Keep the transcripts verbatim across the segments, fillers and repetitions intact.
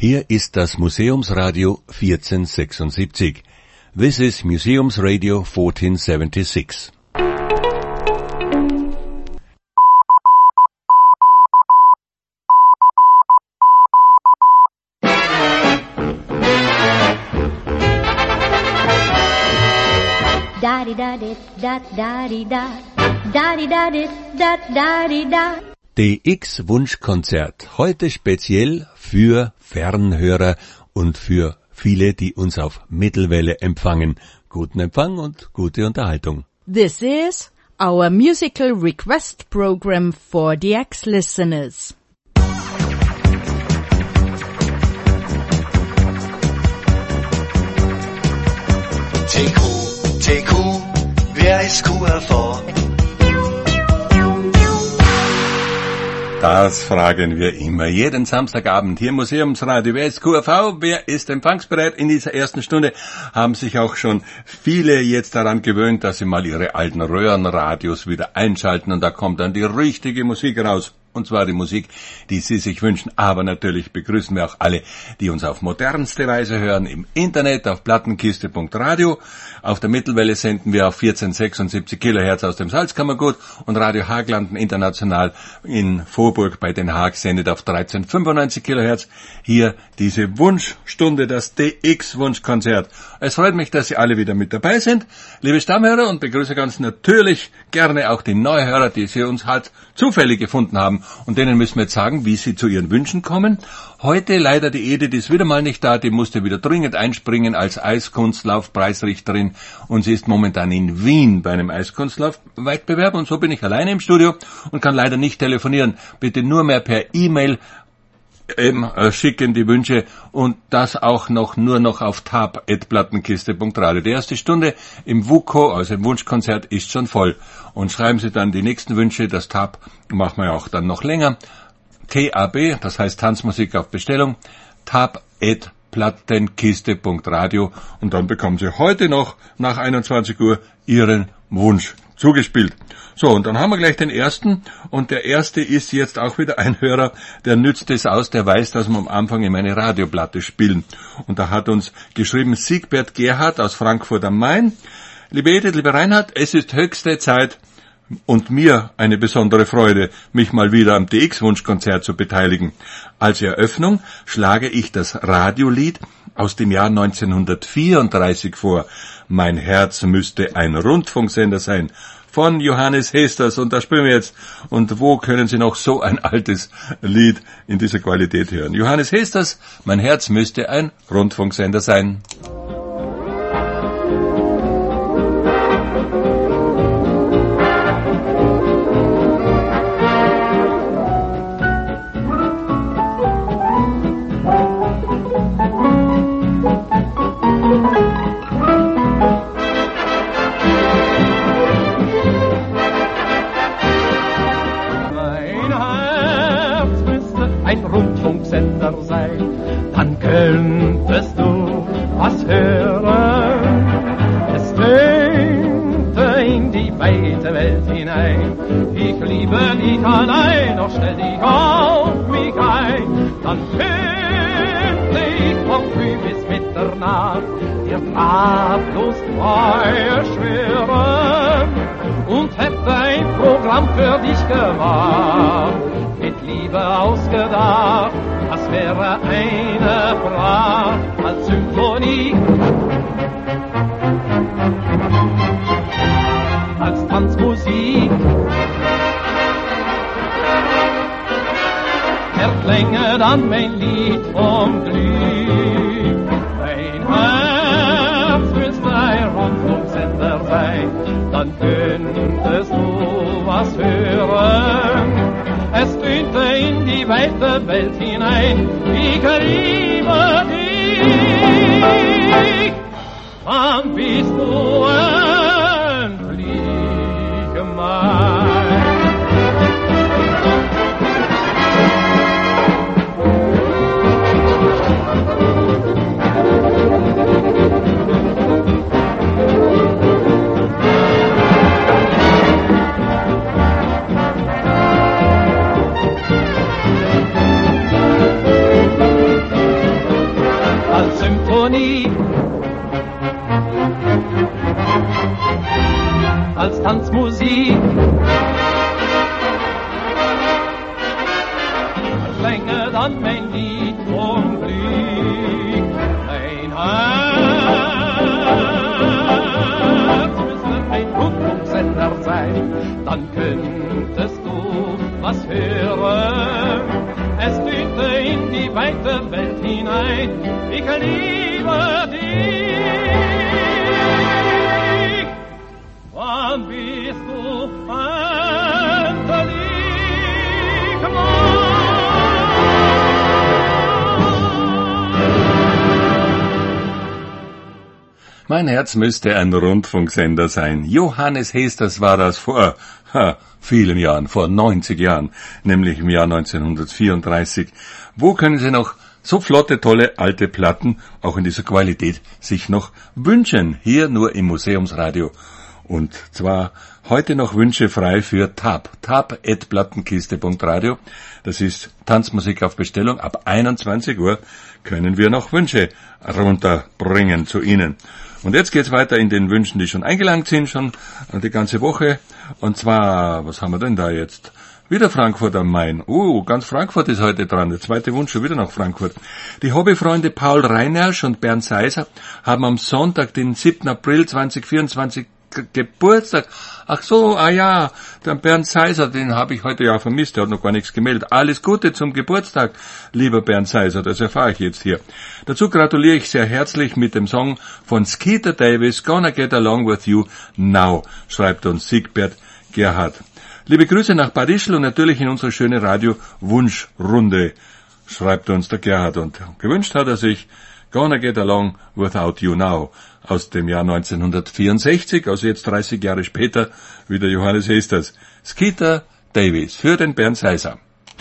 Hier ist das Museumsradio vierzehnhundertsechsundsiebzig. This is Museumsradio fourteen seventy-six. D X-Wunschkonzert, heute speziell für Fernhörer und für viele, die uns auf Mittelwelle empfangen. Guten Empfang und gute Unterhaltung. This is our musical request program for D X listeners. T Q, T Q, wer ist Q R V? Das fragen wir immer, jeden Samstagabend hier im Museumsradio. Wer ist Q R V? Wer ist empfangsbereit? In dieser ersten Stunde haben sich auch schon viele jetzt daran gewöhnt, dass sie mal ihre alten Röhrenradios wieder einschalten und da kommt dann die richtige Musik raus. Und zwar die Musik, die Sie sich wünschen. Aber natürlich begrüßen wir auch alle, die uns auf modernste Weise hören, im Internet, auf plattenkiste punkt radio. Auf der Mittelwelle senden wir auf vierzehnhundertsechsundsiebzig Kilohertz aus dem Salzkammergut und Radio Haglanden international in Vorburg bei Den Haag sendet auf dreizehnhundertfünfundneunzig Kilohertz. Hier diese Wunschstunde, das D X-Wunschkonzert. Es freut mich, dass Sie alle wieder mit dabei sind, liebe Stammhörer, und begrüße ganz natürlich gerne auch die Neuhörer, die Sie uns halt zufällig gefunden haben. Und denen müssen wir jetzt sagen, wie sie zu ihren Wünschen kommen. Heute leider die Edith ist wieder mal nicht da, die musste wieder dringend einspringen als Eiskunstlauf-Preisrichterin und sie ist momentan in Wien bei einem Eiskunstlauf-Wettbewerb und so bin ich alleine im Studio und kann leider nicht telefonieren. Bitte nur mehr per E-Mail eben äh, schicken die Wünsche und das auch noch nur noch auf tab at plattenkiste punkt radio. Die erste Stunde im W U C O, also im Wunschkonzert, ist schon voll. Und schreiben Sie dann die nächsten Wünsche, das Tab machen wir auch dann noch länger. T A B, das heißt Tanzmusik auf Bestellung, tab at plattenkiste punkt radio und dann bekommen Sie heute noch nach einundzwanzig Uhr Ihren Wunsch zugespielt. So, und dann haben wir gleich den ersten, und der erste ist jetzt auch wieder ein Hörer, der nützt es aus, der weiß, dass wir am Anfang in eine Radioplatte spielen. Und da hat uns geschrieben Siegbert Gerhard aus Frankfurt am Main. Liebe Edith, lieber Reinhard, es ist höchste Zeit und mir eine besondere Freude, mich mal wieder am D X-Wunschkonzert zu beteiligen. Als Eröffnung schlage ich das Radiolied aus dem Jahr neunzehnhundertvierunddreißig vor. Mein Herz müsste ein Rundfunksender sein. Von Johannes Hesters, und da spielen wir jetzt. Und wo können Sie noch so ein altes Lied in dieser Qualität hören? Johannes Hesters, mein Herz müsste ein Rundfunksender sein. Dann könntest du was hören. Es tönte in die weite Welt hinein. Ich liebe dich allein, doch stell dich auf mich ein. Dann könnte ich von früh bis Mitternacht dir farblos Feuer schwören und hätte ein Programm für dich gemacht, mit Liebe ausgedacht. Das wäre eine Pracht als Symphonie, als Tanzmusik. Erklänge dann mein Lied vom Glück. Mein Herz müsste ein Rundfunksender sein, dann könntest du was hören. Es tönte in die weite Welt hinein, ich liebe dich, wann bist du endlich mein? länger dann mein Lied vom Glück. Mein Herz müsste ein Rundfunksender sein, dann könntest du was hören. Es tönte in die weite Welt hinein, ich liebe dich. Wann bist du endlich mein? Mein Herz müsste ein Rundfunksender sein. Johannes Hesters war das vor ha, vielen Jahren, vor neunzig Jahren, nämlich im Jahr neunzehnhundertvierunddreißig. Wo können Sie noch so flotte, tolle, alte Platten, auch in dieser Qualität, sich noch wünschen? Hier nur im Museumsradio. Und zwar heute noch Wünsche frei für tab. tab at plattenkiste punkt radio. Das ist Tanzmusik auf Bestellung. Ab einundzwanzig Uhr können wir noch Wünsche runterbringen zu Ihnen. Und jetzt geht's weiter in den Wünschen, die schon eingelangt sind, schon die ganze Woche. Und zwar, was haben wir denn da jetzt? Wieder Frankfurt am Main. Uh, ganz Frankfurt ist heute dran. Der zweite Wunsch schon wieder nach Frankfurt. Die Hobbyfreunde Paul Reinersch und Bernd Seiser haben am Sonntag, den siebten April zweitausendvierundzwanzig, Geburtstag. Ach so, ah ja, der Bernd Seiser, den habe ich heute ja vermisst, der hat noch gar nichts gemeldet. Alles Gute zum Geburtstag, lieber Bernd Seiser, das erfahre ich jetzt hier. Dazu gratuliere ich sehr herzlich mit dem Song von Skeeter Davis, Gonna Get Along With You Now, schreibt uns Siegbert Gerhard. Liebe Grüße nach Bad Ischl und natürlich in unsere schöne Radio-Wunschrunde, schreibt uns der Gerhard. Und gewünscht hat er sich Gonna Get Along Without You Now aus dem Jahr neunzehnhundertvierundsechzig, also jetzt dreißig Jahre später, wie der Johannes Hesters. Skeeter Davis für den Bernd Seiser.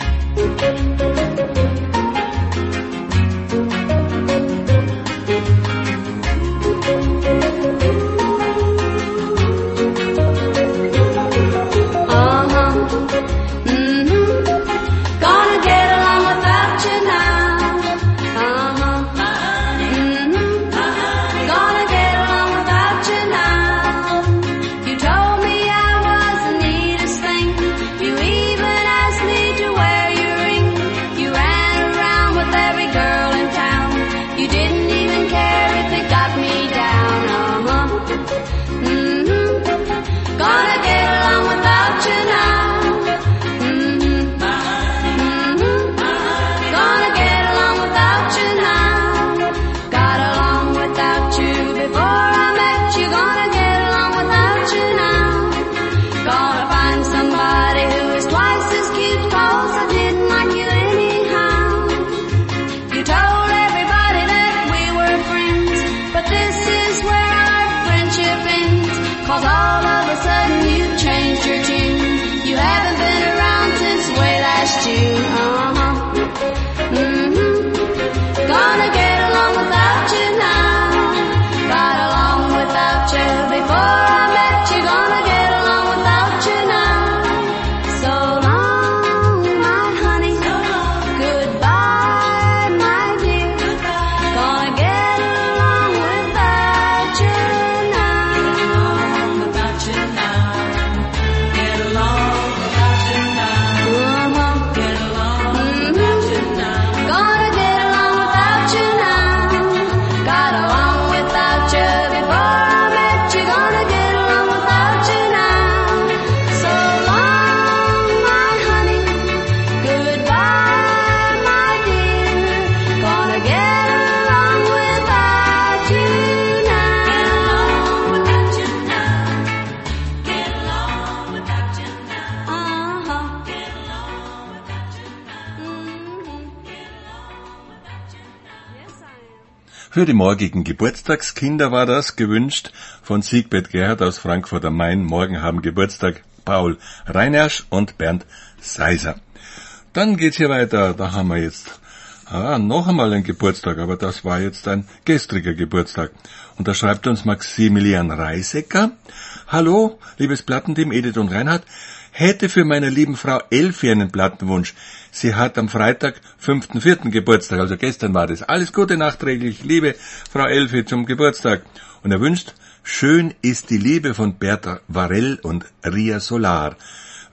Für die morgigen Geburtstagskinder war das gewünscht von Siegbert Gerhard aus Frankfurt am Main. Morgen haben Geburtstag Paul Reinersch und Bernd Seiser. Dann geht's hier weiter. Da haben wir jetzt ah, noch einmal einen Geburtstag, aber das war jetzt ein gestriger Geburtstag. Und da schreibt uns Maximilian Reisecker. Hallo, liebes Plattenteam Edith und Reinhard. Hätte für meine lieben Frau Elfi einen Plattenwunsch. Sie hat am Freitag, fünften vierten Geburtstag, also gestern war das. Alles Gute nachträglich, liebe Frau Elfi zum Geburtstag. Und er wünscht, Schön ist die Liebe von Berta Varell und Ria Solar.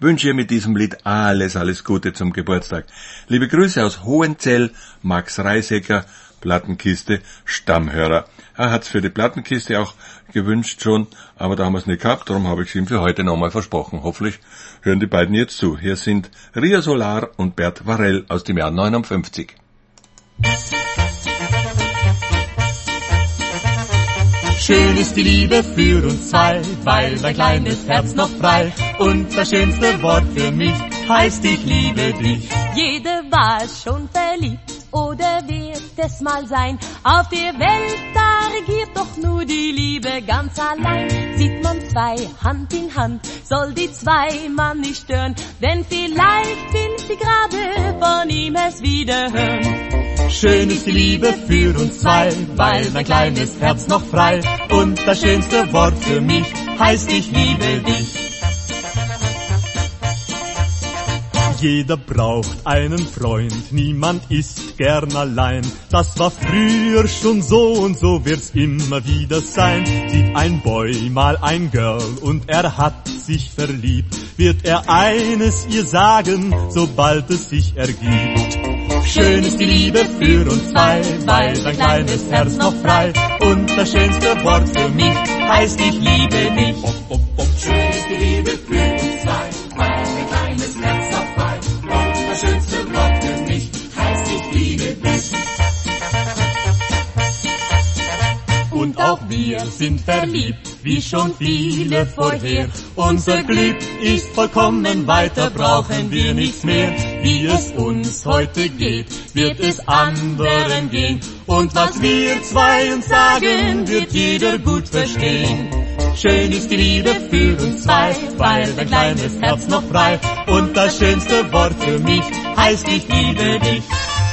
wünsche ihr mit diesem Lied alles, alles Gute zum Geburtstag. Liebe Grüße aus Hohenzell, Max Reisecker, Plattenkiste, Stammhörer. Er hat's für die Plattenkiste auch gewünscht schon, aber da haben wir es nicht gehabt, darum habe ich es ihm für heute nochmal versprochen. Hoffentlich hören die beiden jetzt zu. Hier sind Ria Solar und Bert Varell aus dem Jahr neunundfünfzig. Schön ist die Liebe für uns zwei, weil dein kleines Herz noch frei und das schönste Wort für mich heißt, ich liebe dich. Jede war schon verliebt oder wird es mal sein. Auf der Welt, da regiert doch nur die Liebe ganz allein. Sieht man zwei Hand in Hand, soll die zwei Mann nicht stören, denn vielleicht will sie gerade von ihm es wieder hören. Schön ist die Liebe für uns zwei, weil mein kleines Herz noch frei und das schönste Wort für mich heißt, ich liebe dich. Jeder braucht einen Freund, niemand ist gern allein. Das war früher schon so und so wird's immer wieder sein. Sieht ein Boy mal ein Girl und er hat sich verliebt, wird er eines ihr sagen, sobald es sich ergibt. Schön ist die Liebe für uns zwei, weil dein kleines Herz noch frei und das schönste Wort für mich heißt, ich liebe dich. Schön ist die Liebe für uns zwei, weil dein kleines Herz noch frei und das schönste Wort für mich heißt, ich liebe dich. Und auch wir sind verliebt, wie schon viele vorher. Unser Glück ist vollkommen, weiter brauchen wir nichts mehr. Wie es uns heute geht, wird es anderen gehen. Und was wir zwei uns sagen, wird jeder gut verstehen. Schön ist die Liebe für uns zwei, weil dein kleines Herz noch frei und das schönste Wort für mich heißt, ich liebe dich.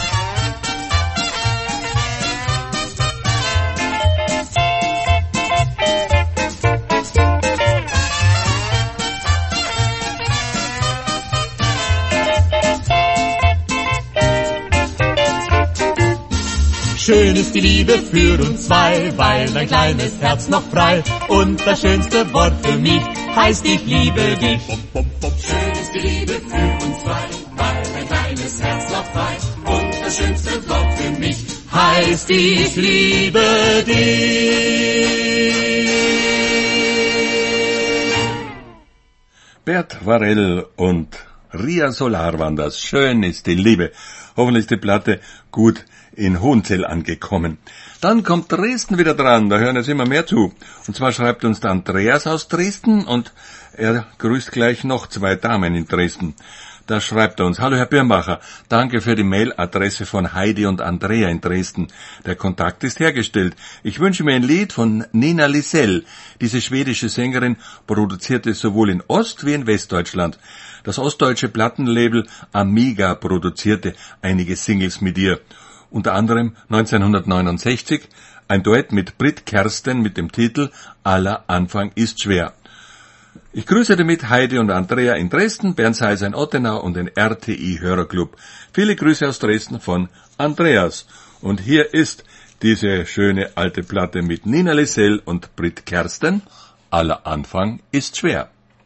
Schön ist die Liebe für uns zwei, weil dein kleines Herz noch frei und das schönste Wort für mich heißt, ich liebe dich. Schön ist die Liebe für uns zwei, weil dein kleines Herz noch frei und das schönste Wort für mich heißt, ich liebe dich. Bert Varell und Ria Solar waren das. Schön ist die Liebe. Hoffentlich die Platte gut in Hohenzell angekommen. Dann kommt Dresden wieder dran, da hören jetzt immer mehr zu. Und zwar schreibt uns der Andreas aus Dresden und er grüßt gleich noch zwei Damen in Dresden. Da schreibt er uns: Hallo Herr Birnbacher, danke für die Mailadresse von Heidi und Andrea in Dresden. Der Kontakt ist hergestellt. Ich wünsche mir ein Lied von Nina Lisell. Diese schwedische Sängerin produzierte sowohl in Ost- wie in Westdeutschland. Das ostdeutsche Plattenlabel Amiga produzierte einige Singles mit ihr. Unter anderem neunzehnhundertneunundsechzig ein Duett mit Britt Kersten mit dem Titel Aller Anfang ist schwer. Ich grüße damit Heidi und Andrea in Dresden, Bernd Seiser in Ottenau und den R T I-Hörerclub. Viele Grüße aus Dresden von Andreas. Und hier ist diese schöne alte Platte mit Nina Lisell und Britt Kersten. Aller Anfang ist schwer.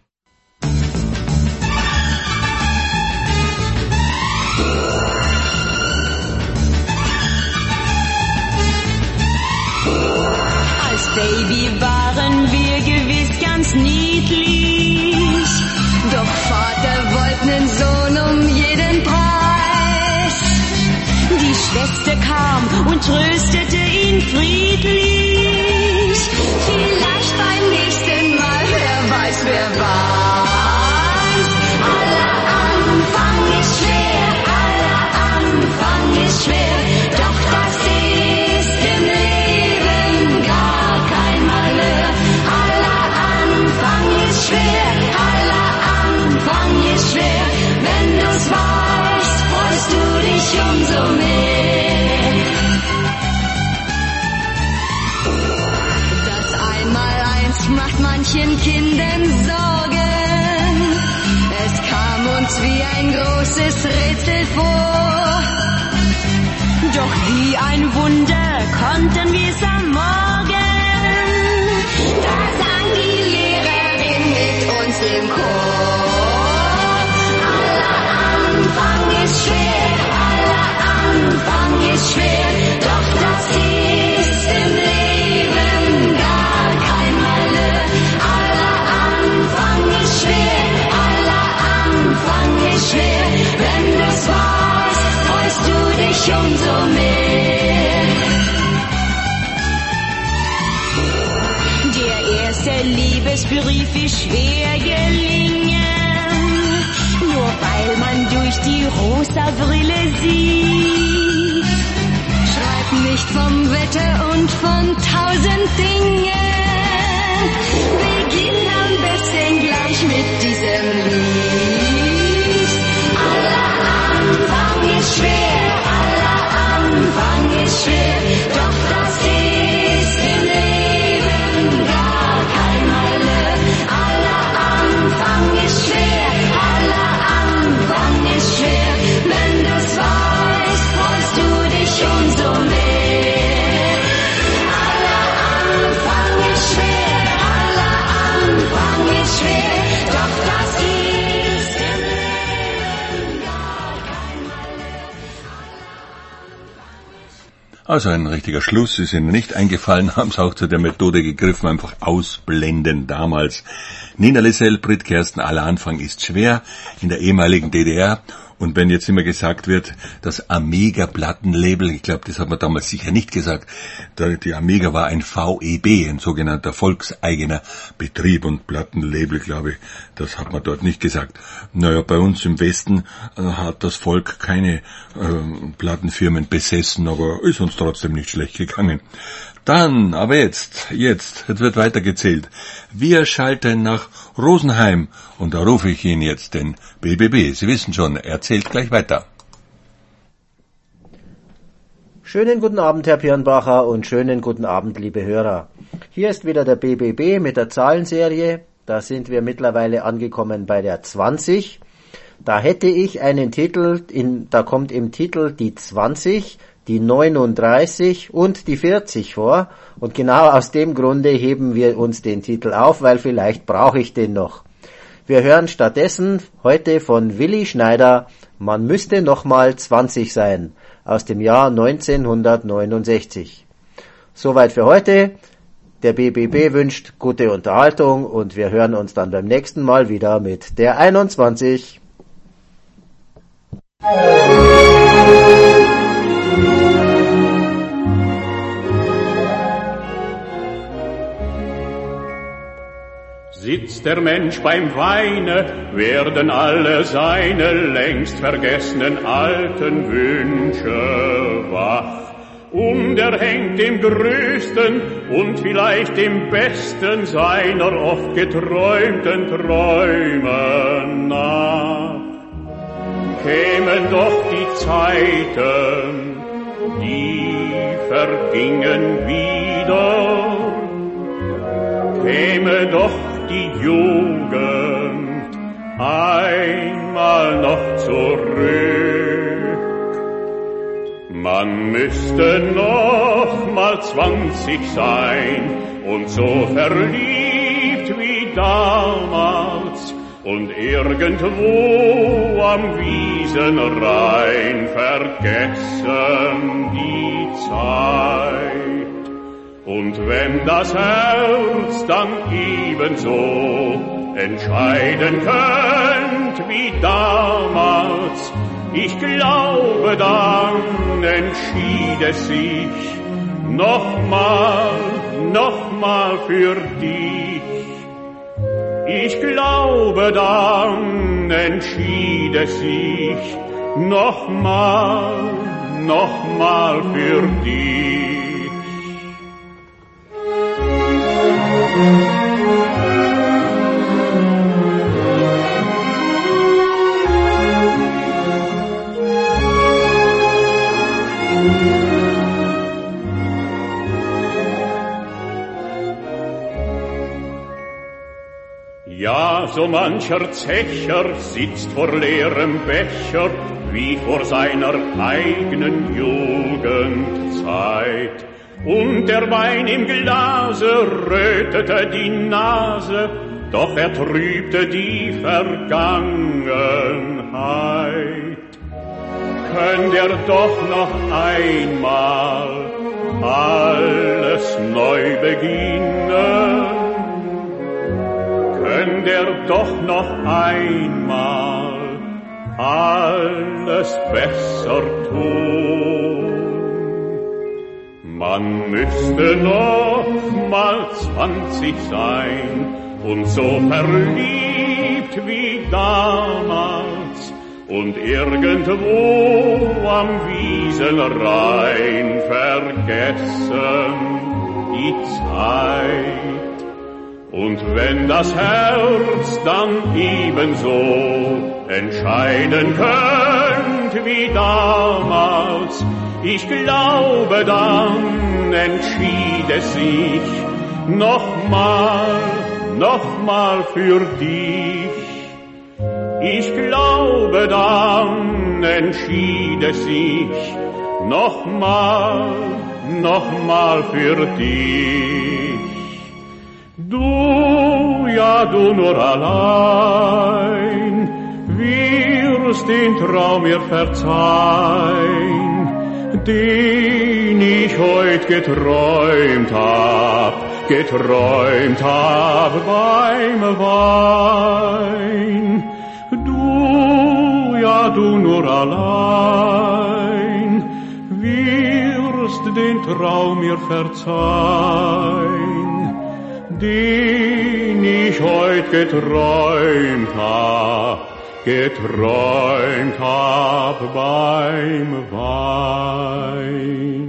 Baby waren wir gewiss ganz niedlich, doch Vater wollte nen Sohn um jeden Preis. Die Schwester kam und tröstete ihn friedlich. Vielleicht beim nächsten Mal, wer weiß, wer weiß. Aller Anfang ist schwer, aller Anfang ist schwer, doch das ist im Leben gar kein Malheur. Aller Anfang ist schwer, aller Anfang ist schwer, wenn du's weißt, freust du dich umso mehr. Das Einmaleins macht manchen Kindern Sorgen, schon so mehr. Der erste Liebesbrief ist schwer gelingen, nur weil man durch die rosa Brille sieht. Schreib nicht vom Wetter und von tausend Dingen, beginn am besten gleich mit diesem Lied. Aller Anfang ist schwer, aller Anfang ist schwer, doch das ist im Leben gar kein Hölle. Aller Anfang ist schwer, aller Anfang ist schwer, wenn du's weißt, freust du dich schon so mehr. Aller Anfang ist schwer, aller Anfang ist schwer, doch das ist im Leben gar kein Hölle. Also ein richtiger Schluss ist Ihnen nicht eingefallen, haben Sie auch zu der Methode gegriffen, einfach ausblenden damals. Nina Lissel, Brit Kersten, aller Anfang ist schwer in der ehemaligen D D R. Und wenn jetzt immer gesagt wird, das Amiga-Plattenlabel, ich glaube, das hat man damals sicher nicht gesagt, die Amiga war ein V E B, ein sogenannter volkseigener Betrieb und Plattenlabel, glaube ich, das hat man dort nicht gesagt. Naja, bei uns im Westen äh, hat das Volk keine äh, Plattenfirmen besessen, aber ist uns trotzdem nicht schlecht gegangen. Dann, aber jetzt, jetzt, jetzt wird weitergezählt. Wir schalten nach Rosenheim und da rufe ich ihn jetzt, den B B B. Sie wissen schon, er zählt gleich weiter. Schönen guten Abend, Herr Pirnbacher, und schönen guten Abend, liebe Hörer. Hier ist wieder der B B B mit der Zahlenserie. Da sind wir mittlerweile angekommen bei der zwanzig. Da hätte ich einen Titel, in, da kommt im Titel die zwanzig, die neununddreißig und die vierzig vor. Und genau aus dem Grunde heben wir uns den Titel auf, weil vielleicht brauche ich den noch. Wir hören stattdessen heute von Willi Schneider, man müsste nochmal zwanzig sein, aus dem Jahr neunzehnhundertneunundsechzig. Soweit für heute. Der B B B wünscht gute Unterhaltung und wir hören uns dann beim nächsten Mal wieder mit der einundzwanzig. Sitzt der Mensch beim Weine, werden alle seine längst vergessenen alten Wünsche wach. Und er hängt dem Größten und vielleicht dem Besten seiner oft geträumten Träume nach. Kämen doch die Zeiten, die vergingen wieder, käme doch die Jugend einmal noch zurück. Man müsste noch mal zwanzig sein und so verliebt wie damals und irgendwo am Wiesenrhein vergessen die Zeit. Und wenn das Herz dann ebenso entscheiden könnt wie damals, ich glaube, dann entschied es sich nochmal, nochmal für dich. Ich glaube, dann entschied es sich nochmal, nochmal für dich. Ja, so mancher Zecher sitzt vor leerem Becher, wie vor seiner eigenen Jugendzeit. Und der Wein im Glase rötete die Nase, doch er trübte die Vergangenheit. Könnt er doch noch einmal alles neu beginnen, könnt er doch noch einmal alles besser tun. man müsste noch mal zwanzig sein und so verliebt wie damals und irgendwo am Wiesenrhein vergessen die Zeit. Und wenn das Herz dann ebenso entscheiden könnt wie damals, ich glaube, dann entschied es sich nochmal, nochmal für dich. Ich glaube, dann entschied es sich nochmal, nochmal für dich. Du, ja du nur allein, wirst den Traum mir verzeihen, den ich heut geträumt hab, geträumt hab beim Wein. Du, ja du nur allein, wirst den Traum mir verzeihen, den ich heut geträumt hab, geträumt hab beim Wein.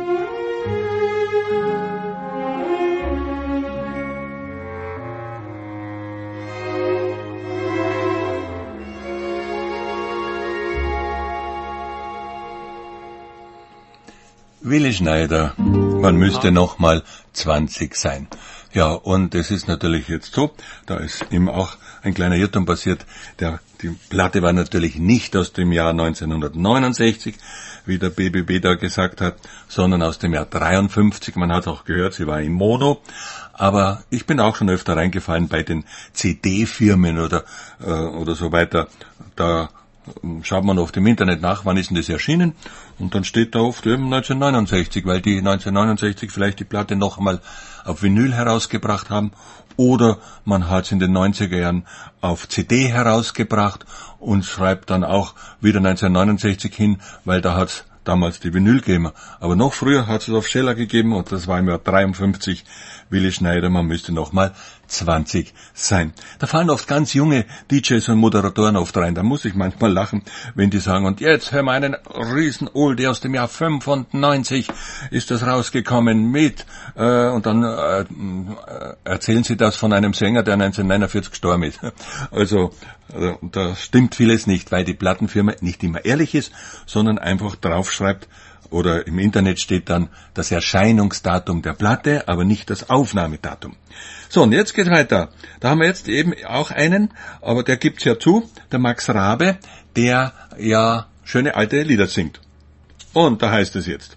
Willi Schneider, man müsste noch mal zwanzig sein. Ja, und es ist natürlich jetzt so, da ist ihm auch ein kleiner Irrtum passiert. Der, die Platte war natürlich nicht aus dem Jahr neunzehnhundertneunundsechzig, wie der B B B da gesagt hat, sondern aus dem Jahr dreiundfünfzig. Man hat auch gehört, sie war im Mono. Aber ich bin auch schon öfter reingefallen bei den C D-Firmen oder, äh, oder so weiter. Da schaut man oft im Internet nach, wann ist denn das erschienen? Und dann steht da oft eben neunzehnhundertneunundsechzig, weil die neunzehnhundertneunundsechzig vielleicht die Platte noch einmal auf Vinyl herausgebracht haben. Oder man hat es in den neunziger Jahren auf C D herausgebracht und schreibt dann auch wieder neunzehnhundertneunundsechzig hin, weil da hat es damals die Vinyl gegeben. Aber noch früher hat es auf Scheller gegeben und das war im Jahr dreiundfünfzig. Willi Schneider, man müsste noch mal zwanzig sein. Da fallen oft ganz junge D Js und Moderatoren oft rein. Da muss ich manchmal lachen, wenn die sagen, und jetzt hör mal einen riesen Oldie aus dem Jahr fünfundneunzig ist das rausgekommen mit, äh, und dann äh, erzählen sie das von einem Sänger, der neunzehnhundertneunundvierzig gestorben ist. Also, äh, da stimmt vieles nicht, weil die Plattenfirma nicht immer ehrlich ist, sondern einfach draufschreibt, oder im Internet steht dann das Erscheinungsdatum der Platte, aber nicht das Aufnahmedatum. So, und jetzt geht's weiter. Da haben wir jetzt eben auch einen, aber der gibt's ja zu, der Max Rabe, der ja schöne alte Lieder singt. Und da heißt es jetzt: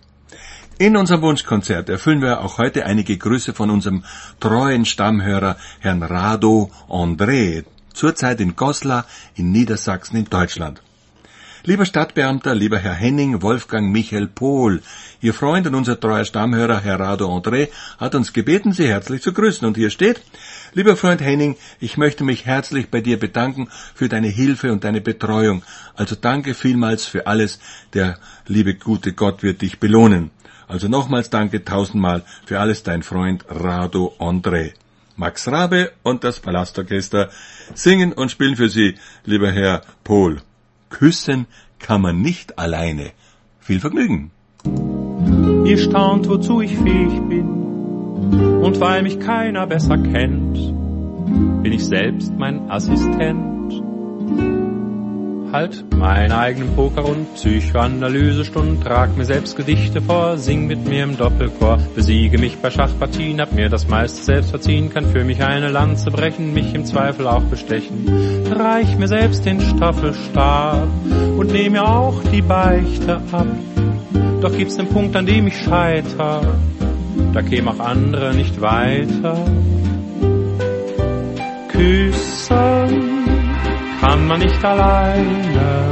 In unserem Wunschkonzert erfüllen wir auch heute einige Grüße von unserem treuen Stammhörer Herrn Rado André, zurzeit in Goslar in Niedersachsen in Deutschland. Lieber Stadtbeamter, lieber Herr Henning, Wolfgang, Michael, Pohl, Ihr Freund und unser treuer Stammhörer, Herr Rado André, hat uns gebeten, Sie herzlich zu grüßen. Und hier steht: Lieber Freund Henning, ich möchte mich herzlich bei dir bedanken für deine Hilfe und deine Betreuung. Also danke vielmals für alles. Der liebe gute Gott wird dich belohnen. Also nochmals danke tausendmal für alles, dein Freund Rado André. Max Rabe und das Palastorchester singen und spielen für Sie, lieber Herr Pohl. Küssen kann man nicht alleine. Viel Vergnügen. Ihr staunt, wozu ich fähig bin, und weil mich keiner besser kennt, bin ich selbst mein Assistent. Halt meinen eigenen Poker- und Psychoanalysestunden, trag mir selbst Gedichte vor, sing mit mir im Doppelchor, besiege mich bei Schachpartien, hab mir das meiste selbst verziehen, kann für mich eine Lanze brechen, mich im Zweifel auch bestechen, reich mir selbst den Staffelstab und nehm mir auch die Beichte ab. Doch gibt's den Punkt, an dem ich scheiter, da kämen auch andere nicht weiter. Küssen kann man nicht alleine,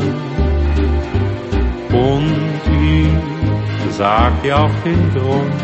und ich sag dir auch den Grund.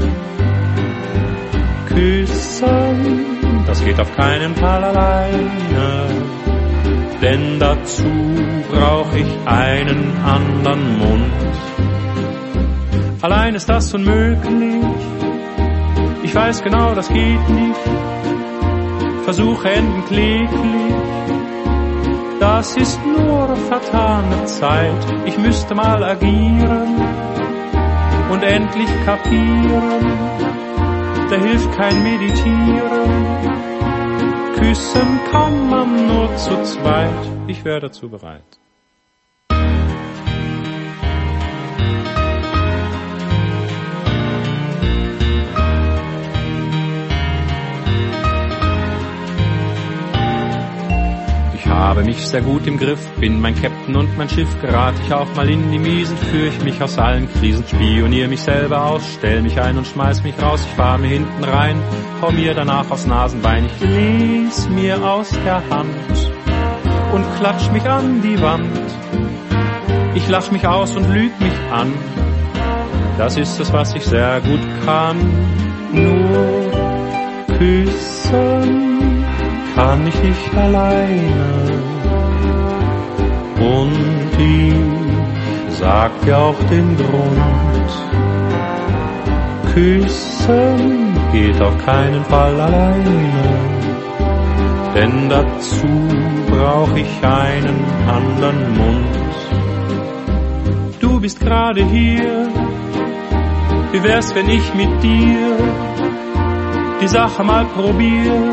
Küssen, das geht auf keinen Fall alleine, denn dazu brauch ich einen anderen Mund. Allein ist das unmöglich. Ich weiß genau, das geht nicht. Versuche enden kläglich. Das ist nur vertane Zeit. Ich müsste mal agieren und endlich kapieren. Da hilft kein Meditieren. Küssen kann man nur zu zweit. Ich wäre dazu bereit. Ich habe mich sehr gut im Griff, bin mein Captain und mein Schiff, gerate ich auch mal in die Miesen, führe ich mich aus allen Krisen, spionier mich selber aus, stell mich ein und schmeiß mich raus, ich fahr mir hinten rein, hau mir danach aufs Nasenbein, ich les mir aus der Hand und klatsch mich an die Wand. Ich lach mich aus und lüg mich an, das ist es, was ich sehr gut kann, nur küssen kann ich nicht alleine. Und ich sag dir auch den Grund. Küssen geht auf keinen Fall alleine. Denn dazu brauch ich einen anderen Mund. Du bist gerade hier. Wie wär's, wenn ich mit dir die Sache mal probier?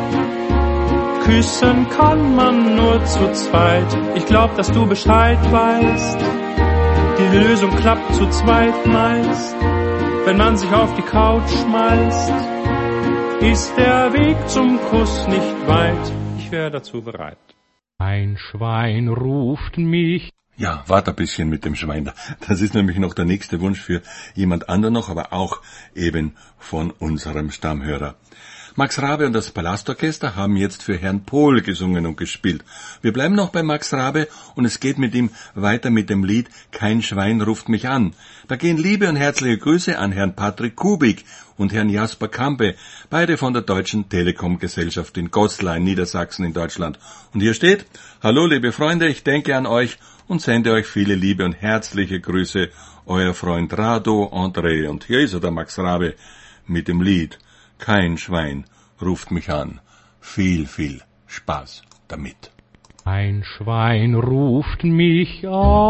Küssen kann man nur zu zweit. Ich glaub, dass du Bescheid weißt. Die Lösung klappt zu zweit meist. Wenn man sich auf die Couch schmeißt, ist der Weg zum Kuss nicht weit. Ich wäre dazu bereit. Ein Schwein ruft mich. Ja, warte ein bisschen mit dem Schwein da. Das ist nämlich noch der nächste Wunsch für jemand anderen noch, aber auch eben von unserem Stammhörer. Max Rabe und das Palastorchester haben jetzt für Herrn Pohl gesungen und gespielt. Wir bleiben noch bei Max Rabe und es geht mit ihm weiter mit dem Lied Kein Schwein ruft mich an. Da gehen liebe und herzliche Grüße an Herrn Patrick Kubik und Herrn Jasper Kampe, beide von der Deutschen Telekom-Gesellschaft in Goslar in Niedersachsen in Deutschland. Und hier steht: Hallo liebe Freunde, ich denke an euch und sende euch viele liebe und herzliche Grüße, euer Freund Rado André. Und hier ist er, der Max Rabe, mit dem Lied Kein Schwein ruft mich an. Viel, viel Spaß damit. Ein Schwein ruft mich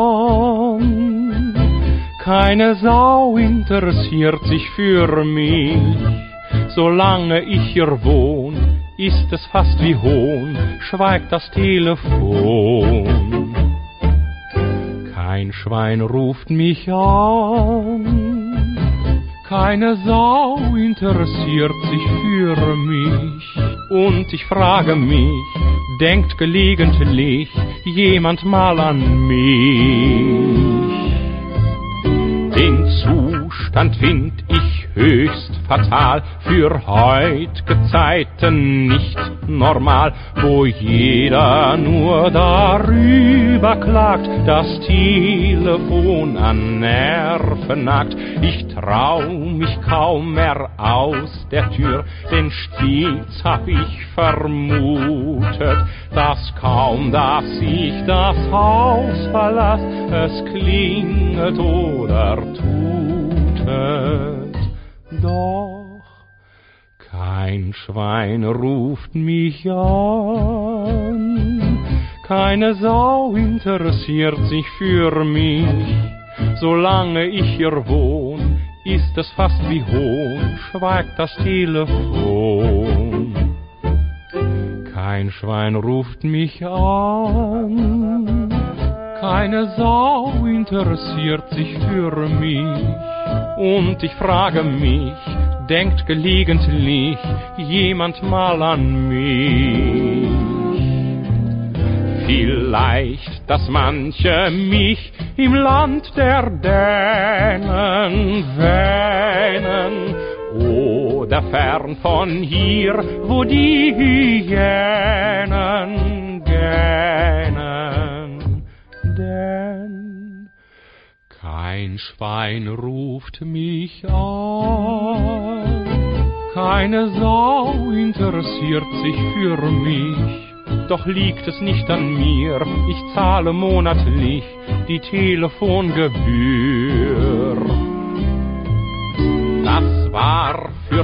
an, keine Sau interessiert sich für mich. Solange ich hier wohn, ist es fast wie Hohn, schweigt das Telefon. Kein Schwein ruft mich an, keine Sau interessiert sich für mich. Und ich frage mich, denkt gelegentlich jemand mal an mich? Den Zustand find ich höchst fatal, für heut'ge Zeiten nicht normal, wo jeder nur darüber klagt, das Telefon an Nerven nagt. Ich trau mich kaum mehr aus der Tür, denn stets hab ich vermutet, dass kaum, dass ich das Haus verlass, es klingelt oder tutet. Doch kein Schwein ruft mich an, keine Sau interessiert sich für mich. Solange ich hier wohn, ist es fast wie Hohn, schweigt das Telefon. Kein Schwein ruft mich an, keine Sau interessiert sich für mich. Und ich frage mich, denkt gelegentlich jemand mal an mich? Vielleicht, dass manche mich im Land der Dänen wähnen, oder fern von hier, wo die Hyänen gähnen. Denn kein Schwein ruft mich an, keine Sau interessiert sich für mich. Doch liegt es nicht an mir, ich zahle monatlich die Telefongebühr.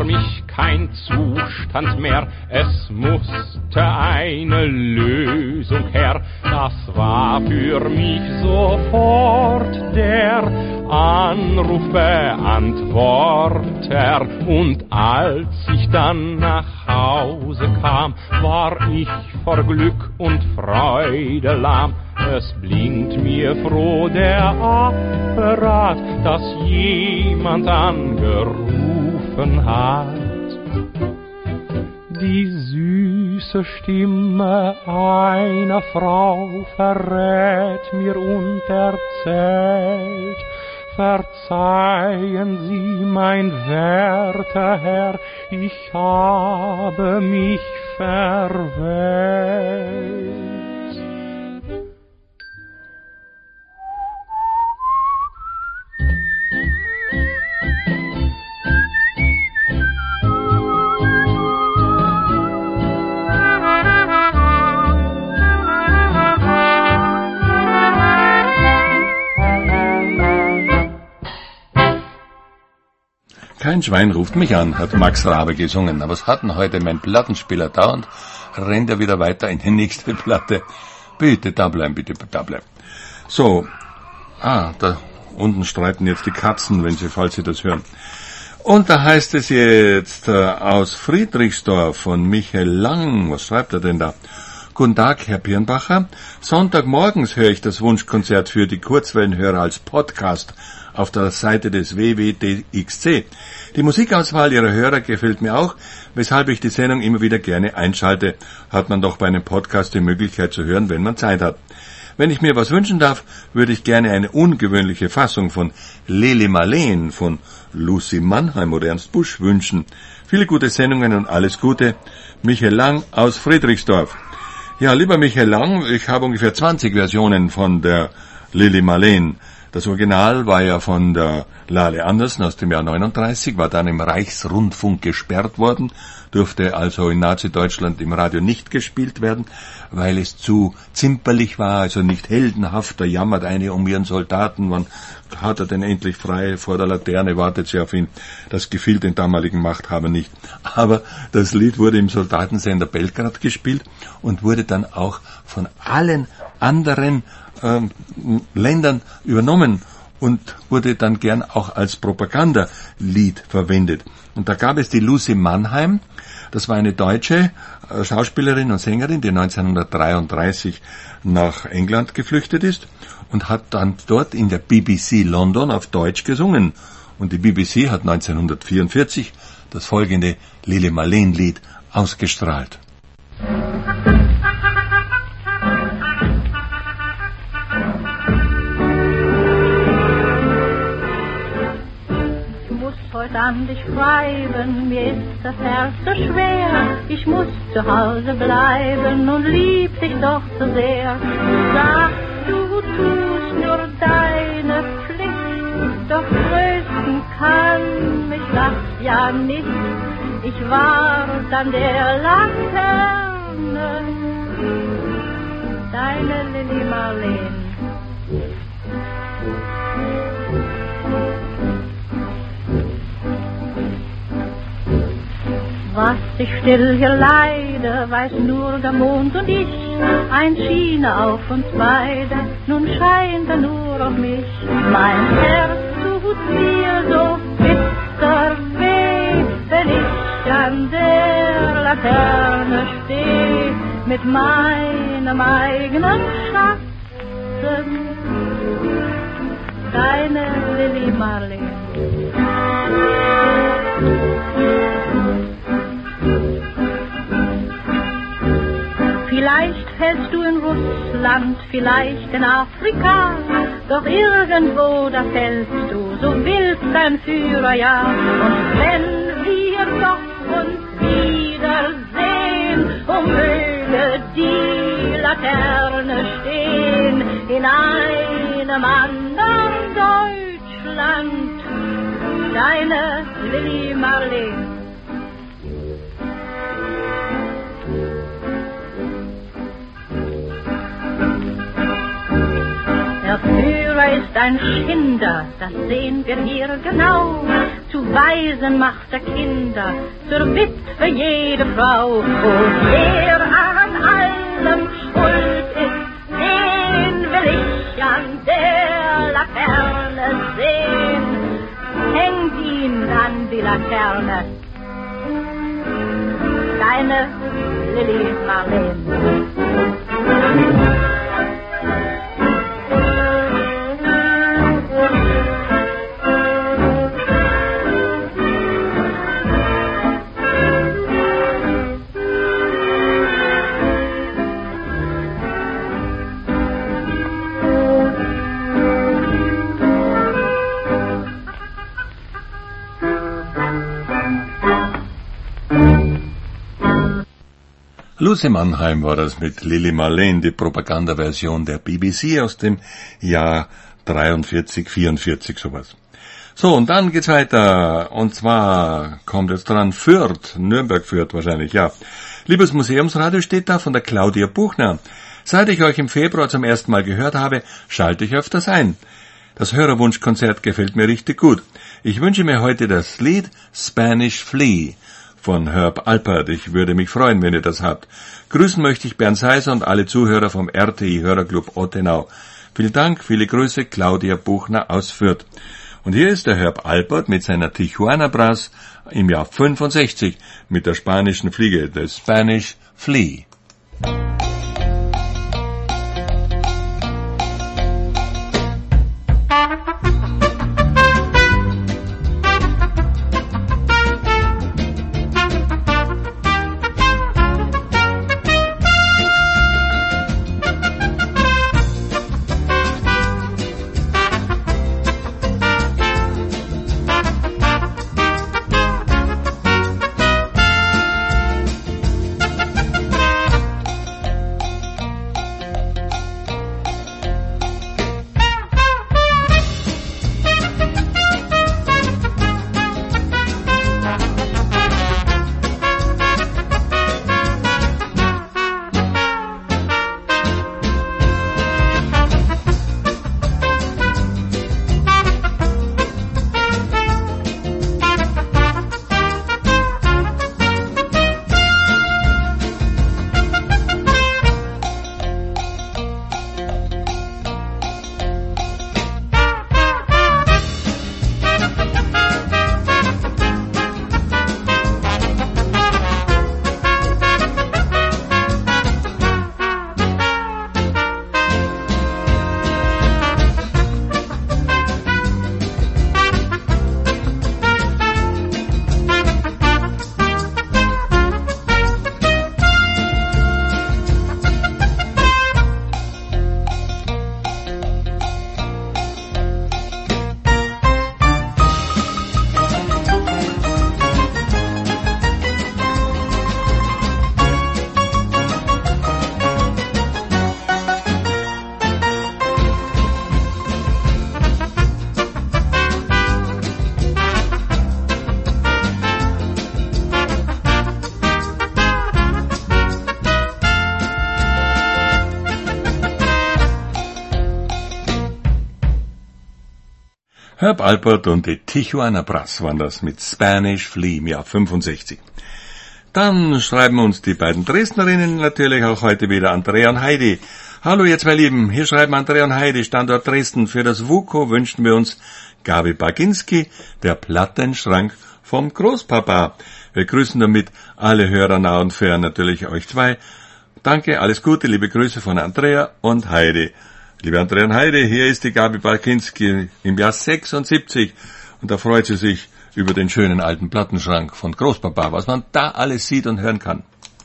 für mich kein Zustand mehr, es musste eine Lösung her. Das war für mich sofort der Anrufbeantworter. Und als ich dann nach Hause kam, war ich vor Glück und Freude lahm. Es blinkt mir froh der Apparat, dass jemand angerufen hat. Die süße Stimme einer Frau verrät mir und erzählt: Verzeihen Sie, mein werter Herr, ich habe mich verwählt. Kein Schwein ruft mich an, hat Max Rabe gesungen. Aber was hat denn heute mein Plattenspieler dauernd? Rennt er wieder weiter in die nächste Platte. Bitte da bleiben, bitte da bleiben. So, ah, da unten streiten jetzt die Katzen, wenn Sie, falls Sie das hören. Und da heißt es jetzt äh, aus Friedrichsdorf von Michael Lang. Was schreibt er denn da? Guten Tag, Herr Pirnbacher. Sonntagmorgens höre ich das Wunschkonzert für die Kurzwellenhörer als Podcast auf der Seite des W W D X C. Die Musikauswahl Ihrer Hörer gefällt mir auch, weshalb ich die Sendung immer wieder gerne einschalte. Hat man doch bei einem Podcast die Möglichkeit zu hören, wenn man Zeit hat. Wenn ich mir was wünschen darf, würde ich gerne eine ungewöhnliche Fassung von Lili Marleen von Lucy Mannheim oder Ernst Busch wünschen. Viele gute Sendungen und alles Gute. Michael Lang aus Friedrichsdorf. Ja, lieber Michael Lang, ich habe ungefähr zwanzig Versionen von der Lili Marleen. Das Original war ja von der Lale Andersen aus dem Jahr neununddreißig, war dann im Reichsrundfunk gesperrt worden, durfte also in Nazi-Deutschland im Radio nicht gespielt werden, weil es zu zimperlich war, also nicht heldenhaft. Da jammert eine um ihren Soldaten, wann hat er denn endlich frei, vor der Laterne wartet sie auf ihn. Das gefiel den damaligen Machthabern nicht. Aber das Lied wurde im Soldatensender Belgrad gespielt und wurde dann auch von allen anderen ähm, Ländern übernommen und wurde dann gern auch als Propagandalied verwendet. Und da gab es die Lucy Mannheim, das war eine deutsche äh, Schauspielerin und Sängerin, die neunzehnhundertdreiunddreißig nach England geflüchtet ist und hat dann dort in der B B C London auf Deutsch gesungen. Und die B B C hat neunzehnhundertvierundvierzig das folgende Lili Marleen Lied ausgestrahlt. Heute an dich schreiben, mir ist das Herz so schwer. Ich muss zu Hause bleiben und lieb dich doch so sehr. Du sagst, du tust nur deine Pflicht, doch trösten kann mich das ja nicht. Ich wart an der Laterne, deine Lili Marleen. Was ich still hier leide, weiß nur der Mond und ich, ein Schiene auf uns beide, nun scheint er nur auf mich. Mein Herz tut mir so bitter weh, wenn ich an der Laterne steh, mit meinem eigenen Schatten, deine Lili Marleen. Vielleicht fällst du in Russland, vielleicht in Afrika, doch irgendwo da fällst du, so willst dein Führer ja. Und wenn wir doch uns wiedersehen, oh möge die Laterne stehen in einem anderen Deutschland, deine Lili Marleen. Führer ist ein Schinder, das sehen wir hier genau. Zu Waisen macht er Kinder, zur Witwe jede Frau. Und wer an allem schuld ist, den will ich an der Laterne sehen. Hängt ihn an die Laterne, deine Lili Marleen. Lucy Mannheim war das mit Lili Marleen, die Propagandaversion der B B C aus dem Jahr dreiundvierzig, vierundvierzig, sowas. So, und dann geht's weiter. Und zwar kommt jetzt dran Fürth, Nürnberg Fürth wahrscheinlich, ja. Liebes Museumsradio steht da von der Claudia Buchner. Seit ich euch im Februar zum ersten Mal gehört habe, schalte ich öfters ein. Das Hörerwunschkonzert gefällt mir richtig gut. Ich wünsche mir heute das Lied Spanish Flea von Herb Alpert. Ich würde mich freuen, wenn ihr das habt. Grüßen möchte ich Bernd Seiser und alle Zuhörer vom R T I Hörerclub Ottenau. Vielen Dank, viele Grüße, Claudia Buchner aus Fürth. Und hier ist der Herb Alpert mit seiner Tijuana Brass im Jahr fünfundsechzig mit der spanischen Fliege, the Spanish Flea. Herb Alpert und die Tijuana Brass waren das mit Spanish Flea im Jahr fünfundsechzig. Dann schreiben uns die beiden Dresdnerinnen natürlich auch heute wieder, Andrea und Heidi. Hallo ihr zwei Lieben, hier schreiben Andrea und Heidi, Standort Dresden. Für das WUKO wünschen wir uns Gabi Baginski, der Plattenschrank vom Großpapa. Wir grüßen damit alle Hörer nah und fern, natürlich euch zwei. Danke, alles Gute, liebe Grüße von Andrea und Heidi. Liebe Andrea und Heidi, hier ist die Gabi Baginski im Jahr sechsundsiebzig und da freut sie sich über den schönen alten Plattenschrank von Großpapa, was man da alles sieht und hören kann.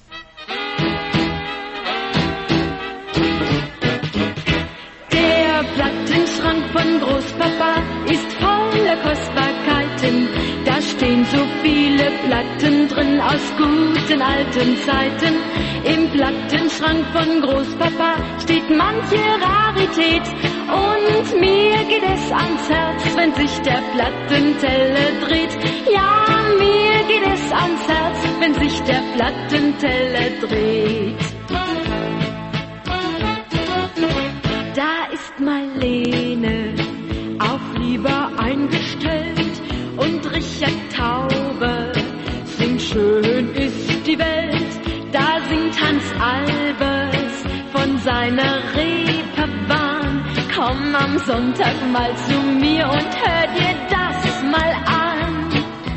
Der Plattenschrank von Großpapa ist voller Kostbarkeiten. Da stehen so viele Platten drin aus guten alten Zeiten. Im Plattenschrank von Großpapa steht manche Rarität. Und mir geht es ans Herz, wenn sich der Plattenteller dreht. Ja, mir geht es ans Herz, wenn sich der Plattenteller dreht. Da ist mein Leben. Lene auf Liebe eingestellt und Richard Taube singt Schön ist die Welt. Da singt Hans Albers von seiner Reeperbahn. Komm am Sonntag mal zu mir und hör dir das mal an.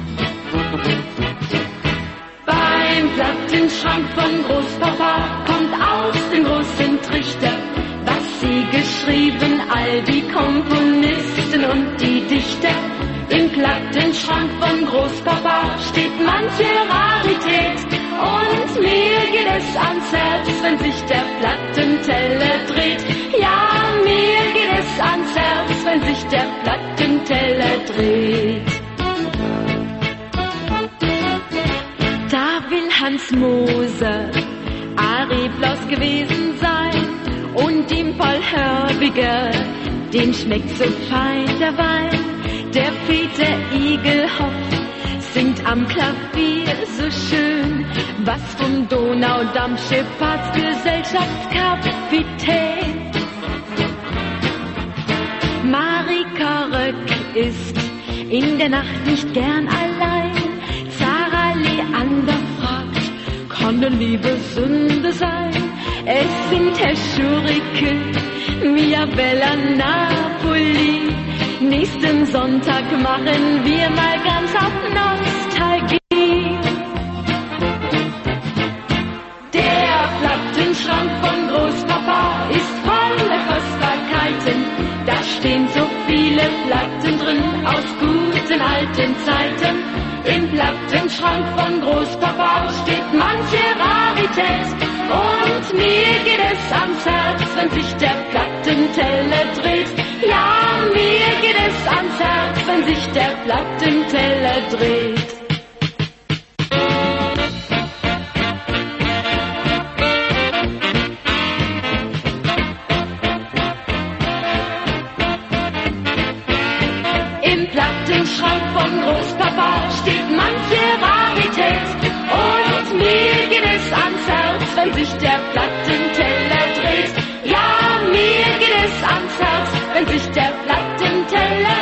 Beim Plattenschrank von Großpapa kommt aus dem großen Trichter, was sie geschrieben, all die Komponisten und die Dichter. Im Plattenschrank von Großpapa steht manche Rarität und mir geht es ans Herz, wenn sich der Plattenteller dreht. Ja, mir geht es ans Herz, wenn sich der Plattenteller dreht. Da will Hans Moser Ari Bloss gewesen sein und ihm Paul Hörbiger, den schmeckt so fein der Wein. Der Peter Igelhoff singt am Klavier so schön, was vom Donaudampfschifffahrtsgesellschaftskapitän. Marika Röck ist in der Nacht nicht gern allein. Sarah Leander fragt, kann denn Liebe Sünde sein? Es singt Herr Schurike, Mia Bella Napoli. Nächsten Sonntag machen wir mal ganz auf Nostalgie. Der Plattenschrank von Großpapa ist voller Kostbarkeiten. Da stehen so viele Platten drin aus guten alten Zeiten. Im Plattenschrank von Großpapa steht manche Rarität. Und mir geht es ans Herz, wenn sich der Plattenteller dreht. Ja, mir geht es ans Herz, wenn sich der Plattenteller dreht. Im Plattenschrank von Großpapa steht manche Rarität. Und mir geht es ans Herz, wenn sich der Plattenteller dreht. Ja, mir geht es ans Herz, wenn sich der Plattenteller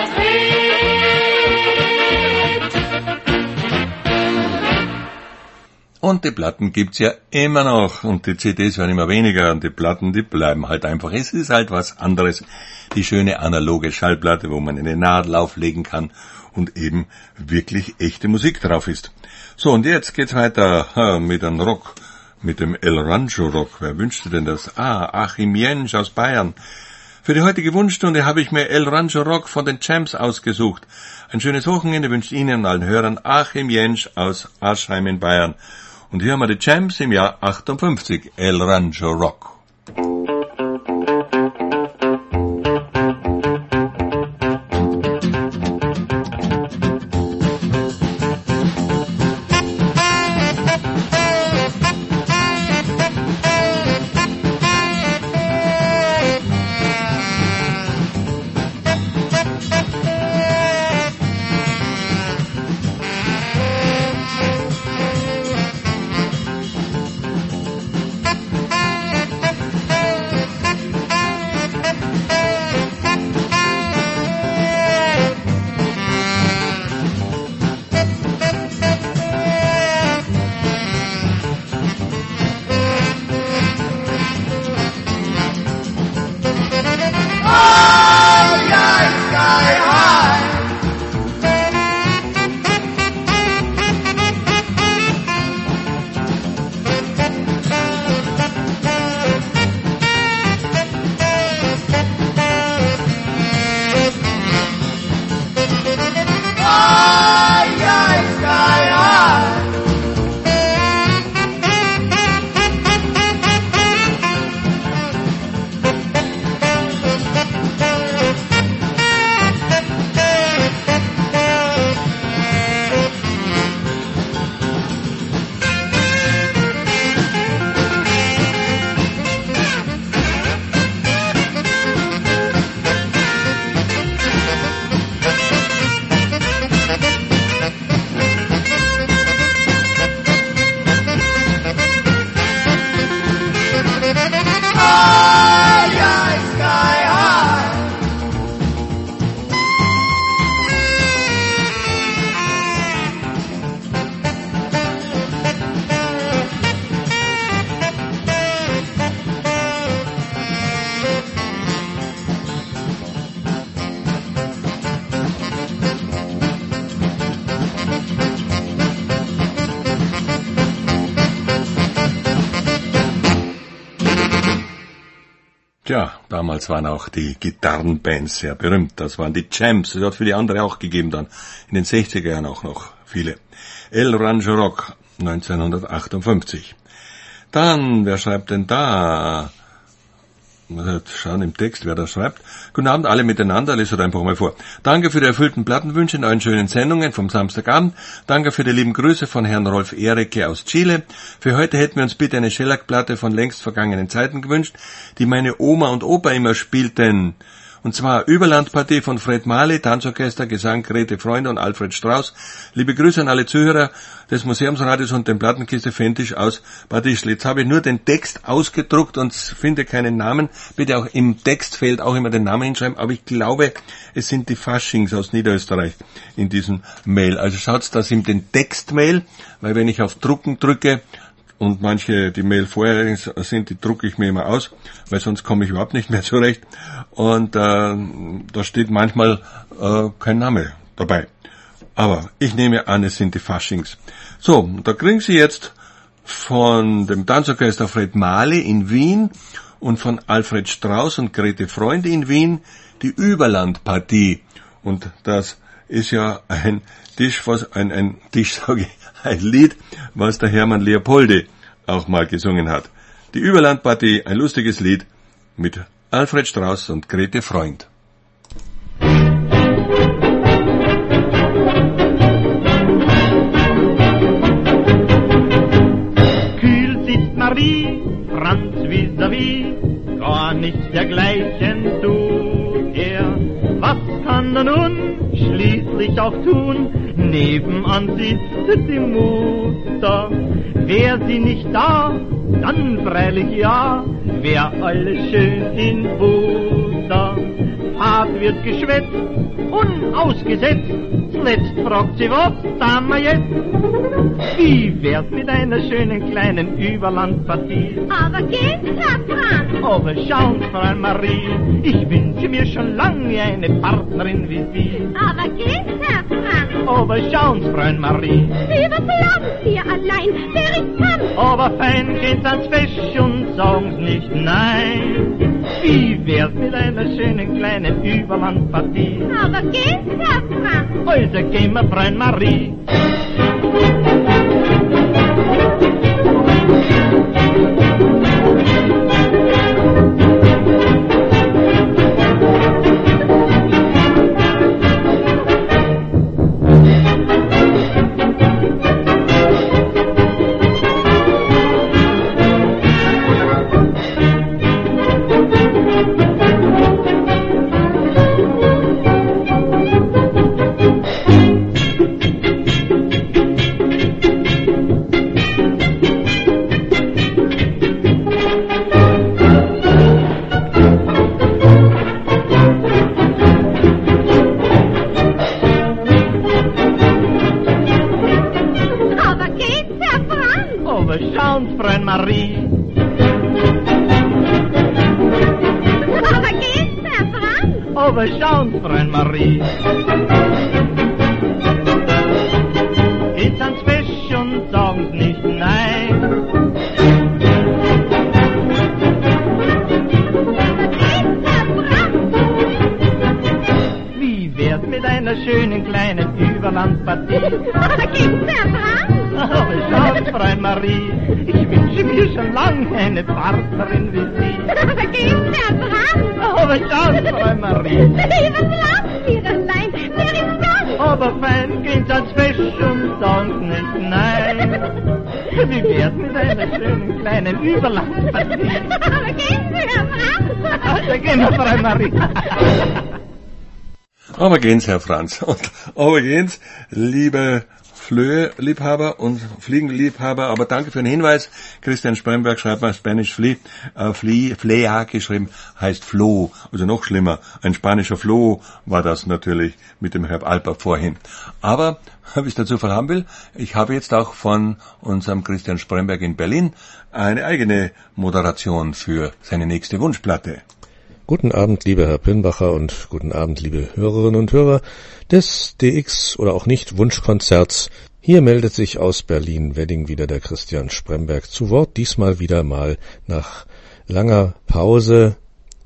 dreht. Und die Platten gibt's ja immer noch und die C Ds werden immer weniger und die Platten, die bleiben halt einfach. Es ist halt was anderes. Die schöne analoge Schallplatte, wo man eine Nadel auflegen kann und eben wirklich echte Musik drauf ist. So, und jetzt geht's weiter mit einem Rock, mit dem El Rancho Rock. Wer wünschte denn das? Ah, Achim Jensch aus Bayern. Für die heutige Wunschstunde habe ich mir El Rancho Rock von den Champs ausgesucht. Ein schönes Wochenende wünscht Ihnen und allen Hörern Achim Jensch aus Aschheim in Bayern. Und hier haben wir die Champs im Jahr achtundfünfzig, El Rancho Rock. Hey! Tja, damals waren auch die Gitarrenbands sehr berühmt. Das waren die Champs. Es hat viele andere auch gegeben dann. In den sechziger Jahren auch noch viele. El Rancho Rock, neunzehnhundertachtundfünfzig. Dann, wer schreibt denn da? Muss schauen im Text, wer das schreibt. Guten Abend alle miteinander, lese einfach mal vor. Danke für die erfüllten Plattenwünsche in euren schönen Sendungen vom Samstagabend. Danke für die lieben Grüße von Herrn Rolf Ehreke aus Chile. Für heute hätten wir uns bitte eine Shellac-Platte von längst vergangenen Zeiten gewünscht, die meine Oma und Opa immer spielten. Und zwar Überlandpartie von Fred Marley, Tanzorchester, Gesang, Grete Freunde und Alfred Strauß. Liebe Grüße an alle Zuhörer des Museumsradios und den Plattenkiste Fentisch aus Bad Ischl. Jetzt habe ich nur den Text ausgedruckt und finde keinen Namen. Bitte auch im Textfeld auch immer den Namen hinschreiben. Aber ich glaube, es sind die Faschings aus Niederösterreich in diesem Mail. Also schaut, dass in den Textmail, weil wenn ich auf Drucken drücke, und manche, die Mail vorher sind, die drucke ich mir immer aus, weil sonst komme ich überhaupt nicht mehr zurecht. Und äh, da steht manchmal äh, kein Name dabei. Aber ich nehme an, es sind die Faschings. So, da kriegen Sie jetzt von dem Tanzorchester Fred Marley in Wien und von Alfred Strauß und Grete Freunde in Wien die Überlandpartie. Und das ist ja ein Tisch, was ein, ein Tisch, sage ich, ein Lied, was der Hermann Leopoldi auch mal gesungen hat. Die Überlandpartie, ein lustiges Lied mit Alfred Strauß und Grete Freund. Kühl sitzt Marie, Franz vis-à-vis, gar nichts dergleichen tut er. Was kann er nun schließlich auch tun? Nebenan sitzt die Mutter. Wär sie nicht da, dann freilich ja, wär alles schön in Butter. Hart wird geschwätzt, unausgesetzt, zuletzt fragt sie, was tun wir jetzt? Wie wär's mit einer schönen kleinen Überlandpartie? Aber geht's, Herr Franz? Aber schauen, Frau Marie, ich wünsche mir schon lange eine Partnerin wie Sie. Aber geht's, Herr Franz? Aber schauen, Frau Marie, Lieber bleiben wir allein, wer ich kann. aber fein geht's ans Fisch und sagen's nicht nein. Wie wär's mit einer schönen kleinen Überlandpartie? Aber geht's, Herr Franz? Also gehen wir, Frau Marie. Schauen, Freund Marie. Geht's ans Fisch und sagen's nicht nein. Wie wär's mit einer schönen kleinen Überlandpartie? Aber geht's, Herr Franz? Aber schauen, Freund Marie, ich wünsche mir schon lange eine Partnerin wie Sie. Aber geht's, Herr Franz? Aber schauen, Freund Marie, Lieber bleiben wir allein, wer ich kann. aber fein geht's ans Fisch und sagen's nicht nein. Wie wär's mit einer schönen kleinen Überlandpartie? Aber geht's, Herr Franz? Also gehen wir, Frau Marie. Aber gehen's, Herr Franz. Und aber gehen's, liebe Flöhe-Liebhaber und Fliegenliebhaber, aber danke für den Hinweis. Christian Spremberg schreibt mal Spanish Flea, äh, Flea, Flea geschrieben, heißt Floh, also noch schlimmer. Ein spanischer Floh war das natürlich mit dem Herr Alper vorhin. Aber, wie ich dazu verraten will, ich habe jetzt auch von unserem Christian Spremberg in Berlin eine eigene Moderation für seine nächste Wunschplatte. Guten Abend, lieber Herr Pirnbacher, und guten Abend, liebe Hörerinnen und Hörer des D X oder auch nicht Wunschkonzerts. Hier meldet sich aus Berlin-Wedding wieder der Christian Spremberg zu Wort, diesmal wieder mal nach langer Pause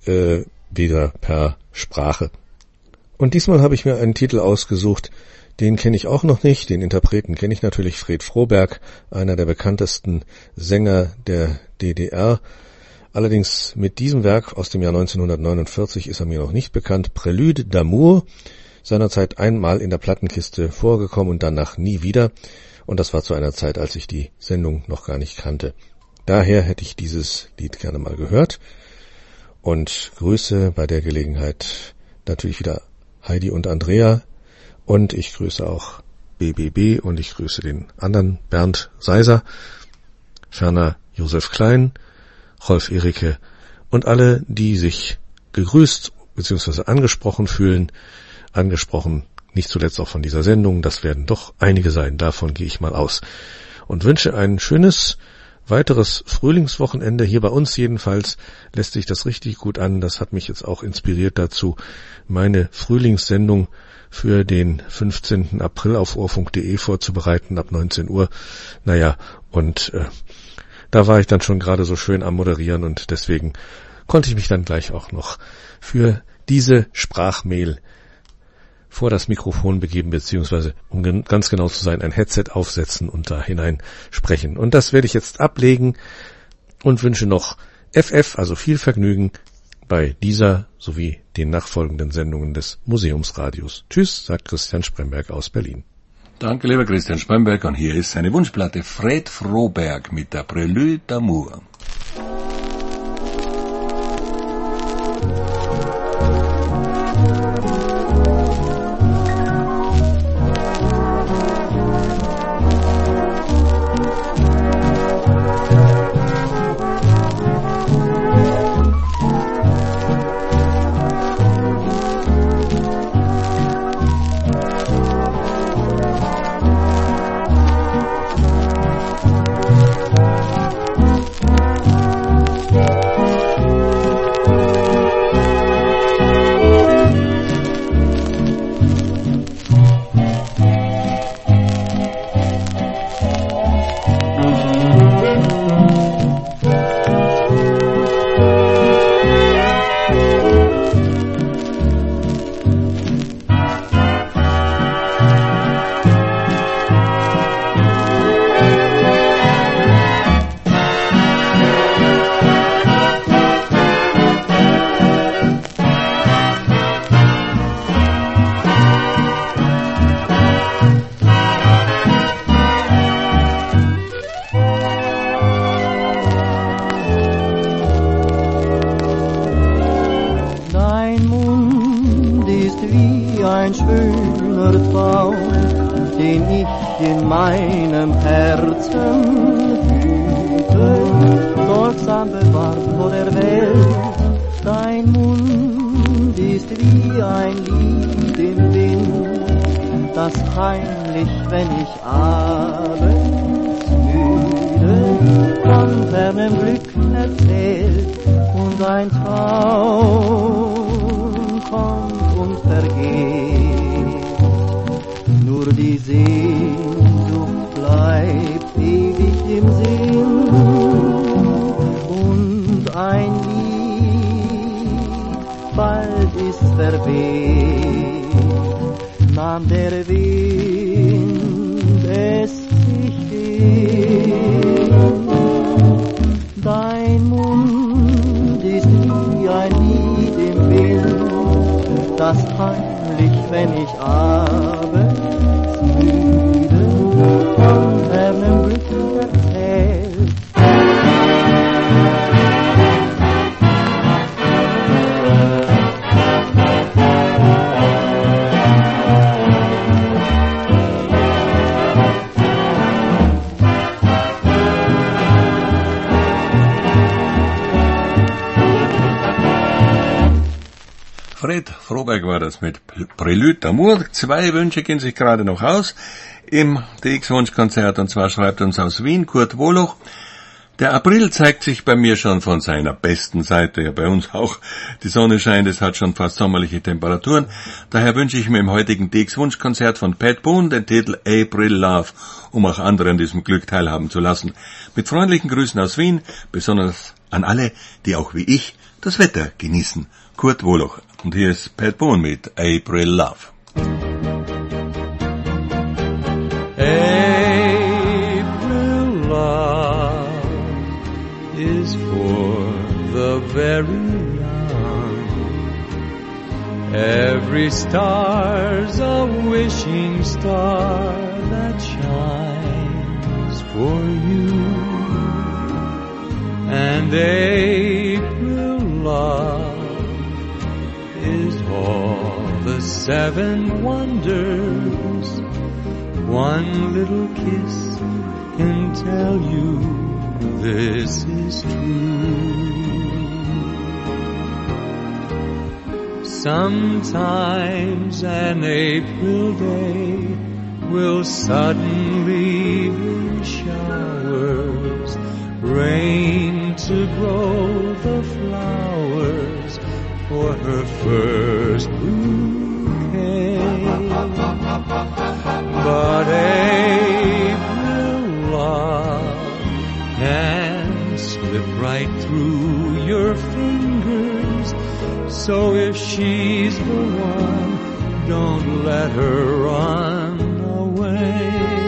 äh, wieder per Sprache. Und diesmal habe ich mir einen Titel ausgesucht, den kenne ich auch noch nicht. Den Interpreten kenne ich natürlich, Fred Froberg, einer der bekanntesten Sänger der D D R. Allerdings mit diesem Werk aus dem Jahr neunzehnhundertneunundvierzig ist er mir noch nicht bekannt. Prélude d'amour, seinerzeit einmal in der Plattenkiste vorgekommen und danach nie wieder. Und das war zu einer Zeit, als ich die Sendung noch gar nicht kannte. Daher hätte ich dieses Lied gerne mal gehört. Und grüße bei der Gelegenheit natürlich wieder Heidi und Andrea. Und ich grüße auch B B B und ich grüße den anderen Bernd Seiser, ferner Josef Klein, Rolf Ericke und alle, die sich gegrüßt bzw. angesprochen fühlen, angesprochen nicht zuletzt auch von dieser Sendung, das werden doch einige sein, davon gehe ich mal aus. Und wünsche ein schönes weiteres Frühlingswochenende, hier bei uns jedenfalls lässt sich das richtig gut an, das hat mich jetzt auch inspiriert dazu, meine Frühlingssendung für den fünfzehnten April auf ohrfunk punkt de vorzubereiten, ab neunzehn Uhr. Naja, und äh, da war ich dann schon gerade so schön am Moderieren und deswegen konnte ich mich dann gleich auch noch für diese Sprachmail vor das Mikrofon begeben, beziehungsweise, um gen- ganz genau zu sein, ein Headset aufsetzen und da hinein sprechen. Und das werde ich jetzt ablegen und wünsche noch F F, also viel Vergnügen bei dieser sowie den nachfolgenden Sendungen des Museumsradios. Tschüss, sagt Christian Spremberg aus Berlin. Danke, lieber Christian Spremberg, und hier ist seine Wunschplatte Fred Froberg mit der Prélude d'amour. Fred Froberg war das mit Prélude d'amour. Zwei Wünsche gehen sich gerade noch aus im D X-Wunschkonzert, und zwar schreibt uns aus Wien Kurt Woloch: Der April zeigt sich bei mir schon von seiner besten Seite, ja bei uns auch. Die Sonne scheint, es hat schon fast sommerliche Temperaturen. Daher wünsche ich mir im heutigen D X-Wunschkonzert von Pat Boone den Titel April Love, um auch andere an diesem Glück teilhaben zu lassen. Mit freundlichen Grüßen aus Wien, besonders An alle, die auch wie ich das Wetter genießen. Kurt Woloch. Und hier ist Pat Boone mit April Love. April love is for the very young. Every star's a wishing star that shines for you. And April love is all the seven wonders. One little kiss can tell you this is true. Sometimes an April day will suddenly bring showers, rain to grow the flowers for her first bouquet. But April love can slip right through your fingers. So if she's the one, don't let her run away.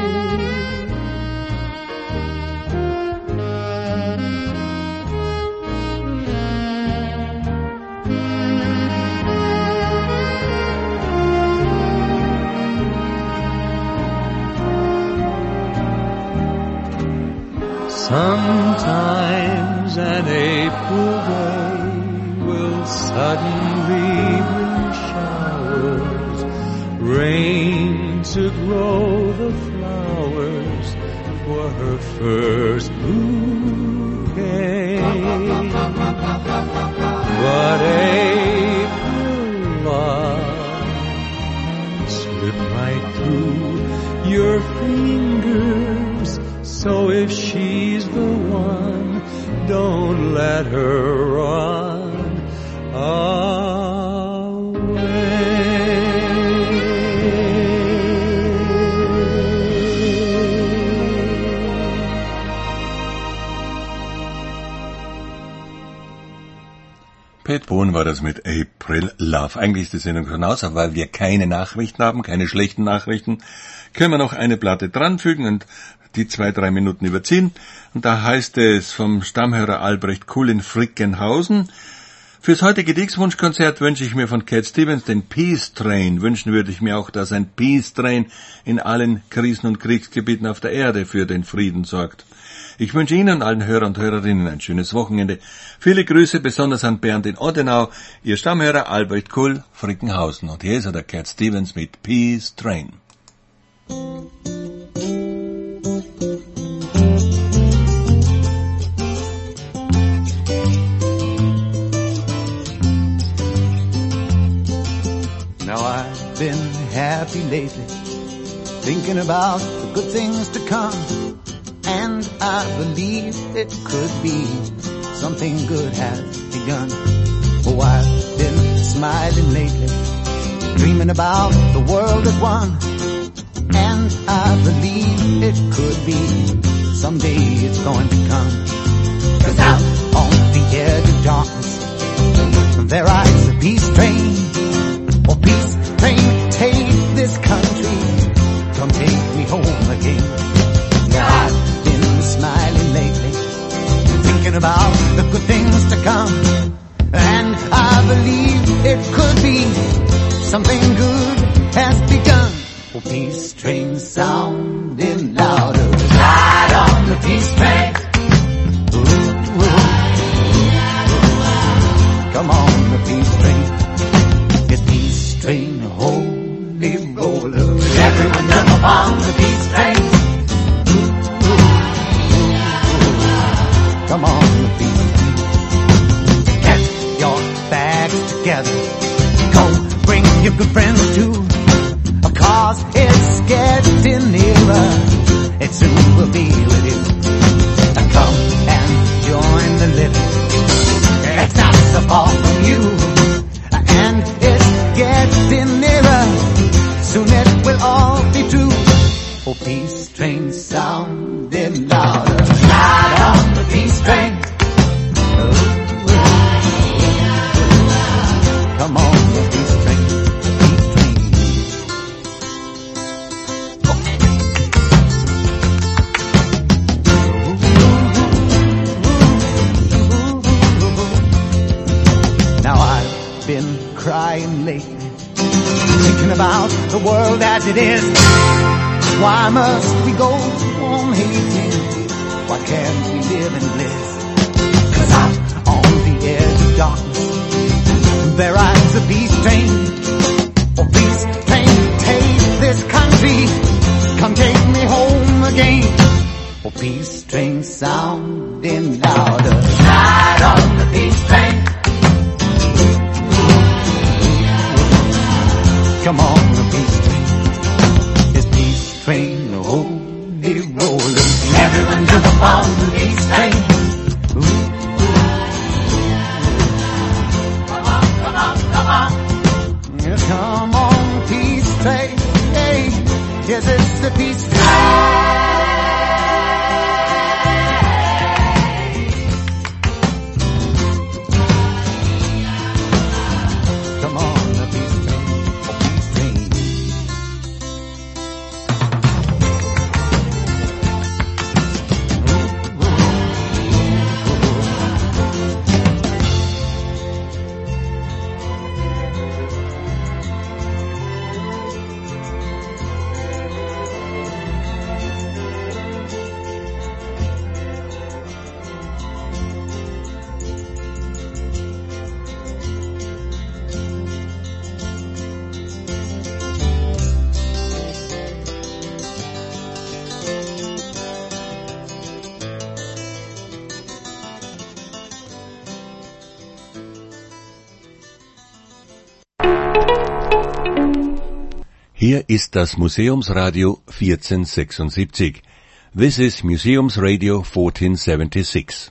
Sometimes an April day will suddenly bring showers, rain to grow the flowers for her first bouquet. But April love can slip right through your fingers. So if she's the one, don't let her run away. Pat Boone war das mit April Love. Eigentlich ist die Sendung schon aus, aber weil wir keine Nachrichten haben, keine schlechten Nachrichten, können wir noch eine Platte dranfügen und die zwei, drei Minuten überziehen. Und da heißt es vom Stammhörer Albrecht Kuhl in Frickenhausen: Fürs heutige Diegswunschkonzert wünsche ich mir von Cat Stevens den Peace Train. Wünschen würde ich mir auch, dass ein Peace Train in allen Krisen- und Kriegsgebieten auf der Erde für den Frieden sorgt. Ich wünsche Ihnen und allen Hörer und Hörerinnen ein schönes Wochenende. Viele Grüße, besonders an Bernd in Oddenau, Ihr Stammhörer Albrecht Kuhl, Frickenhausen. Und hier ist er, der Cat Stevens mit Peace Train. Now I've been happy lately, thinking about the good things to come, and I believe it could be something good has begun. Oh, I've been smiling lately, dreaming about the world at one, and I believe it could be someday it's going to come. 'Cause out on the edge of darkness, there rides the peace train. Oh, peace train, take this country, come take me home again. Now I've been smiling lately, thinking about the good things to come, and I believe it could be something good has begun. Oh, peace train sounding louder, ride on the peace train. Ooh, ooh, ooh. Come on, the peace train. Train, holy roller, everyone jump on the peace train. Ooh, ooh, ooh, ooh. Come on, the peace train. Get your bags together, go bring your good friends too, cause it's getting nearer, it soon will be with you. Come and join the living, it's not so far from you, and it's getting nearer, soon it will all be true. Oh, peace train sounding louder, ride on the peace train. Ooh, the world as it is. Why must we go on hating? Why can't we live in bliss? 'Cause out on the edge of darkness there rides a peace train. Oh, peace train, take this country, come take me home again. Oh, peace train sounding louder. Ride on the peace train. Come on, the peace train. This peace train, holy roller. Everyone jump up on the peace train. Ooh. Come on, come on, come on. Yes, come on, peace train. Hey, yes, it's the peace train. Hier ist das Museumsradio vierzehnhundertsechsundsiebzig. This is Museums Radio fourteen seventy-six.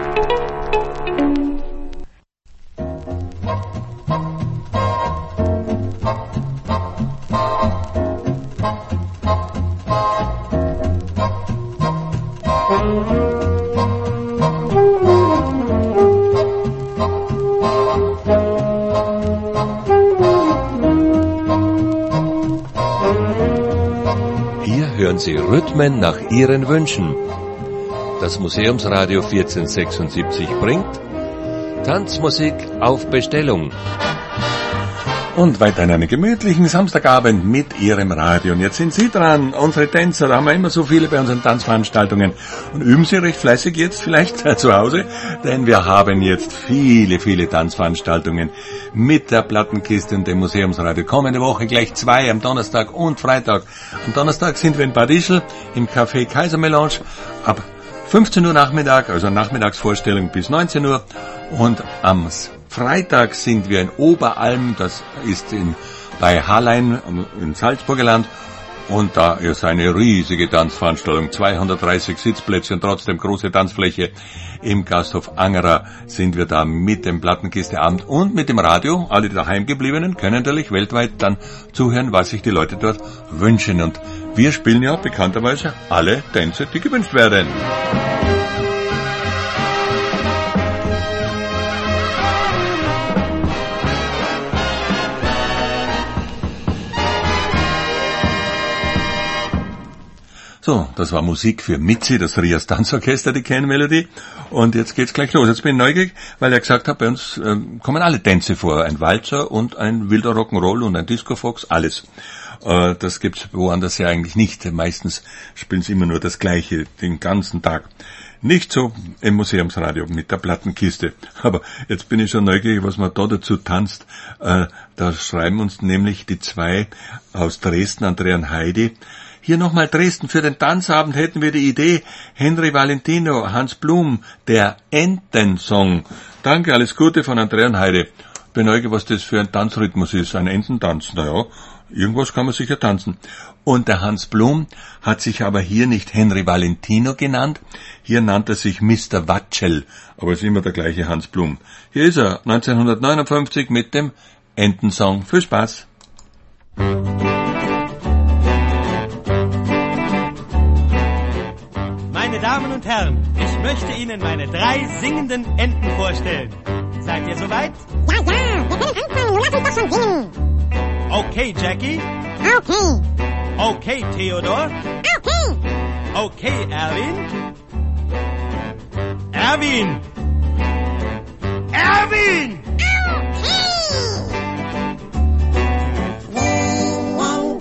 Hören Sie Rhythmen nach Ihren Wünschen. Das Museumsradio vierzehnhundertsechsundsiebzig bringt Tanzmusik auf Bestellung. Und weiter in einem gemütlichen Samstagabend mit Ihrem Radio. Und jetzt sind Sie dran, unsere Tänzer, da haben wir immer so viele bei unseren Tanzveranstaltungen. Und üben Sie recht fleißig jetzt vielleicht zu Hause, denn wir haben jetzt viele, viele Tanzveranstaltungen mit der Plattenkiste und dem Museumsradio. Kommende Woche gleich zwei, am Donnerstag und Freitag. Am Donnerstag sind wir in Bad Ischl im Café Kaisermelange ab fünfzehn Uhr Nachmittag, also Nachmittagsvorstellung bis neunzehn Uhr. Und am Freitag sind wir in Oberalm, das ist in, bei Hallein im Salzburger Land. Und da ist eine riesige Tanzveranstaltung, zweihundertdreißig Sitzplätze und trotzdem große Tanzfläche. Im Gasthof Angerer sind wir da mit dem Plattenkisteabend und mit dem Radio. Alle Daheimgebliebenen können natürlich weltweit dann zuhören, was sich die Leute dort wünschen. Und wir spielen ja bekannterweise alle Tänze, die gewünscht werden. So, das war Musik für Mitzi, das Rias Tanzorchester, die Kennmelodie. Und jetzt geht's gleich los. Jetzt bin ich neugierig, weil er gesagt hat, bei uns äh, kommen alle Tänze vor. Ein Walzer und ein wilder Rock'n'Roll und ein Disco-Fox, alles. Äh, das gibt's woanders ja eigentlich nicht. Meistens spielen sie immer nur das Gleiche, den ganzen Tag. Nicht so im Museumsradio mit der Plattenkiste. Aber jetzt bin ich schon neugierig, was man da dazu tanzt. Äh, da schreiben uns nämlich die zwei aus Dresden, Andrea und Heidi. Hier nochmal Dresden. Für den Tanzabend hätten wir die Idee, Henry Valentino, Hans Blum, der Entensong. Danke, alles Gute von Andrea und Heide. Bin neugierig, was das für ein Tanzrhythmus ist, ein Ententanz. Naja, irgendwas kann man sicher tanzen. Und der Hans Blum hat sich aber hier nicht Henry Valentino genannt, hier nannte er sich Mister Watschel, aber es ist immer der gleiche Hans Blum. Hier ist er, neunzehnhundertneunundfünfzig mit dem Entensong. Viel Spaß! Meine Damen und Herren, ich möchte Ihnen meine drei singenden Enten vorstellen. Seid ihr soweit? Ja, ja, wir können anfangen, lass uns doch schon singen. Okay, Jackie. Okay. Okay, Theodor. Okay. Okay, Erwin. Erwin. Erwin! Okay.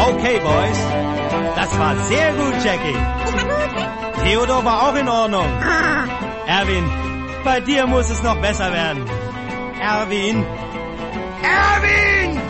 Okay, Boys. Das war sehr gut, Jackie. Theodor war auch in Ordnung. Erwin, bei dir muss es noch besser werden. Erwin. Erwin!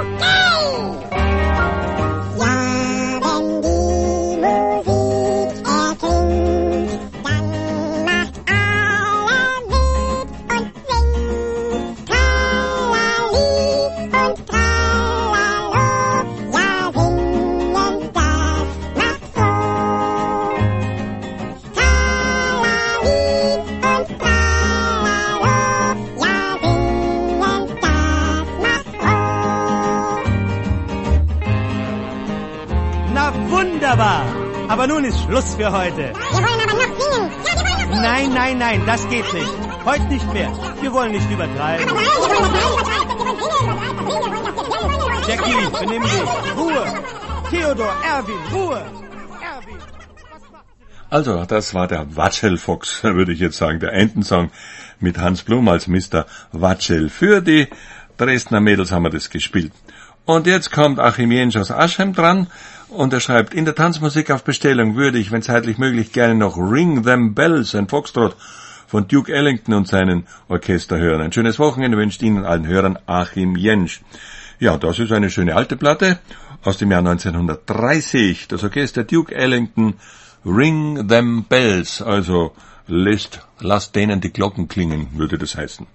Aber nun ist Schluss für heute. Wir wollen aber noch singen. Ja, wir wollen noch singen. Nein, nein, nein, das geht nicht. Heute nicht mehr. Wir wollen nicht übertreiben. Aber nein, wir wollen übertreiben, wir wollen singen, wir wollen singen, wir wollen singen. Jackie, benimm dich. Ruhe. Theodor, Erwin, Ruhe. Erwin. Also, das war der Watschelfox, würde ich jetzt sagen, der Entensong mit Hans Blum als Mister Watschel. Für die Dresdner Mädels haben wir das gespielt. Und jetzt kommt Achim Jensch aus Aschheim dran. Und er schreibt, in der Tanzmusik auf Bestellung würde ich, wenn zeitlich möglich, gerne noch Ring Them Bells, ein Foxtrot von Duke Ellington und seinen Orchester hören. Ein schönes Wochenende wünscht Ihnen allen Hörern Achim Jensch. Ja, das ist eine schöne alte Platte aus dem Jahr neunzehnhundertdreißig. Das Orchester Duke Ellington, Ring Them Bells, also lässt, lasst denen die Glocken klingen, würde das heißen.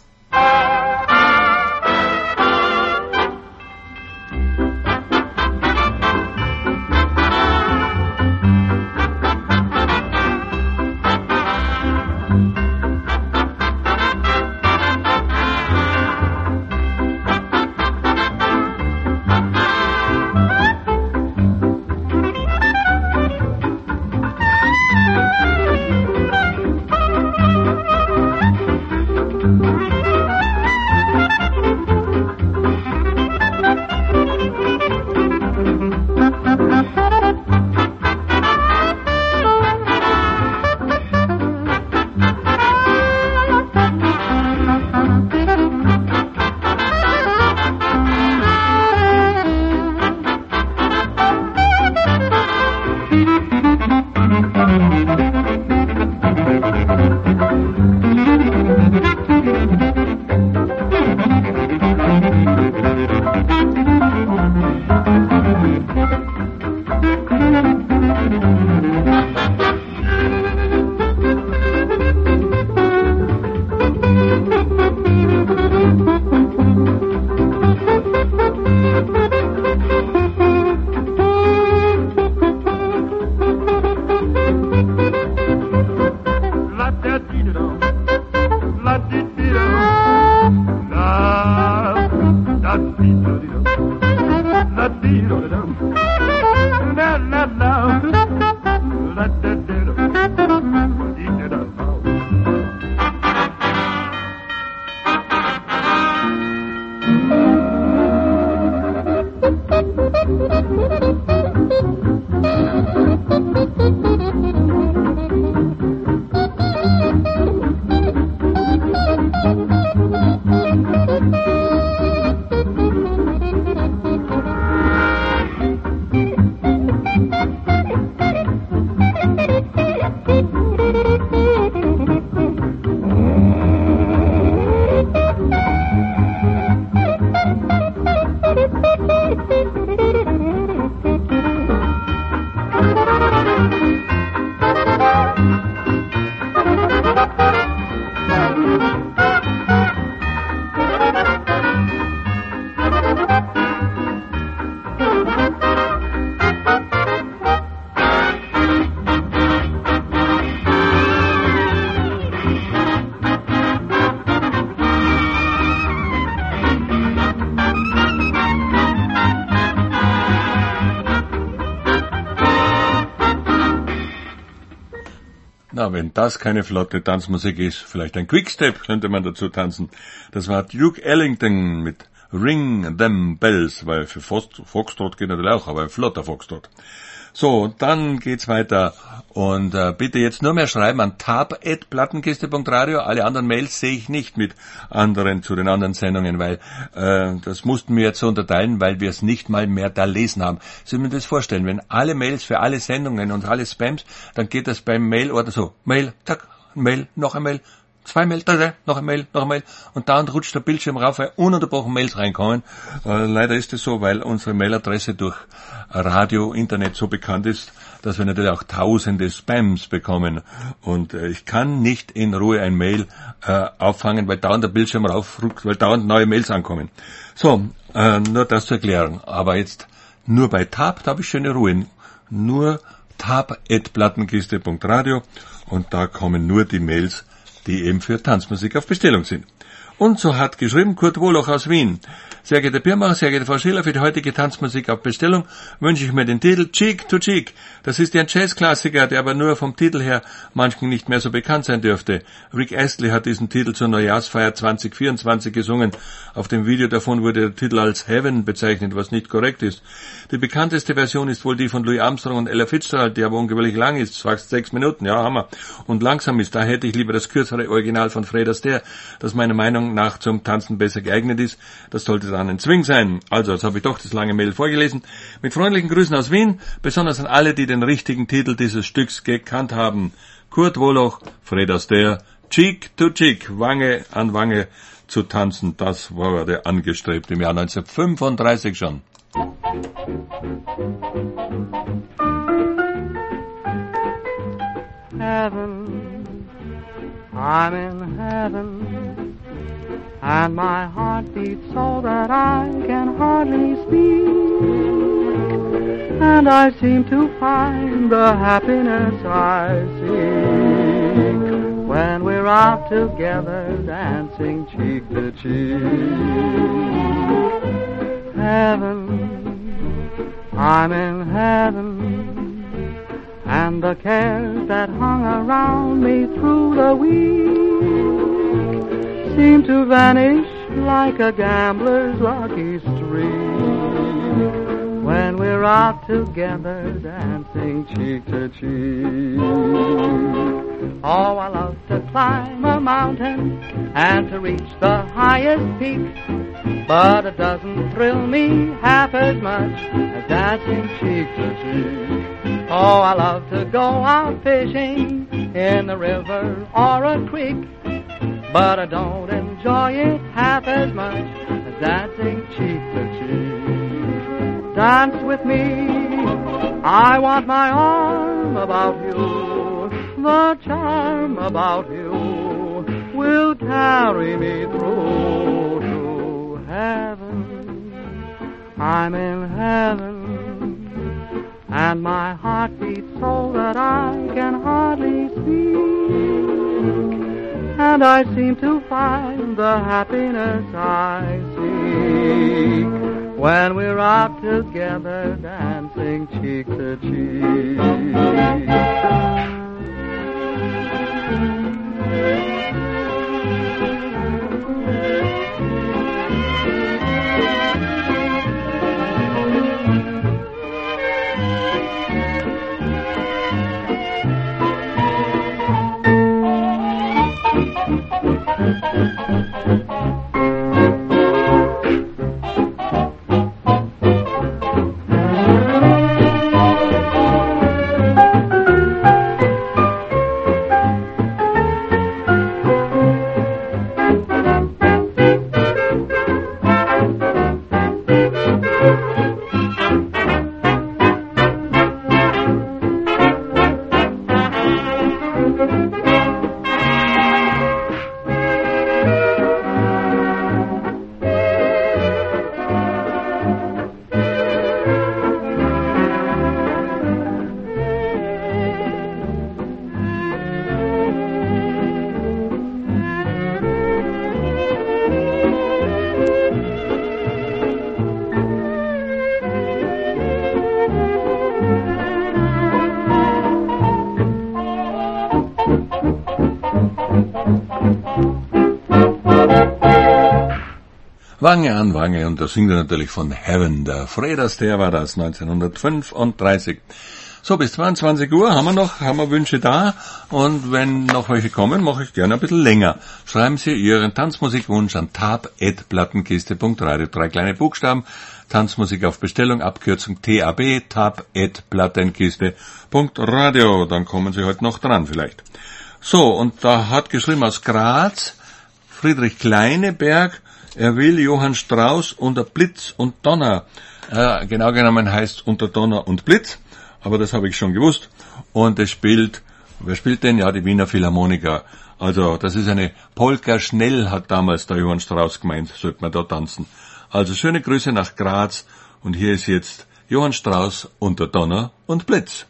Na, wenn das keine flotte Tanzmusik ist, vielleicht ein Quickstep könnte man dazu tanzen. Das war Duke Ellington mit Ring them bells, weil für Foxtrot geht natürlich auch, aber ein flotter Foxtrot. So, dann geht's weiter und äh, bitte jetzt nur mehr schreiben an tab at plattenkiste punkt radio. Alle anderen Mails sehe ich nicht mit anderen zu den anderen Sendungen, weil äh, das mussten wir jetzt so unterteilen, weil wir es nicht mal mehr da lesen haben. Sie müssen sich das vorstellen, wenn alle Mails für alle Sendungen und alle Spams, dann geht das beim Mailordner so, Mail, zack, Mail, noch ein Mail, zwei Mail, drei, noch ein Mail, noch ein Mail und dann rutscht der Bildschirm rauf, weil ununterbrochen Mails reinkommen. Äh, leider ist es so, weil unsere Mailadresse durch Radio, Internet so bekannt ist, dass wir natürlich auch tausende Spams bekommen und äh, ich kann nicht in Ruhe ein Mail äh, auffangen, weil dauernd der Bildschirm raufrutscht, weil dauernd neue Mails ankommen. So, äh, nur das zur Erklärung. Aber jetzt nur bei Tab, da habe ich schöne Ruhe. Nur tab at plattenkiste punkt radio und da kommen nur die Mails, die eben für Tanzmusik auf Bestellung sind. Und so hat geschrieben Kurt Woloch aus Wien. Sehr geehrter Biermacher, sehr geehrte Frau Schiller, für die heutige Tanzmusik auf Bestellung wünsche ich mir den Titel Cheek to Cheek. Das ist ein Jazzklassiker, der aber nur vom Titel her manchen nicht mehr so bekannt sein dürfte. Rick Astley hat diesen Titel zur Neujahrsfeier zwanzig vierundzwanzig gesungen. Auf dem Video davon wurde der Titel als Heaven bezeichnet, was nicht korrekt ist. Die bekannteste Version ist wohl die von Louis Armstrong und Ella Fitzgerald, die aber ungewöhnlich lang ist, fast sechs Minuten, ja, Hammer, und langsam ist. Da hätte ich lieber das kürzere Original von Fred Astaire, das meiner Meinung nach zum Tanzen besser geeignet ist. Das sollte dann ein Zwing sein. Also, jetzt habe ich doch das lange Mail vorgelesen. Mit freundlichen Grüßen aus Wien, besonders an alle, die den richtigen Titel dieses Stücks gekannt haben. Kurt Woloch, Fred Astaire, Cheek to Cheek, Wange an Wange zu tanzen, das war der angestrebt im Jahr neunzehnhundertfünfunddreißig schon. Heaven, I'm in heaven, and my heart beats so that I can hardly speak, and I seem to find the happiness I seek when we're out together dancing cheek to cheek. Heaven, I'm in heaven, and the cares that hung around me through the week seem to vanish like a gambler's lucky streak when we're out together dancing cheek to cheek. Oh, I love to climb a mountain and to reach the highest peak, but it doesn't thrill me half as much as dancing cheek to cheek. Oh, I love to go out fishing in the river or a creek, but I don't enjoy it half as much as dancing cheek to cheek. Dance with me, I want my arm about you, the charm about you will carry me through to heaven. I'm in heaven, and my heart beats so that I can hardly speak, and I seem to find the happiness I seek when we're out together dancing cheek to cheek. Wange an Wange, und da singt er natürlich von Heaven. Der Fred Astaire war das, neunzehnhundertfünfunddreißig. So, bis zweiundzwanzig Uhr haben wir noch, haben wir Wünsche da, und wenn noch welche kommen, mache ich gerne ein bisschen länger. Schreiben Sie Ihren Tanzmusikwunsch an tab at plattenkiste punkt radio. Drei kleine Buchstaben, Tanzmusik auf Bestellung, Abkürzung T A B, tab at plattenkiste punkt radio. Dann kommen Sie heute noch dran vielleicht. So, und da hat geschrieben aus Graz Friedrich Kleineberg, er will Johann Strauss unter Blitz und Donner. Äh, genau genommen heißt unter Donner und Blitz, aber das habe ich schon gewusst. Und es spielt, wer spielt denn? Ja, die Wiener Philharmoniker. Also das ist eine Polka schnell, hat damals der Johann Strauss gemeint, sollte man da tanzen. Also schöne Grüße nach Graz, und hier ist jetzt Johann Strauss unter Donner und Blitz.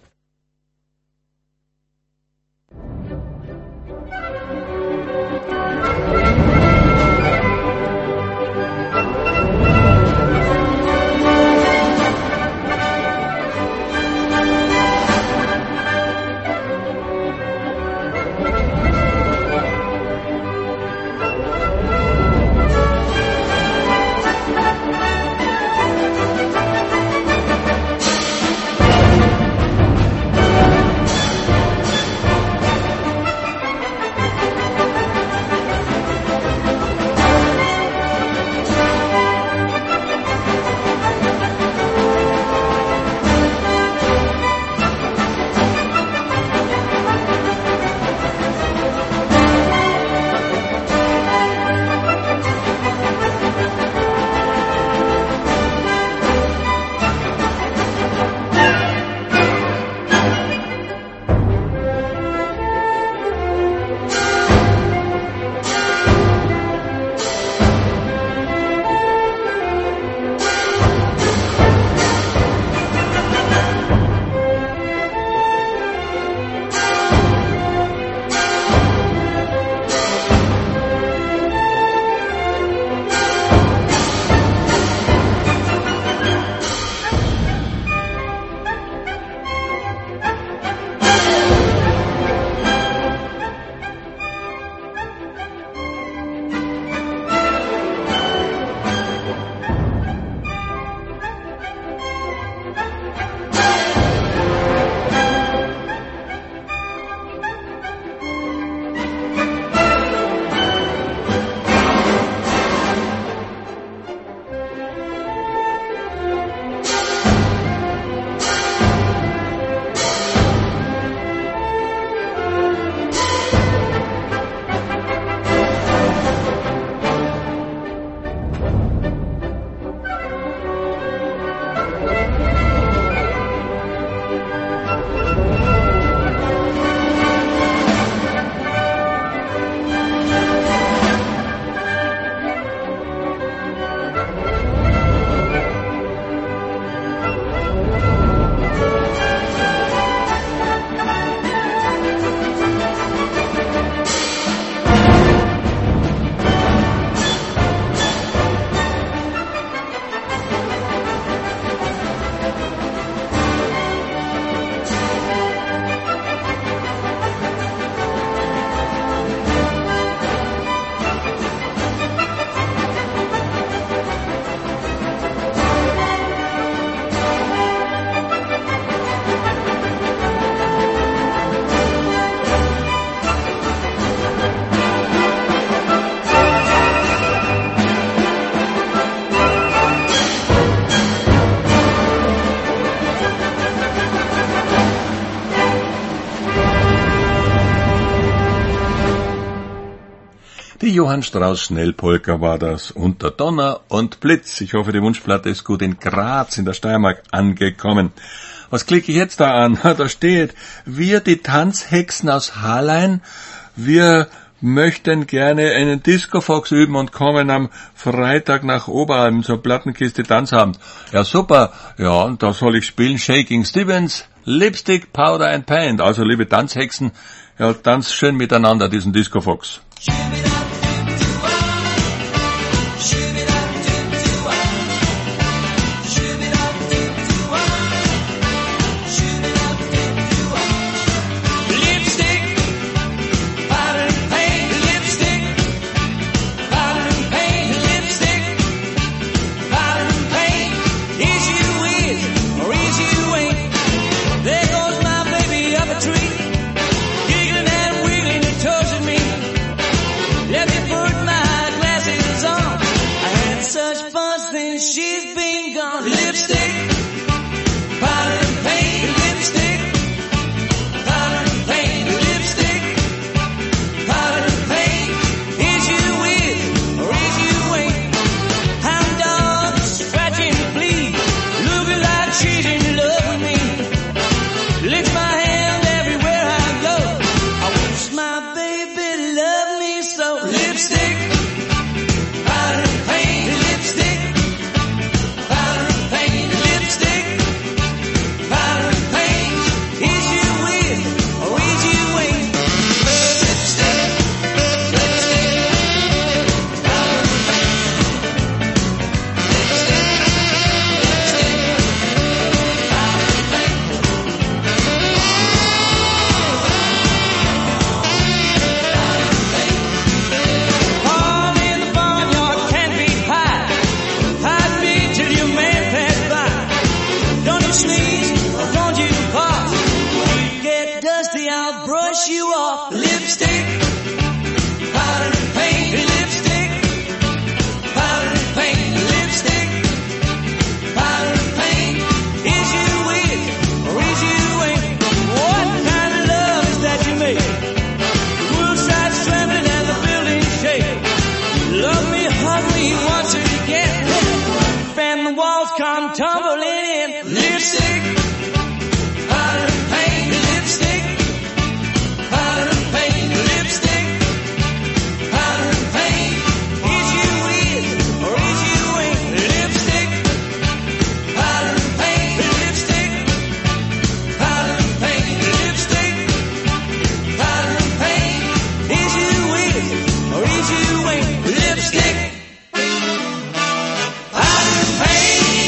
Die Johann Strauss Schnellpolka war das, unter Donner und Blitz. Ich hoffe, die Wunschplatte ist gut in Graz in der Steiermark angekommen. Was klicke ich jetzt da an? Da steht, wir, die Tanzhexen aus Harlein, wir möchten gerne einen Disco-Fox üben und kommen am Freitag nach Oberalm zur Plattenkiste Tanzabend. Ja, super. Ja, und da soll ich spielen Shaking Stevens, Lipstick, Powder and Paint. Also, liebe Tanzhexen, ja, tanzt schön miteinander diesen Disco-Fox. you are. Lipstick, powder and paint. Lipstick, powder and paint. Lipstick, powder and paint. Is you with or is you ain't? What kind of love is that you make? The world starts trembling and the buildings shake. Love me, hug me, once again. Fan the walls come tumbling in. Lipstick, powder and paint. Lipstick, powder and paint. Lipstick, powder and paint. Is you with or is you ain't? Lipstick, powder and paint. Lipstick, powder and paint. Lipstick, powder and paint. Is you with or is you ain't? Lipstick, powder and paint.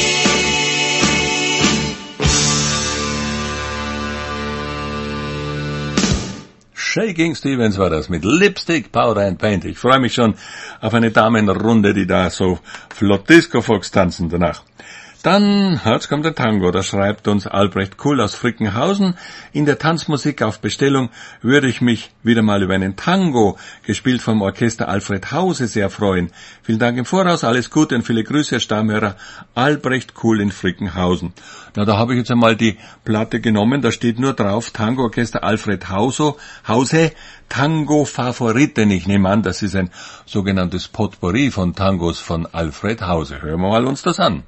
Shaking Stevens war das mit Lipstick, Powder and Paint. Ich freue mich schon auf eine Damenrunde, die da so flott Disco-Fox tanzen danach. Dann, jetzt kommt der Tango, da schreibt uns Albrecht Kuhl aus Frickenhausen. In der Tanzmusik auf Bestellung würde ich mich wieder mal über einen Tango, gespielt vom Orchester Alfred Hause, sehr freuen. Vielen Dank im Voraus, alles Gute und viele Grüße, Herr Stammhörer Albrecht Kuhl in Frickenhausen. Na, da habe ich jetzt einmal die Platte genommen, da steht nur drauf, Tango-Orchester Alfred Hause, Hause, Tango Favoriten. Ich nehme an, das ist ein sogenanntes Potpourri von Tangos von Alfred Hause. Hören wir mal uns das an.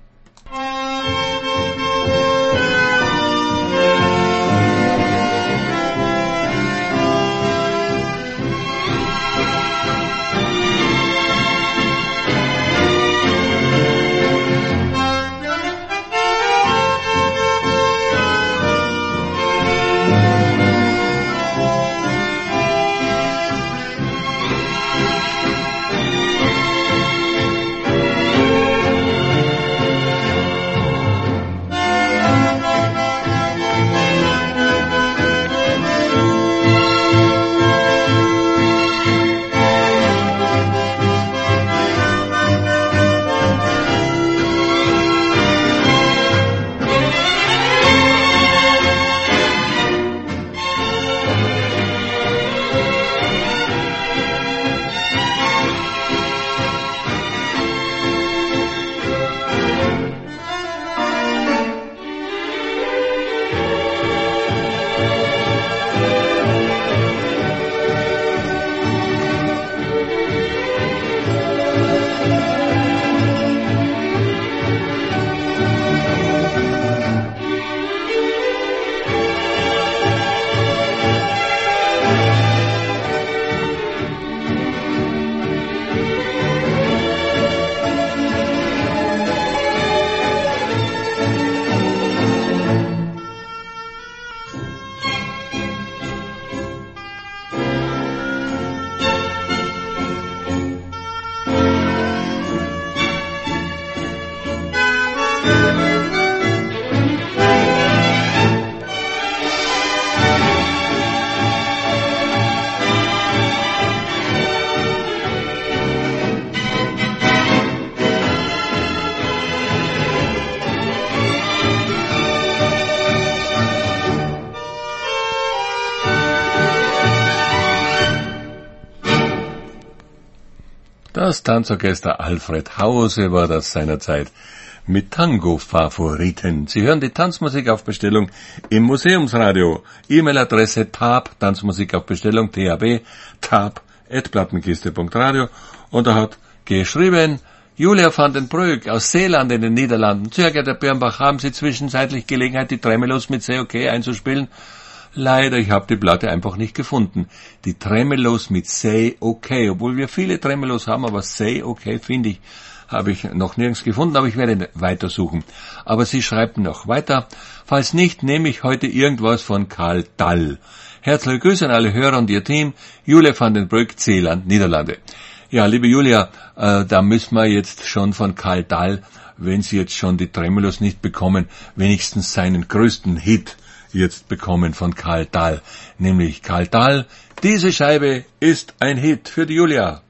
Das Tanzorchester Alfred Hause war das seinerzeit mit Tango-Favoriten. Sie hören die Tanzmusik auf Bestellung im Museumsradio. E-Mail-Adresse tab, Tanzmusik auf Bestellung, tab, tab, at plattenkiste punkt radio. Und er hat geschrieben, Julia van den Broek aus Zeeland in den Niederlanden. Sehr geehrter Birnbach, haben Sie zwischenzeitlich Gelegenheit, die Tremelos mit Say Okay einzuspielen? Leider, ich habe die Platte einfach nicht gefunden. Die Tremelos mit Say Okay, obwohl wir viele Tremelos haben, aber Say Okay, finde ich, habe ich noch nirgends gefunden, aber ich werde weitersuchen. Aber sie schreibt noch weiter. Falls nicht, nehme ich heute irgendwas von Karl Dall. Herzliche Grüße an alle Hörer und ihr Team. Julia van den Broek, Zeeland, Niederlande. Ja, liebe Julia, äh, da müssen wir jetzt schon von Karl Dall, wenn Sie jetzt schon die Tremelos nicht bekommen, wenigstens seinen größten Hit jetzt bekommen von Karl Dall, nämlich Karl Dall, diese Scheibe ist ein Hit für die Julia.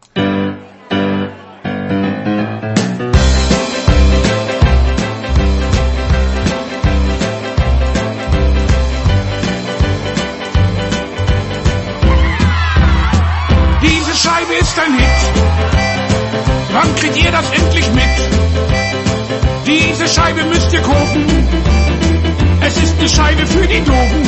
ihr das endlich mit? Diese Scheibe müsst ihr kaufen. Es ist eine Scheibe für die Doofen.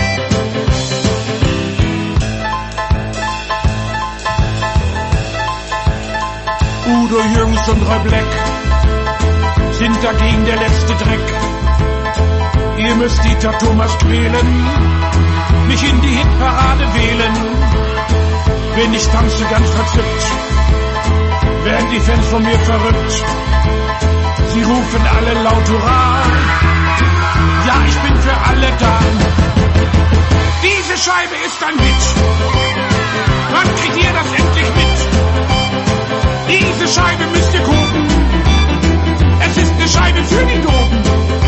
Udo Jürgens und Roy Black sind dagegen der letzte Dreck. Ihr müsst Dieter Thomas quälen, mich in die Hitparade wählen. Wenn ich tanze ganz verzückt, werden die Fans von mir verrückt. Sie rufen alle laut Hurra, ja, ich bin für alle da. Diese Scheibe ist ein Hit, wann kriegt ihr das endlich mit? Diese Scheibe müsst ihr gucken, es ist eine Scheibe für die Doofen.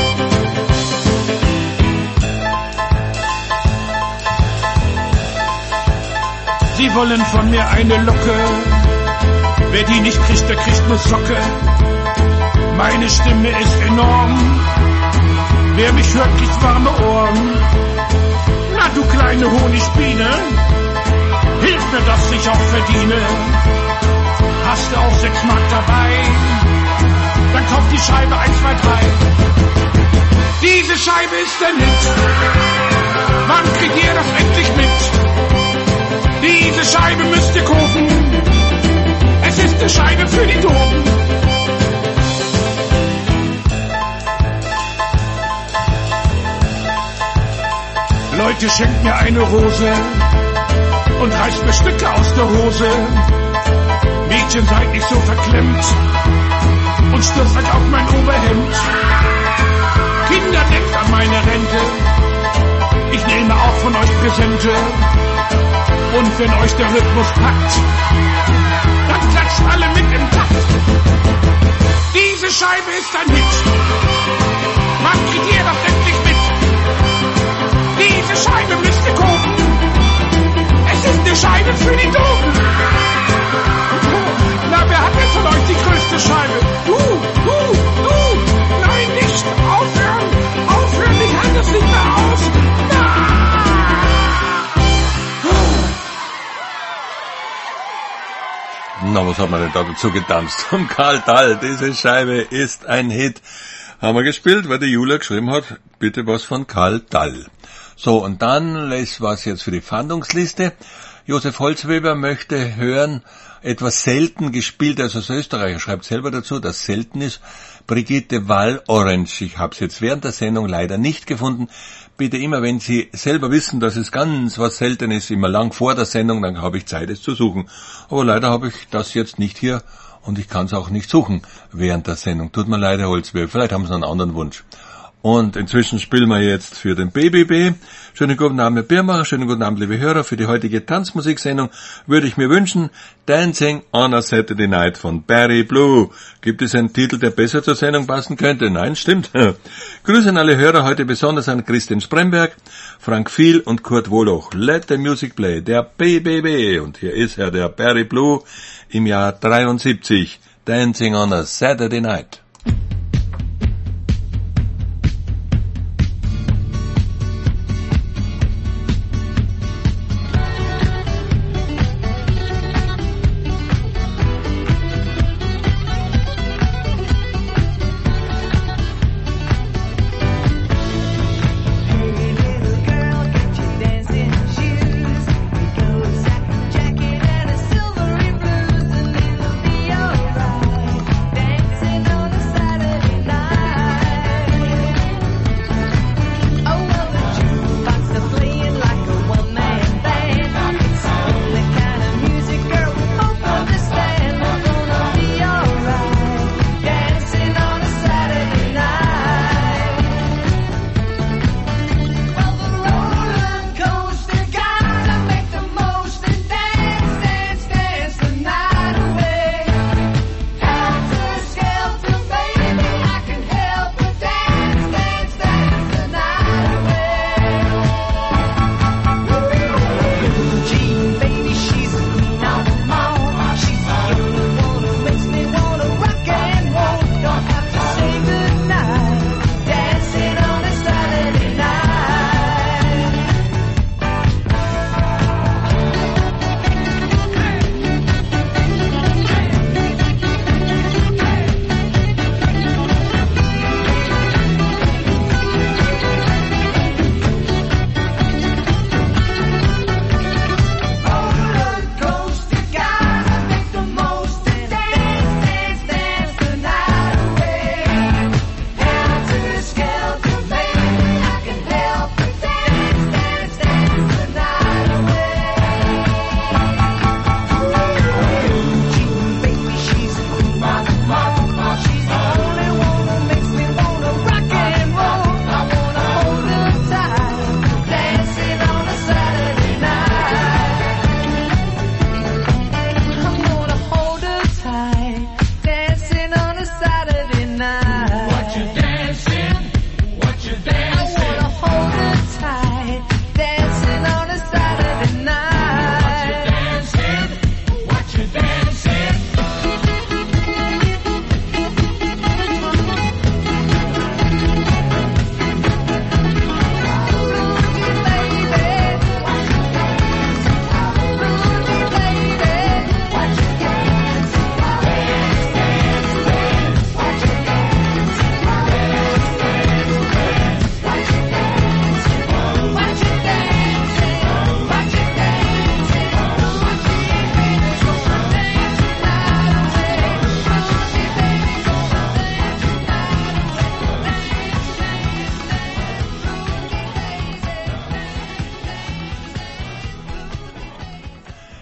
Sie wollen von mir eine Locke, wer die nicht kriegt, der kriegt eine Socke. Meine Stimme ist enorm, wer mich hört, kriegt warme Ohren. Na du kleine Honigbiene, hilf mir, dass ich auch verdiene. Hast du auch sechs Mark dabei, dann kauf die Scheibe eins, zwei, drei. Diese Scheibe ist ein Hit, wann kriegt ihr das endlich mit? Diese Scheibe müsst ihr kaufen, es ist eine Scheibe für die Doofen. Leute, schenkt mir eine Rose und reißt mir Stücke aus der Hose. Mädchen, seid nicht so verklemmt und stürzt euch auf mein Oberhemd. Kinder, denkt an meine Rente, ich nehme auch von euch Präsente. Und wenn euch der Rhythmus packt, dann klatscht alle mit im Takt. Diese Scheibe ist ein Hit, wann kriegt ihr das endlich mit? Diese Scheibe müsst ihr kaufen, es ist eine Scheibe für die Doofen. Na, wer hat denn von euch die größte Scheibe? Du, du, du, nein, nicht, aufhören, aufhören, ich halte es nicht mehr aus. Na. Na, was hat man denn da dazu getanzt? Zum Karl Dall, diese Scheibe ist ein Hit. Haben wir gespielt, weil die Julia geschrieben hat, bitte was von Karl Dall. So, und dann lässt was jetzt für die Fahndungsliste. Josef Holzweber möchte hören, etwas selten gespielt, also als Österreicher schreibt selber dazu, dass selten ist, Brigitte Wall-Orange. Ich habe es jetzt während der Sendung leider nicht gefunden. Bitte immer, wenn Sie selber wissen, dass es ganz was selten ist, immer lang vor der Sendung, dann habe ich Zeit, es zu suchen. Aber leider habe ich das jetzt nicht hier und ich kann es auch nicht suchen während der Sendung. Tut mir leid, Herr Holzweber, vielleicht haben Sie noch einen anderen Wunsch. Und inzwischen spielen wir jetzt für den B B B. Schönen guten Abend, Herr Biermacher, schönen guten Abend, liebe Hörer. Für die heutige Tanzmusiksendung würde ich mir wünschen, Dancing on a Saturday Night von Barry Blue. Gibt es einen Titel, der besser zur Sendung passen könnte? Nein, stimmt. Grüße an alle Hörer, heute besonders an Christian Spremberg, Frank Viel und Kurt Woloch. Let the Music Play, der B B B. Und hier ist er, der Barry Blue im Jahr dreiundsiebzig. Dancing on a Saturday Night. Dancing on a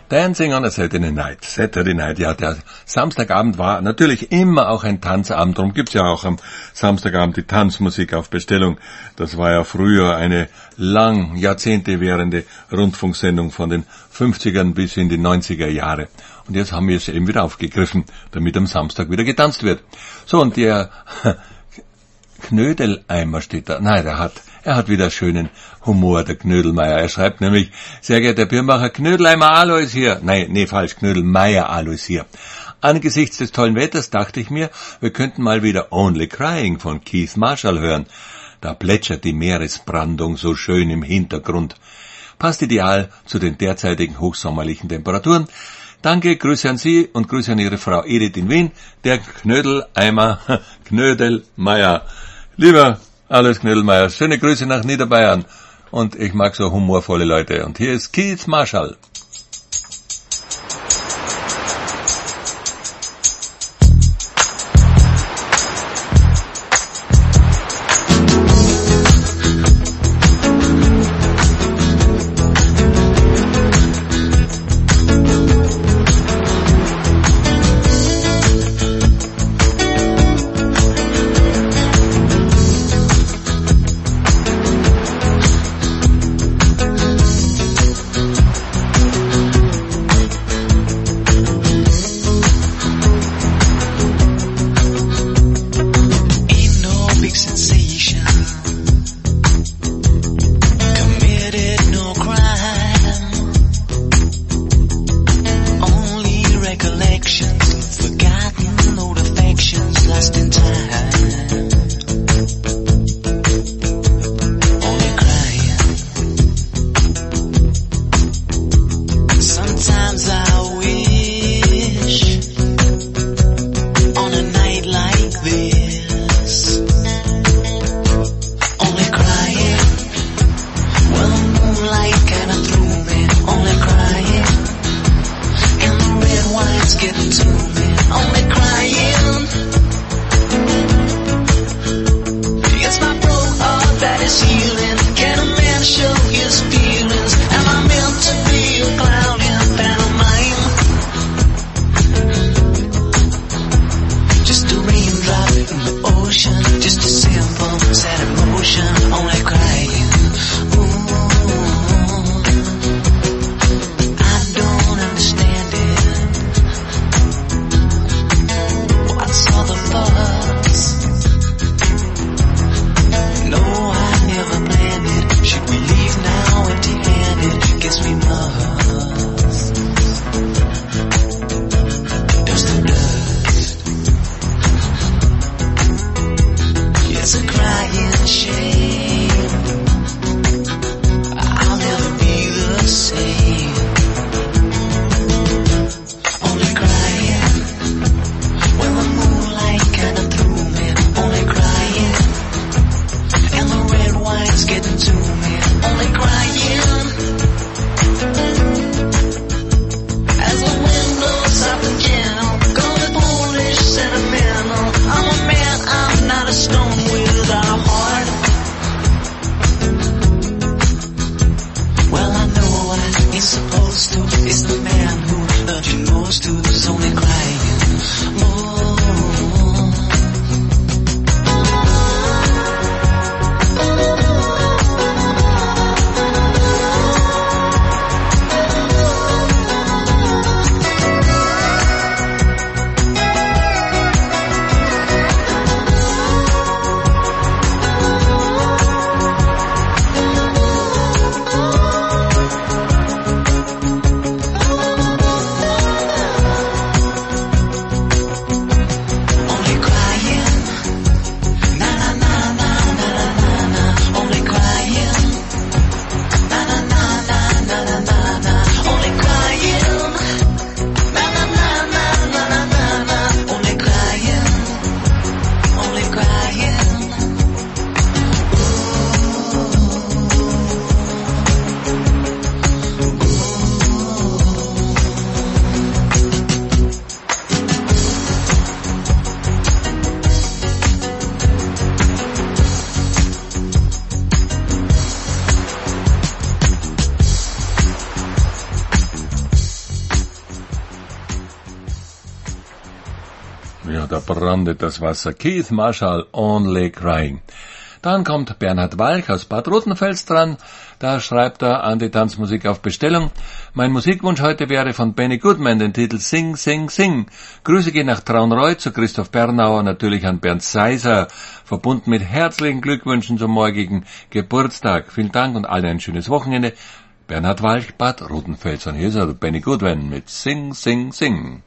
Dancing on a Saturday Night. Saturday Night, ja, der Samstagabend war natürlich immer auch ein Tanzabend. Darum gibt's ja auch am Samstagabend die Tanzmusik auf Bestellung. Das war ja früher eine lang, Jahrzehnte währende Rundfunksendung von den fünfzigern bis in die neunziger Jahre. Und jetzt haben wir es eben wieder aufgegriffen, damit am Samstag wieder getanzt wird. So, und der Knödeleimer steht da. Nein, der hat, er hat wieder schönen Humor, der Knödelmeier. Er schreibt nämlich, sehr geehrter Birnbacher, Knödeleimer Alois hier. Nein, nee, falsch, Knödelmeier Alois hier. Angesichts des tollen Wetters dachte ich mir, wir könnten mal wieder Only Crying von Keith Marshall hören. Da plätschert die Meeresbrandung so schön im Hintergrund. Passt ideal zu den derzeitigen hochsommerlichen Temperaturen. Danke, Grüße an Sie und Grüße an Ihre Frau Edith in Wien, der Knödeleimer Knödelmeier. Lieber Alois Knödelmeier, schöne Grüße nach Niederbayern. Und ich mag so humorvolle Leute. Und hier ist Keith Marshall. Thank brandet das Wasser. Keith Marshall, Only Crying. Dann kommt Bernhard Walch aus Bad Rotenfels dran. Da schreibt er an die Tanzmusik auf Bestellung. Mein Musikwunsch heute wäre von Benny Goodman, den Titel Sing, Sing, Sing. Grüße gehen nach Traunreuth zu Christoph Bernauer, natürlich an Bernd Seiser, verbunden mit herzlichen Glückwünschen zum morgigen Geburtstag. Vielen Dank und allen ein schönes Wochenende. Bernhard Walch, Bad Rotenfels. Und hier ist er, Benny Goodman mit Sing, Sing, Sing.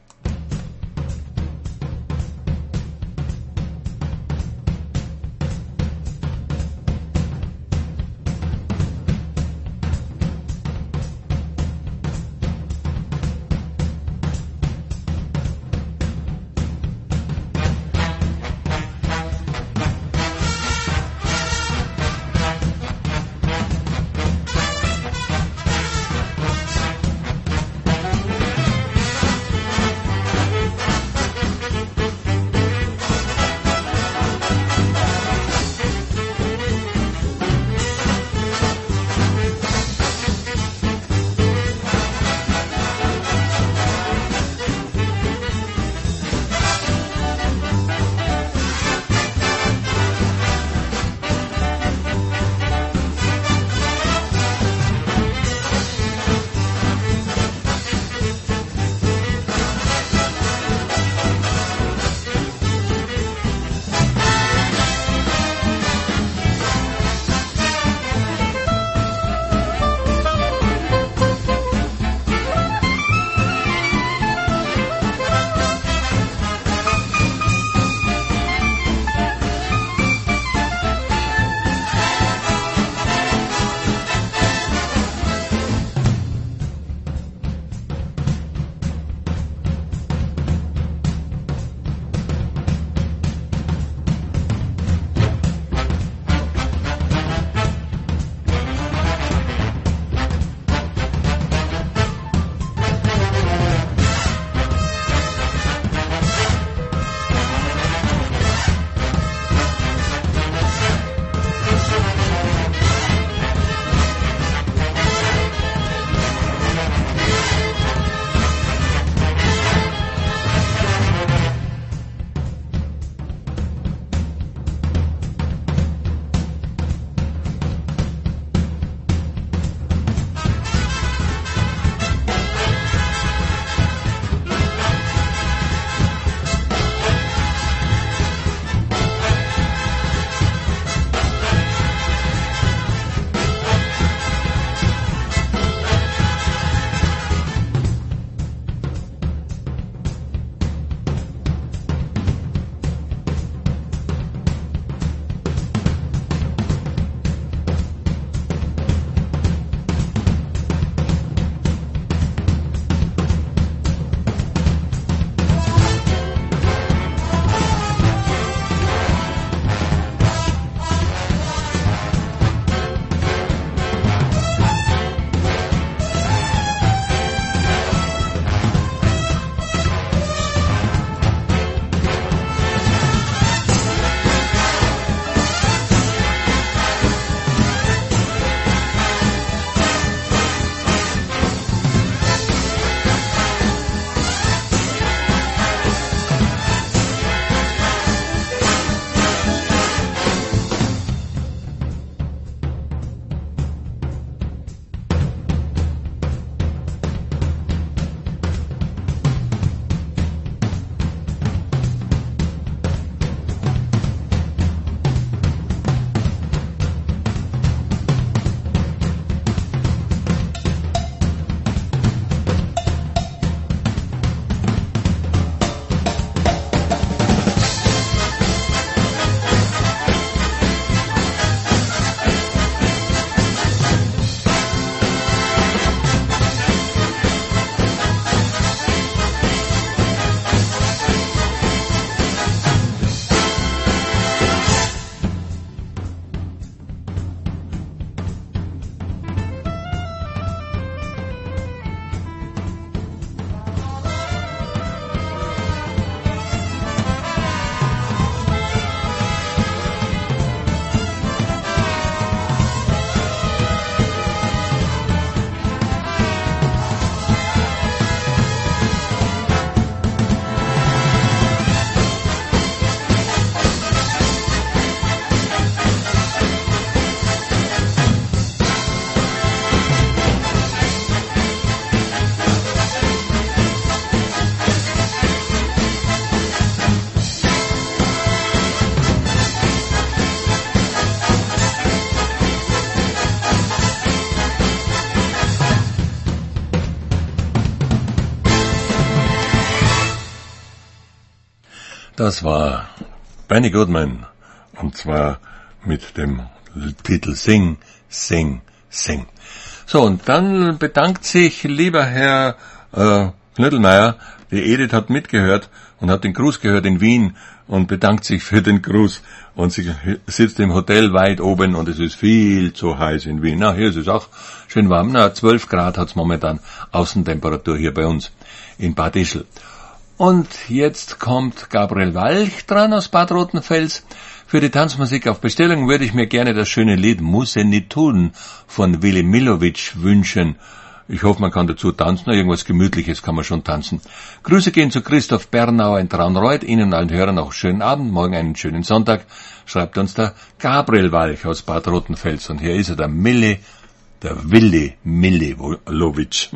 Das war Benny Goodman, und zwar mit dem Titel Sing, Sing, Sing. So, und dann bedankt sich lieber Herr äh, Knödelmeier, die Edith hat mitgehört und hat den Gruß gehört in Wien und bedankt sich für den Gruß. Und sie sitzt im Hotel weit oben und es ist viel zu heiß in Wien. Na, hier ist es auch schön warm. Na, zwölf Grad hat's momentan Außentemperatur hier bei uns in Bad Ischl. Und jetzt kommt Gabriel Walch dran aus Bad Rotenfels. Für die Tanzmusik auf Bestellung würde ich mir gerne das schöne Lied Muss er nicht tun von Willi Milovic wünschen. Ich hoffe, man kann dazu tanzen. Irgendwas Gemütliches kann man schon tanzen. Grüße gehen zu Christoph Bernauer in Traunreuth. Ihnen allen Hörern auch schönen Abend. Morgen einen schönen Sonntag. Schreibt uns der Gabriel Walch aus Bad Rotenfels. Und hier ist er, der Milli, der Willi Milovic.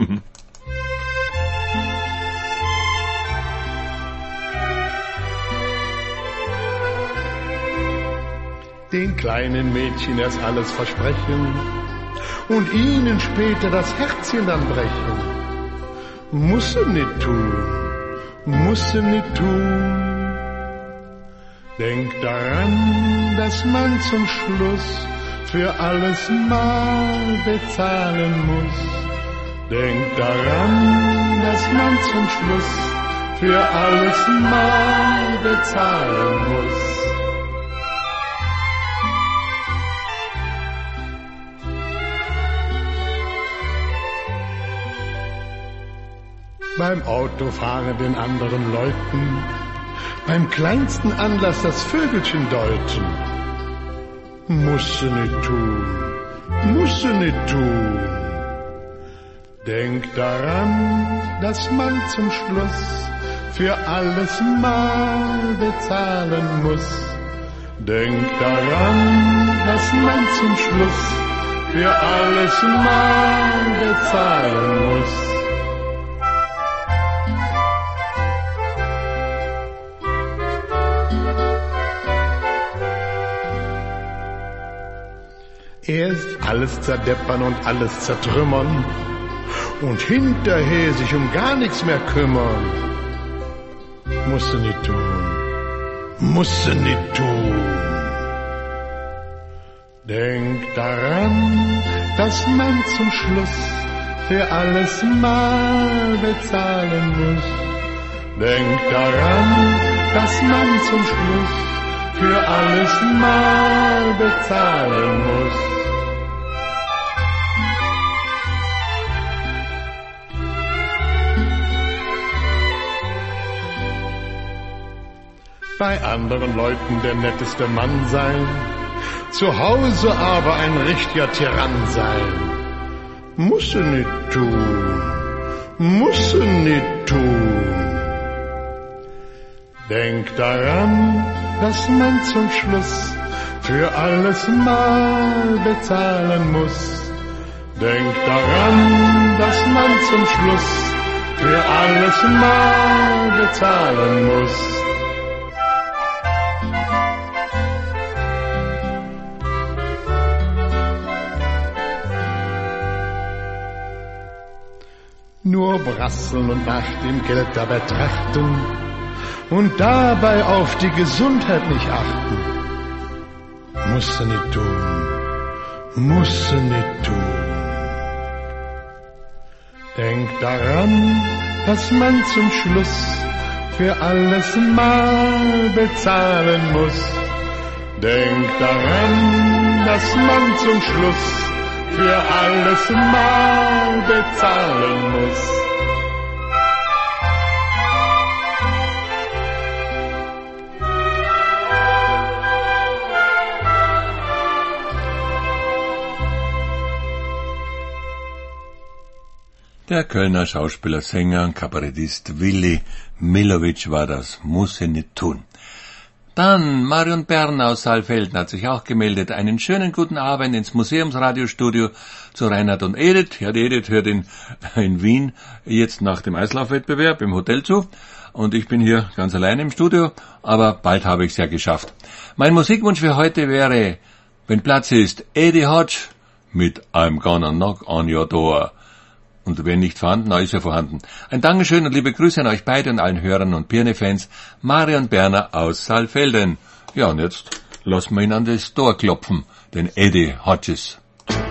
Den kleinen Mädchen erst alles versprechen und ihnen später das Herzchen dann brechen. Muss sie nicht tun, muss sie nicht tun. Denk daran, dass man zum Schluss für alles mal bezahlen muss. Denk daran, dass man zum Schluss für alles mal bezahlen muss. Beim Autofahren den anderen Leuten, beim kleinsten Anlass das Vögelchen deuten. Muss sie nicht tun, muss sie nicht tun. Denk daran, dass man zum Schluss für alles mal bezahlen muss. Denk daran, dass man zum Schluss für alles mal bezahlen muss. Erst alles zerdeppern und alles zertrümmern und hinterher sich um gar nichts mehr kümmern. Musst du nicht tun, musst du nicht tun. Denk daran, dass man zum Schluss für alles mal bezahlen muss. Denk daran, dass man zum Schluss für alles mal bezahlen muss. Bei anderen Leuten der netteste Mann sein, zu Hause aber ein richtiger Tyrann sein. Muss sie nicht tun, muss sie nicht tun. Denk daran, dass man zum Schluss für alles mal bezahlen muss. Denk daran, dass man zum Schluss für alles mal bezahlen muss. Nur brasseln und nach dem Geld dabei trachten und dabei auf die Gesundheit nicht achten. Musst du nicht tun, musst du nicht tun. Denk daran, dass man zum Schluss für alles mal bezahlen muss. Denk daran, dass man zum Schluss für alles mal bezahlen muss. Der Kölner Schauspieler, Sänger und Kabarettist Willi Milovic war das, muss er nicht tun. Dann Marion Bern aus Saalfelden hat sich auch gemeldet. Einen schönen guten Abend ins Museumsradiostudio zu Reinhard und Edith. Ja, die Edith hört in, in Wien jetzt nach dem Eislaufwettbewerb im Hotel zu. Und ich bin hier ganz allein im Studio, aber bald habe ich es ja geschafft. Mein Musikwunsch für heute wäre, wenn Platz ist, Eddie Hodge mit I'm Gonna Knock on Your Door. Und wenn nicht vorhanden, dann ist er vorhanden. Ein Dankeschön und liebe Grüße an euch beide und allen Hörern und Pirne-Fans. Marion Berner aus Saalfelden. Ja, und jetzt lassen wir ihn an das Tor klopfen, den Eddie Hodges.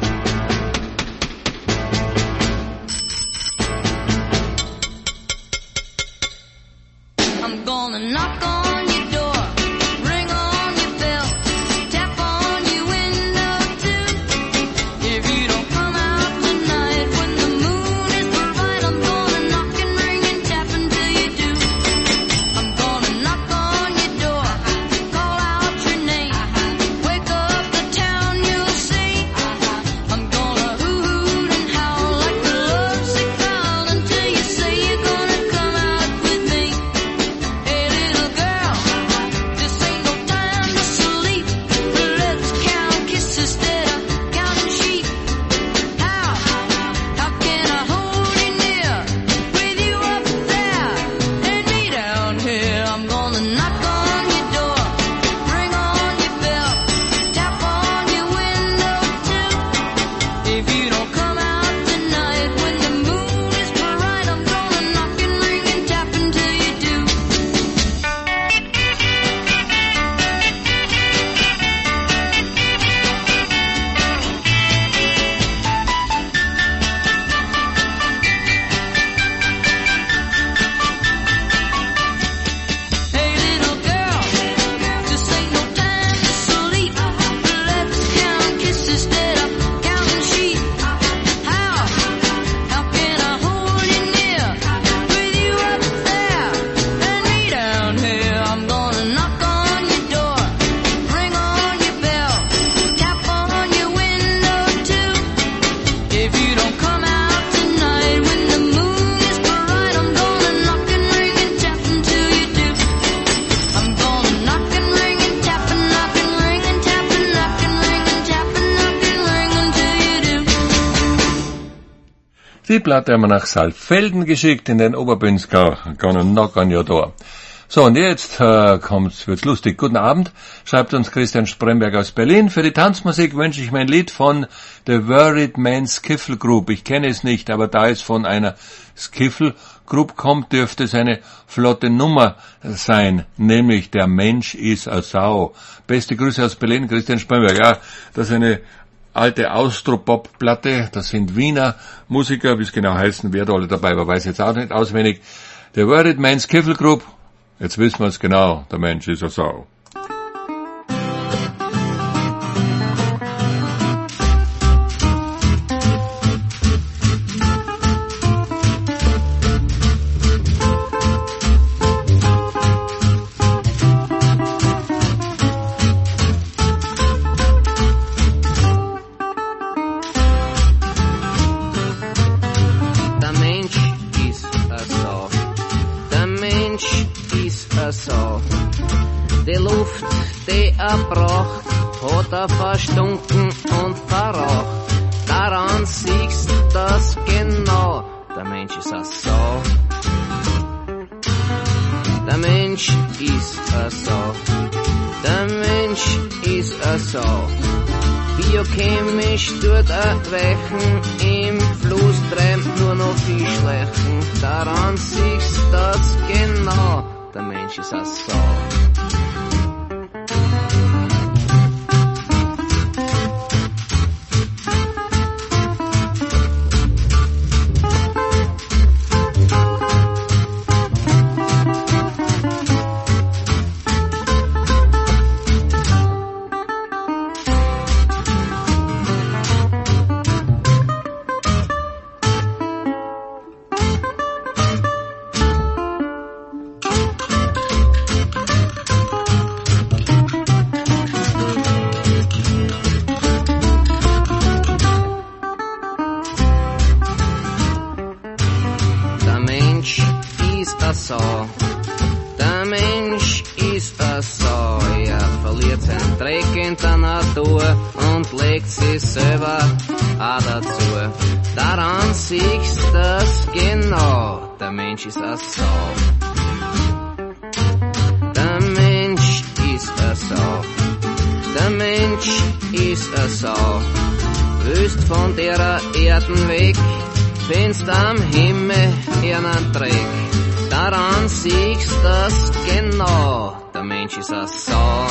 I'm gonna knock on your door, ring on your bell, tap on your window too. If you don't come out tonight when the moon is bright, I'm gonna knock and ring and tap until you do. I'm gonna knock on your door, call out your name, wake up the town, you'll see. I'm gonna hoot and howl like a lovesick child until you say you're gonna come out with me. Hey little girl, this ain't no time to sleep. Let's count kisses instead of counting sheep. How, how can I hold you near, with you up there and me down here? I'm gonna knock on your door, ring on your bell, tap on your window too. If you don't come out tonight when the moon is bright, I'm gonna knock and ring and tap until you do. Hey little girl, this ain't no time to sleep. Let's count kisses instead of counting sheep. How, how can I hold you near, with you up there and me down here? I'm gonna knock on your door, ring on your bell, tap on your window too. If you don't come out tonight when the moon is bright, I'm gonna knock and ring and tap until you do. I'm gonna knock and ring and tap and knock and ring and tap and knock and ring and tap and knock and ring until you do. Die Platte haben wir nach Saalfelden geschickt in den Oberbünzgau. Gonna knock on your door. So, und jetzt äh, kommt's, wird's lustig. Guten Abend, schreibt uns Christian Spremberg aus Berlin. Für die Tanzmusik wünsche ich mir ein Lied von The Worried Man Skiffle Group. Ich kenne es nicht, aber da es von einer Skiffle Group kommt, dürfte es eine flotte Nummer sein, nämlich Der Mensch ist a Sau. Beste Grüße aus Berlin, Christian Spremberg. Ja, das ist eine alte Austropop-Platte, das sind Wiener Musiker, wie es genau heißen, wer da alle dabei war, weiß jetzt auch nicht auswendig. The Worried Man Skiffle Group, jetzt wissen wir es genau, der Mensch ist a Sau. Der Mensch ist a Sau. Der Mensch ist a Sau. Die Luft, die er braucht, hat er verstunken und verraucht. Daran siehst das genau. Der Mensch ist a Sau. Der Mensch ist a Sau. Der Mensch ist a Sau. Biochemisch tut er weichen, im Fluss treibt nur noch Fischleichen. Daran siehst das genau, der Mensch ist a Sau. Der Mensch ist a Sau. Der Mensch ist a Sau. Er verliert sein Dreck in der Natur und legt sich selber auch dazu. Daran siehst das genau. Der Mensch ist a Sau. Der Mensch ist a Sau. Der Mensch ist a Sau. Willst von der Erden weg, findest am Himmel einen Dreck. Daran siehst das genau, der Mensch ist eine Sau.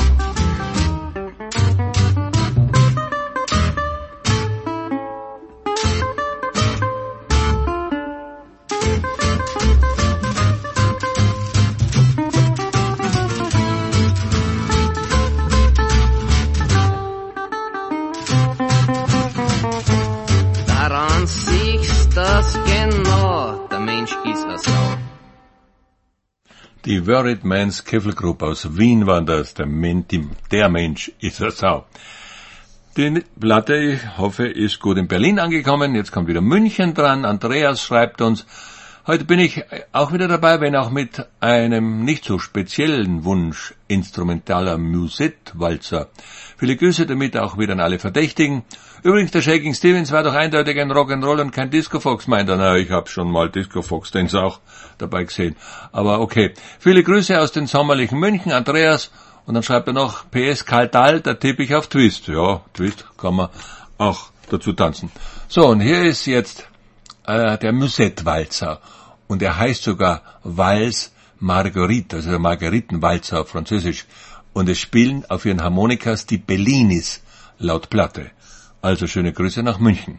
Daran siehst das genau, der Mensch ist eine Sau. Die Worried Man's Kiffel Group aus Wien waren das, der, Men- die, der Mensch ist eine Sau. Die Platte, ich hoffe, ist gut in Berlin angekommen. Jetzt kommt wieder München dran. Andreas schreibt uns, heute bin ich auch wieder dabei, wenn auch mit einem nicht so speziellen Wunsch instrumentaler Musette-Walzer. Viele Grüße damit auch wieder an alle Verdächtigen. Übrigens, der Shaking Stevens war doch eindeutig ein Rock'n'Roll und kein Disco-Fox, meint er. Na, ich hab schon mal Disco-Fox, den auch dabei gesehen. Aber okay. Viele Grüße aus den sommerlichen München, Andreas. Und dann schreibt er noch, P S Kaldal, da tippe ich auf Twist. Ja, Twist kann man auch dazu tanzen. So, und hier ist jetzt äh, der Musette-Walzer. Und er heißt sogar Vals Marguerite, also der Margaritenwalzer auf Französisch. Und es spielen auf ihren Harmonikas die Bellinis laut Platte. Also schöne Grüße nach München.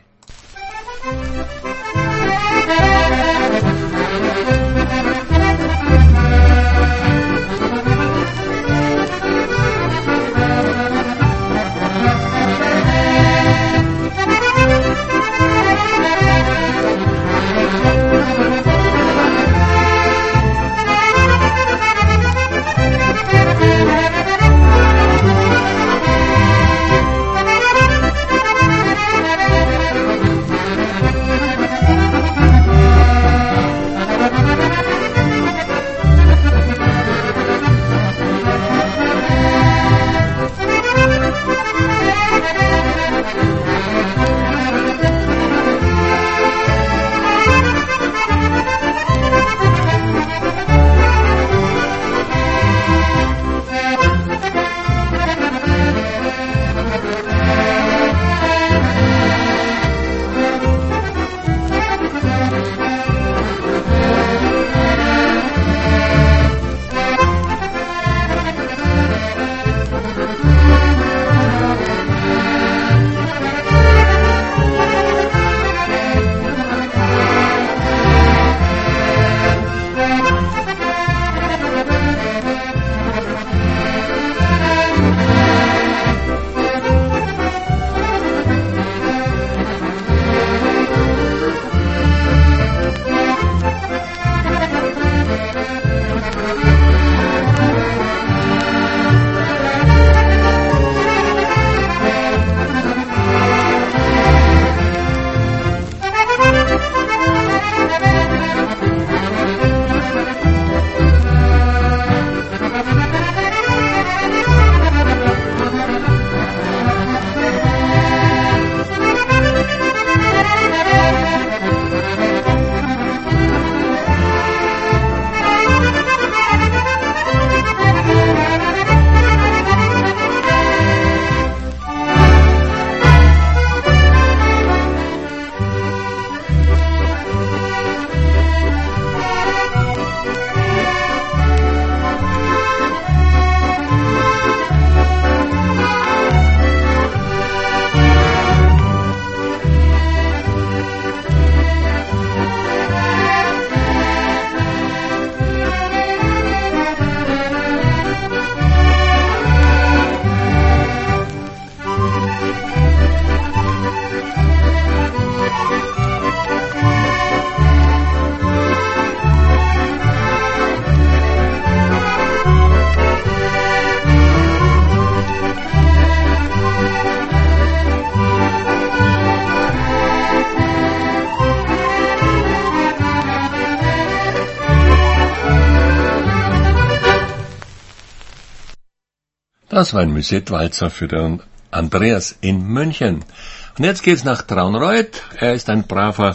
Das war ein Musette-Walzer für den Andreas in München. Und jetzt geht's nach Traunreut. Er ist ein braver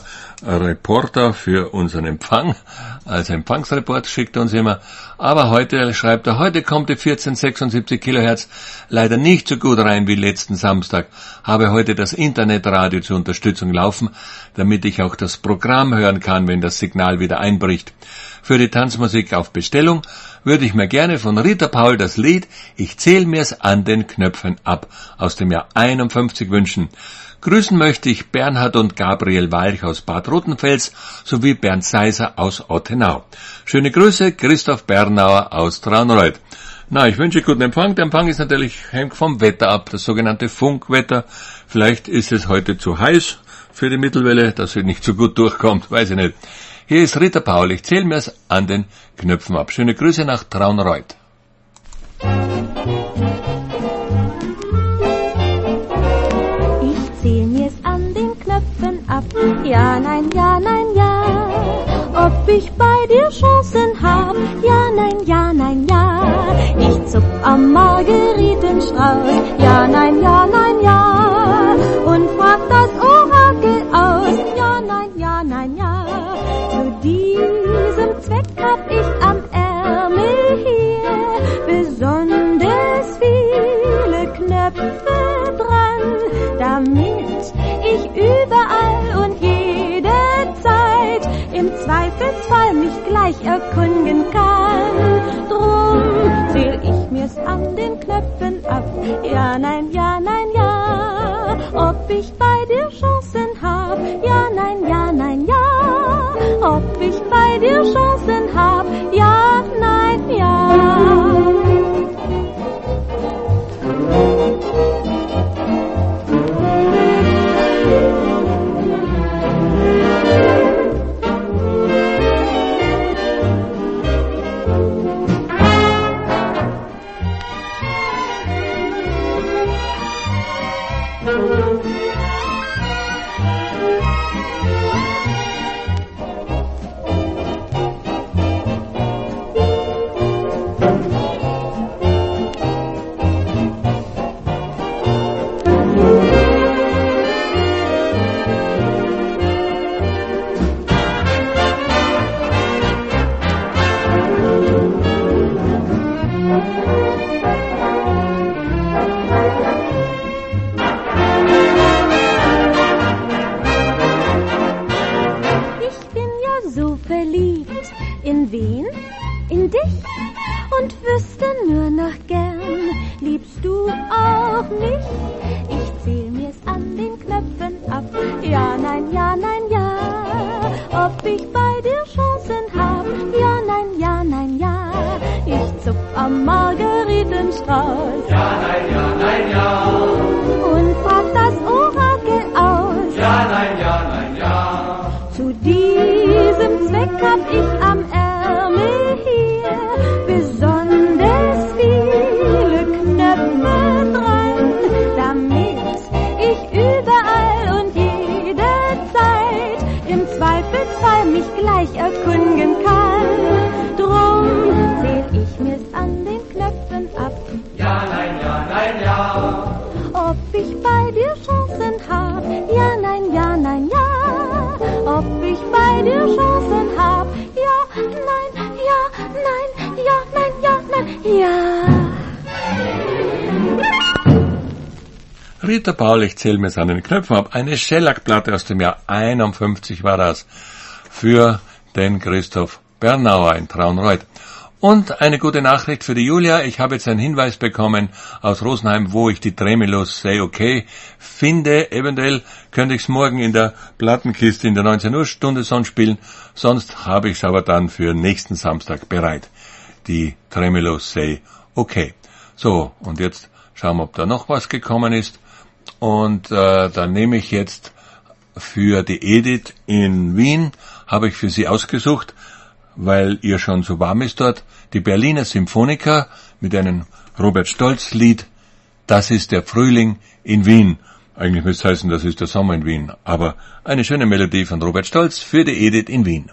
Reporter für unseren Empfang. Als Empfangsreport schickt er uns immer. Aber heute, schreibt er, heute kommt die vierzehn sechsundsiebzig Kilohertz leider nicht so gut rein wie letzten Samstag. Habe heute das Internetradio zur Unterstützung laufen, damit ich auch das Programm hören kann, wenn das Signal wieder einbricht. Für die Tanzmusik auf Bestellung würde ich mir gerne von Rita Paul das Lied Ich zähl mir's an den Knöpfen ab aus dem Jahr einundfünfzig wünschen. Grüßen möchte ich Bernhard und Gabriel Walch aus Bad Rotenfels sowie Bernd Seiser aus Ottenau. Schöne Grüße, Christoph Bernauer aus Traunreut. Na, ich wünsche guten Empfang. Der Empfang ist natürlich hängt vom Wetter ab, das sogenannte Funkwetter. Vielleicht ist es heute zu heiß für die Mittelwelle, dass sie nicht so gut durchkommt, weiß ich nicht. Hier ist Rita Paul, ich zähl mir's an den Knöpfen ab. Schöne Grüße nach Traunreut. Ab. Ja, nein, ja, nein, ja. Ob ich bei dir Chancen hab? Ja, nein, ja, nein, ja. Ich zupf am Margeritenstrauß. Ja, nein, ja, nein, ja. Und frag das Orakel aus. Ja, nein, ja, nein, ja. Zu diesem Zweck hab ich am Ärmel hier besonders viele Knöpfe dran, damit ich überall und jederzeit im Zweifelsfall mich gleich erkundigen kann. Drum zähl ich mir's an den Knöpfen ab. Ja, nein, ja, nein, ja. Ob ich bei dir Chancen hab? Ja, nein, ja, nein, ja. Ob ich bei dir Chancen hab? Ja, nein, ja. Rita Paul, ich zähl mir's an den Knöpfen ab. Eine Schellackplatte aus dem Jahr einundfünfzig war das für den Christoph Bernauer in Traunreut. Und eine gute Nachricht für die Julia. Ich habe jetzt einen Hinweis bekommen aus Rosenheim, wo ich die Tremelos Say Okay finde. Eventuell könnte ich es morgen in der Plattenkiste in der neunzehn Uhr Stunde sonst spielen. Sonst habe ich es aber dann für nächsten Samstag bereit. Die Tremelos Say Okay. So, und jetzt schauen wir, ob da noch was gekommen ist. Und äh, dann nehme ich jetzt für die Edith in Wien, habe ich für sie ausgesucht, weil ihr schon so warm ist dort, die Berliner Symphoniker mit einem Robert Stolz Lied, Das ist der Frühling in Wien. Eigentlich müsste es heißen, das ist der Sommer in Wien, aber eine schöne Melodie von Robert Stolz für die Edith in Wien.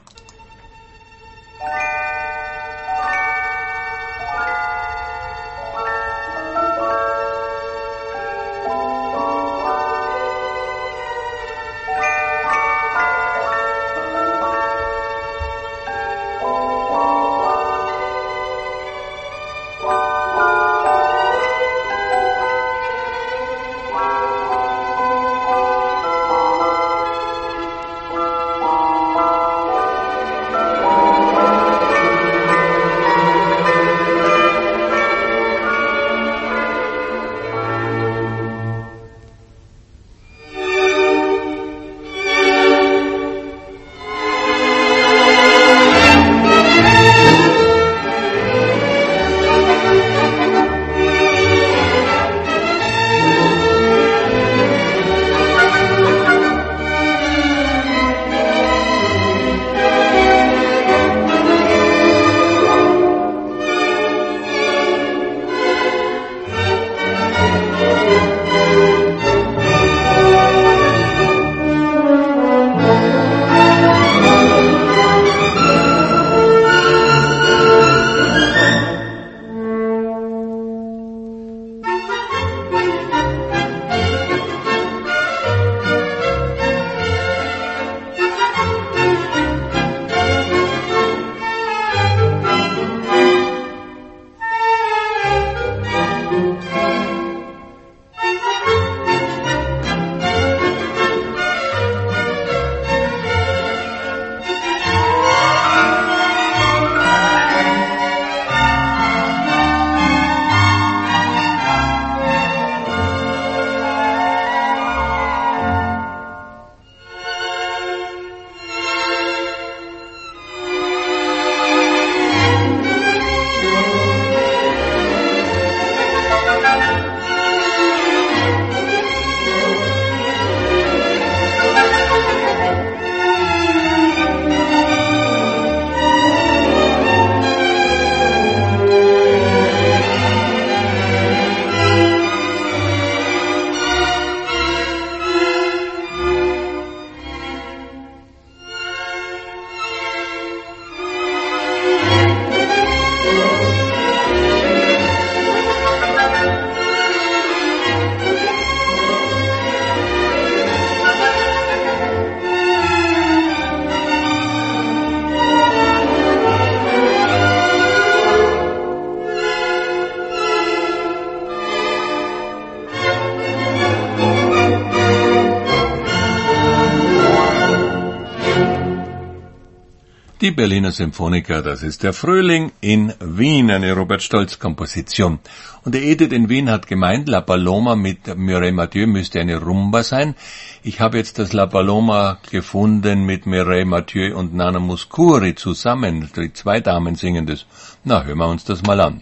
Die Berliner Symphoniker, das ist der Frühling in Wien, eine Robert Stolz-Komposition. Und der Edith in Wien hat gemeint, La Paloma mit Mireille Mathieu müsste eine Rumba sein. Ich habe jetzt das La Paloma gefunden mit Mireille Mathieu und Nana Mouskouri zusammen. Die zwei Damen singen das. Na, hören wir uns das mal an.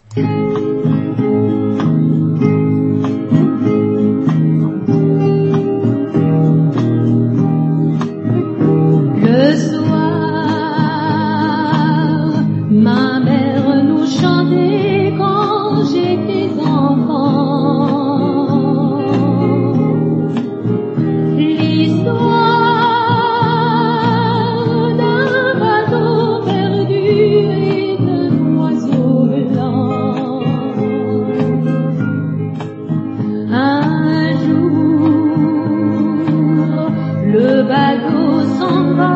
Le soir, ma mère nous chantait quand j'étais enfant. L'histoire d'un bateau perdu et d'un oiseau blanc. Un jour, le bateau s'en va.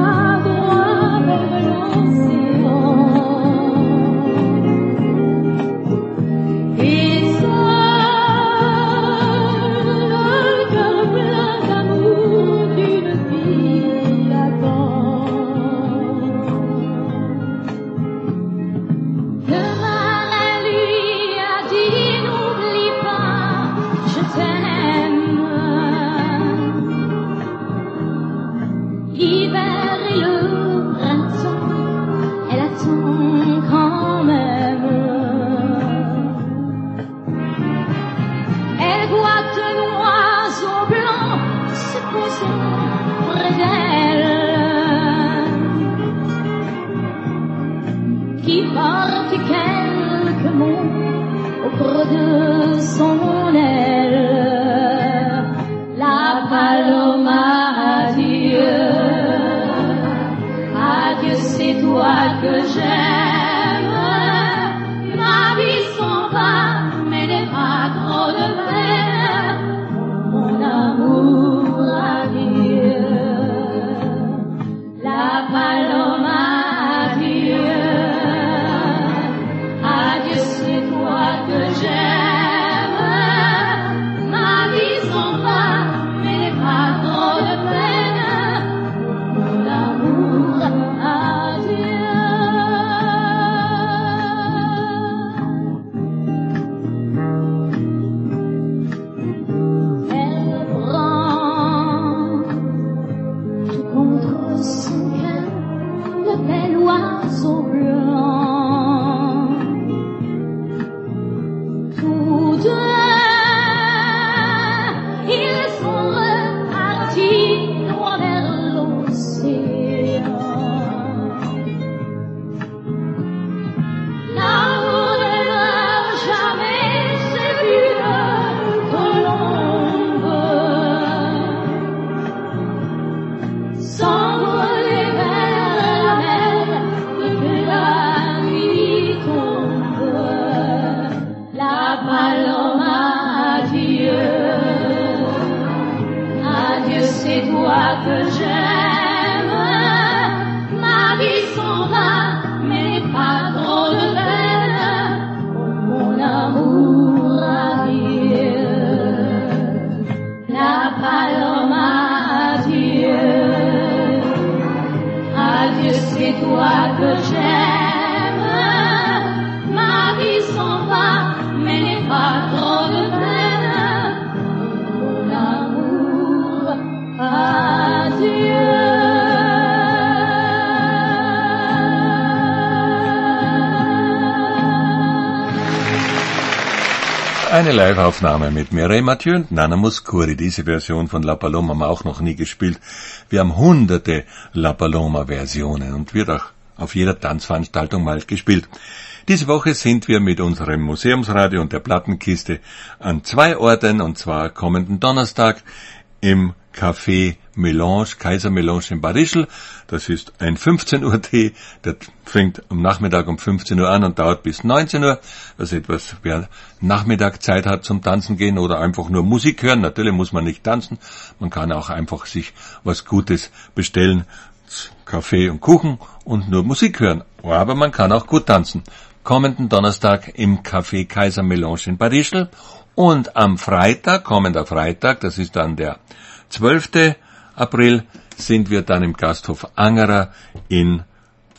Eine Live-Aufnahme mit Mireille Mathieu und Nana Mouskouri. Diese Version von La Paloma haben wir auch noch nie gespielt. Wir haben hunderte La Paloma-Versionen und wird auch auf jeder Tanzveranstaltung mal gespielt. Diese Woche sind wir mit unserem Museumsradio und der Plattenkiste an zwei Orten, und zwar kommenden Donnerstag im Café Melange, Kaiser Melange in Bad Ischl. Das ist ein fünfzehn Uhr Tee, der fängt am Nachmittag um fünfzehn Uhr an und dauert bis neunzehn Uhr. Also etwas, wer Nachmittag Zeit hat zum Tanzen gehen oder einfach nur Musik hören. Natürlich muss man nicht tanzen, man kann auch einfach sich was Gutes bestellen, Kaffee und Kuchen und nur Musik hören. Aber man kann auch gut tanzen. Kommenden Donnerstag im Café Kaiser Melange in Bad Ischl. Und am Freitag, kommender Freitag, das ist dann der zwölften April, sind wir dann im Gasthof Angerer in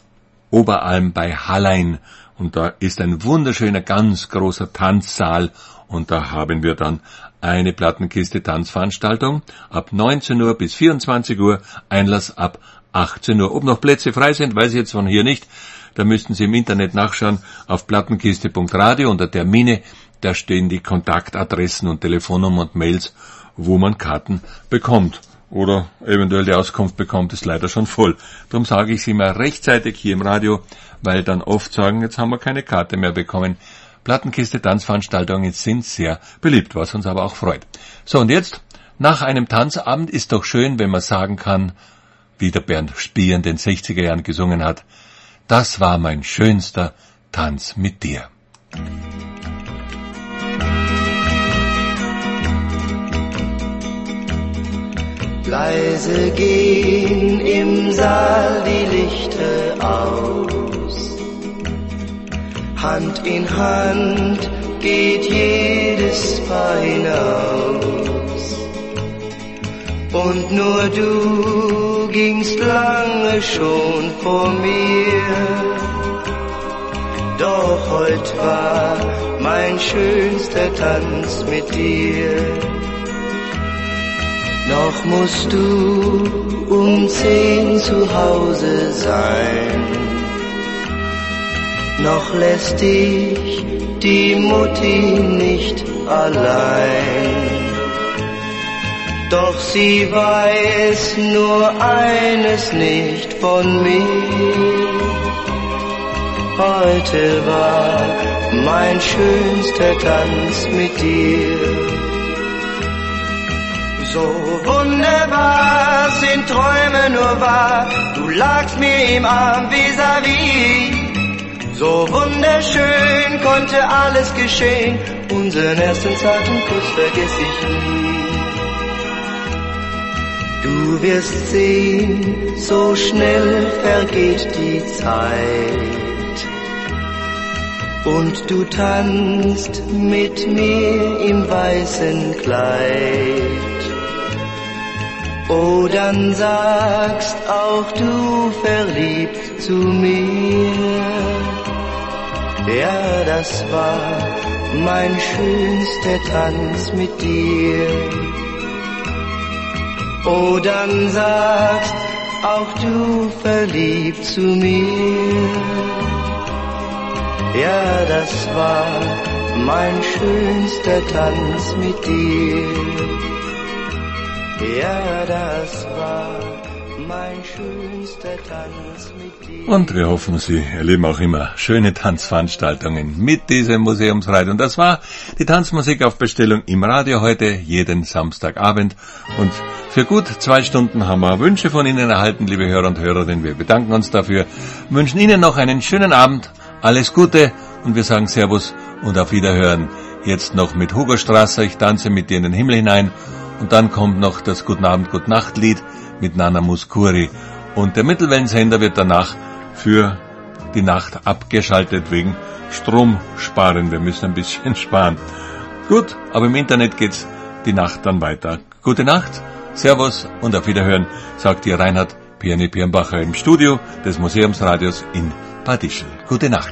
Oberalm bei Hallein. Und da ist ein wunderschöner, ganz großer Tanzsaal. Und da haben wir dann eine Plattenkiste Tanzveranstaltung ab neunzehn Uhr bis vierundzwanzig Uhr, Einlass ab achtzehn Uhr. Ob noch Plätze frei sind, weiß ich jetzt von hier nicht. Da müssten Sie im Internet nachschauen auf plattenkiste punkt radio unter Termine. Da stehen die Kontaktadressen und Telefonnummern und Mails, wo man Karten bekommt. Oder eventuell die Auskunft bekommt, ist leider schon voll. Darum sage ich es immer rechtzeitig hier im Radio, weil dann oft sagen, jetzt haben wir keine Karte mehr bekommen. Plattenkiste Tanzveranstaltungen sind sehr beliebt, was uns aber auch freut. So, und jetzt, nach einem Tanzabend ist doch schön, wenn man sagen kann, wie der Bernd Spier in den sechziger Jahren gesungen hat, das war mein schönster Tanz mit dir. Leise gehen im Saal die Lichter aus. Hand in Hand geht jedes Paar hinaus. Und nur du gingst lange schon vor mir. Doch heut war mein schönster Tanz mit dir. Noch musst du um zehn zu Hause sein. Noch lässt dich die Mutti nicht allein. Doch sie weiß nur eines nicht von mir. Heute war mein schönster Tanz mit dir. So wunderbar sind Träume nur wahr, du lagst mir im Arm vis-à-vis. So wunderschön konnte alles geschehen, unseren ersten zarten Kuss vergiss ich nie. Du wirst sehen, so schnell vergeht die Zeit. Und du tanzt mit mir im weißen Kleid. Oh, dann sagst auch du verliebt zu mir. Ja, das war mein schönster Tanz mit dir. Oh, dann sagst auch du verliebt zu mir. Ja, das war mein schönster Tanz mit dir. Ja, das war mein schönster Tanz mit dir. Und wir hoffen, Sie erleben auch immer schöne Tanzveranstaltungen mit diesem Museumsreit. Und das war die Tanzmusik auf Bestellung im Radio heute, jeden Samstagabend. Und für gut zwei Stunden haben wir Wünsche von Ihnen erhalten, liebe Hörer und Hörerinnen. Wir bedanken uns dafür, wünschen Ihnen noch einen schönen Abend, alles Gute und wir sagen Servus und auf Wiederhören. Jetzt noch mit Hugo Strasser, ich tanze mit dir in den Himmel hinein. Und dann kommt noch das Guten Abend, Gute Nacht Lied mit Nana Mouskouri. Und der Mittelwellensender wird danach für die Nacht abgeschaltet wegen Stromsparen. Wir müssen ein bisschen sparen. Gut, aber im Internet geht's die Nacht dann weiter. Gute Nacht, Servus und auf Wiederhören, sagt ihr Reinhard Piani Pirnbacher im Studio des Museumsradios in Bad Ischl. Gute Nacht.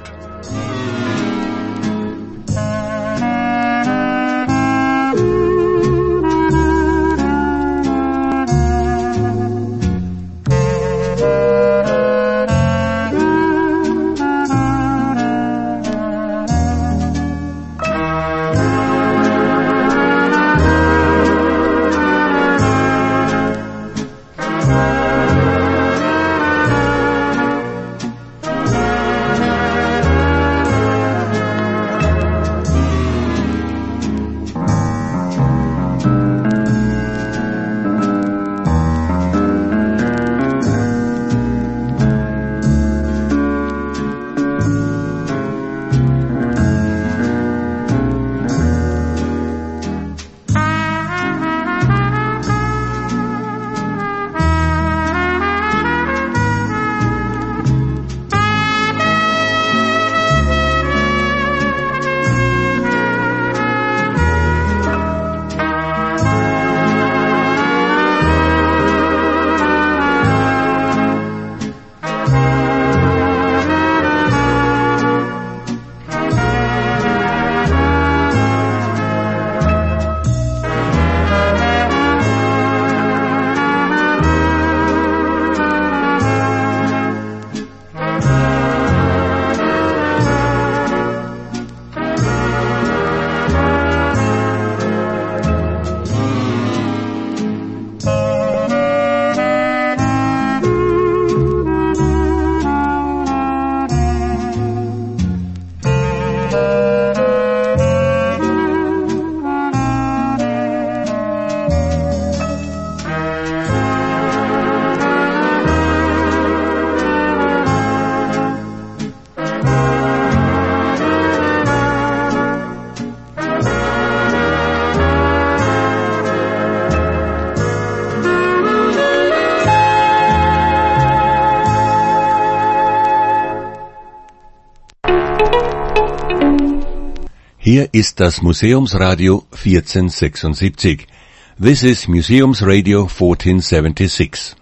Hier ist das Museumsradio vierzehnhundertsechsundsiebzig. This is Museumsradio fourteen seventy-six.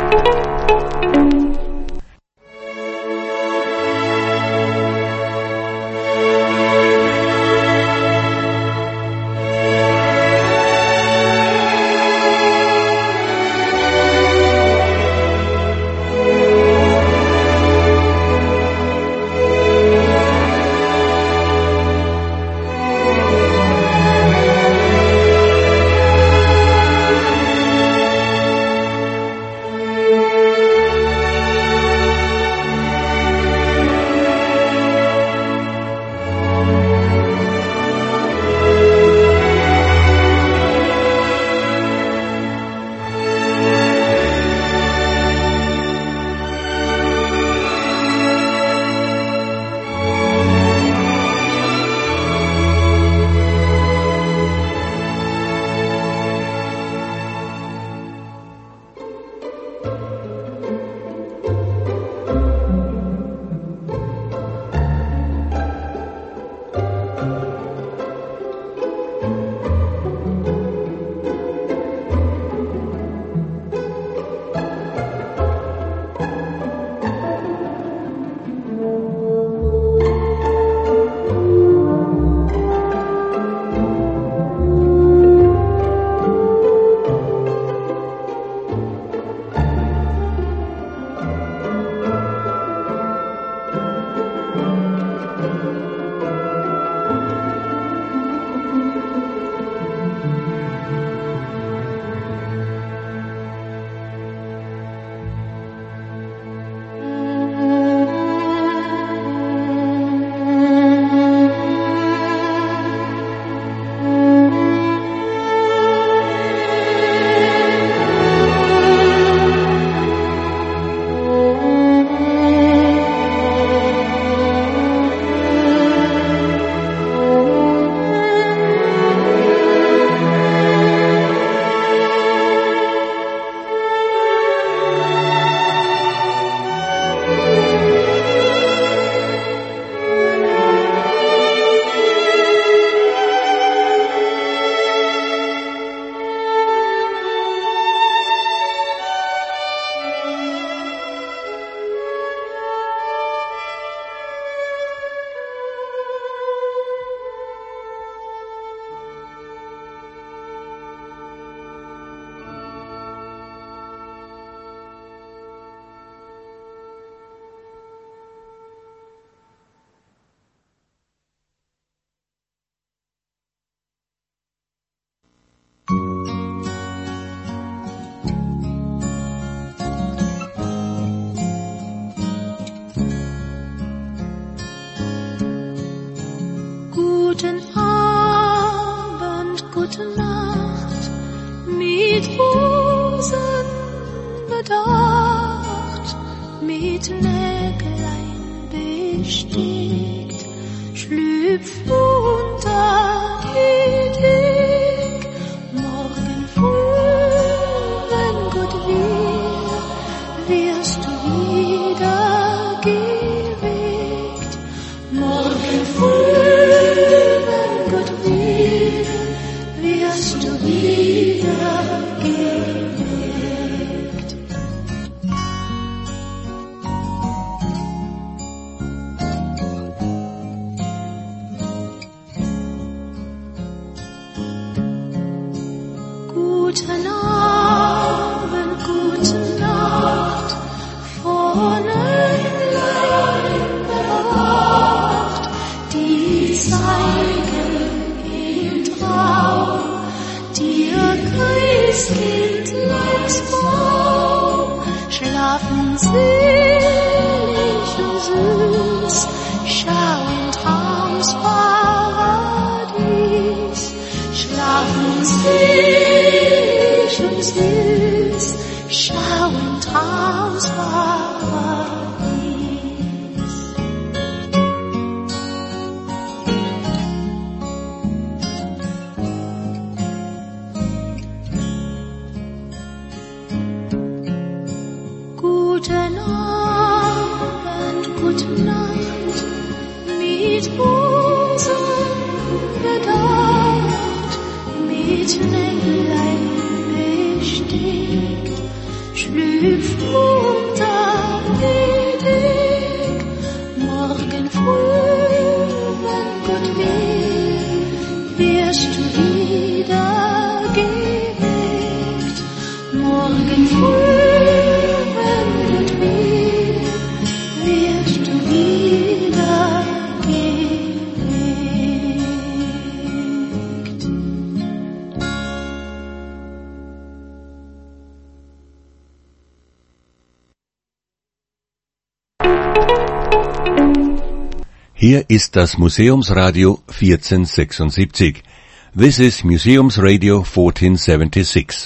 Guten Abend, gute Nacht, mit Rosen bedacht, mit Nägelein bestickt, schlüpf unter die Dick, morgen früh, wenn Gott will, wirst du wieder geweckt, morgen früh, wirst du wieder geweckt. Guten Abend, gute Nacht, von Englein bewacht, die zeigen im Traum dir Christkindleins Baum, schlafen selig und süß, schau in Traums Paradies, schlafen selig und süß, schau in Traums Paradies. Guten Abend, gute Nacht, mit Rosen Englein bestickt, schlüpft munter ledig, morgen früh, wenn Gott will, wirst du wieder geweckt, morgen früh, wenn Gott will, wirst du wieder geweckt. Hier ist das Museumsradio vierzehnhundertsechsundsiebzig. This is Museums Radio fourteen seventy-six.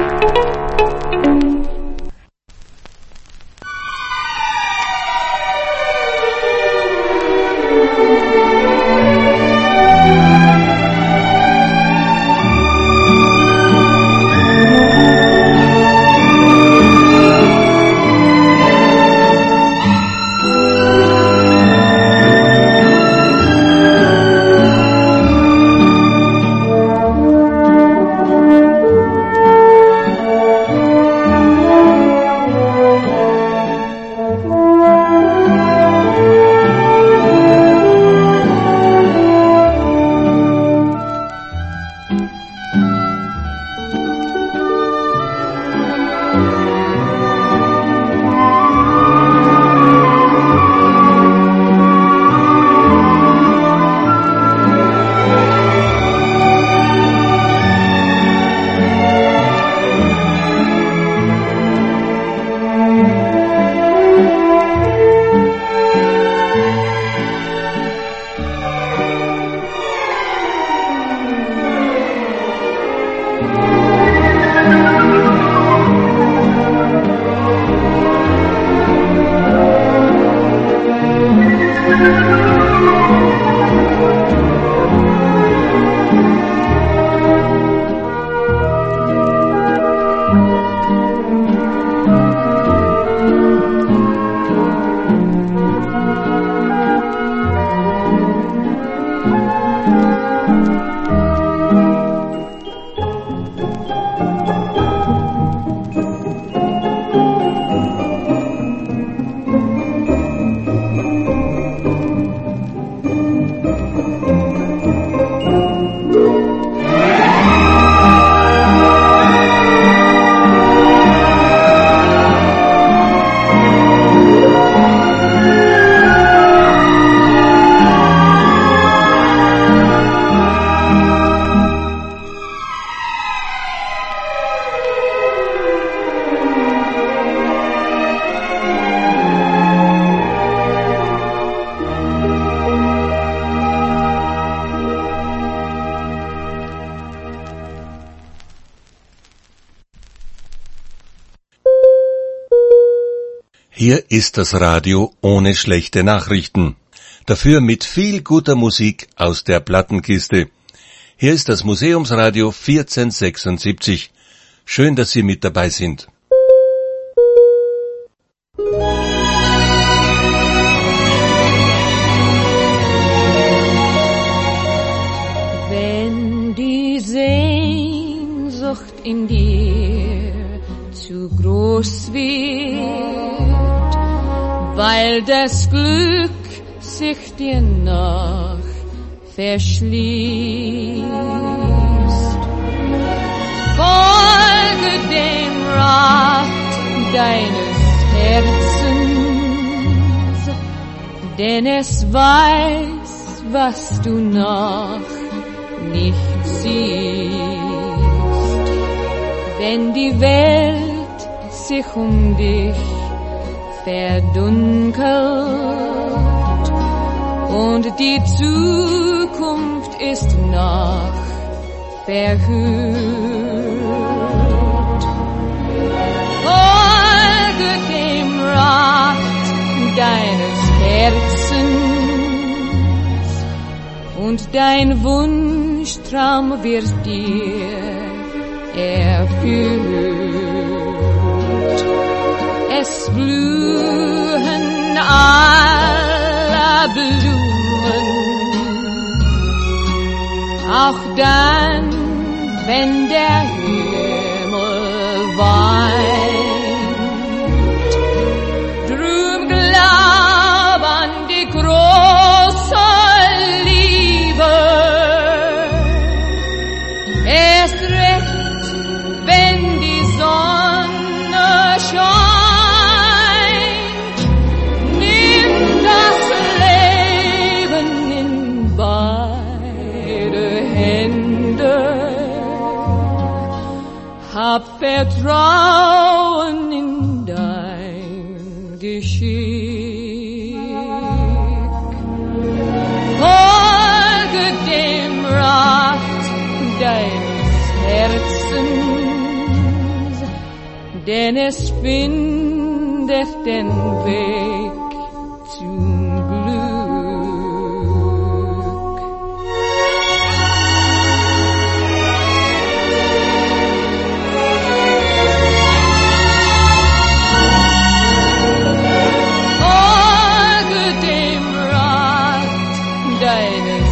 Hier ist das Radio ohne schlechte Nachrichten. Dafür mit viel guter Musik aus der Plattenkiste. Hier ist das Museumsradio vierzehnhundertsechsundsiebzig. Schön, dass Sie mit dabei sind. Wenn die Sehnsucht in dir zu groß wird, weil das Glück sich dir noch verschließt, folge dem Rat deines Herzens, denn es weiß, was du noch nicht siehst. Wenn die Welt sich um dich verdunkelt und die Zukunft ist noch verhüllt, folge dem Rat deines Herzens und dein Wunschtraum wird dir erfüllt. Es blühen alle Blumen, auch dann, wenn der Himmel weint. Drum glaub an die große Liebe, erst recht, wenn die Sonne scheint. Nimm das Leben in beide Hände, hab Vertrauen in dein Geschick. Folge dem Rat deines Herzens, denn es findet den Weg zum Glück. Folge dem Rat deines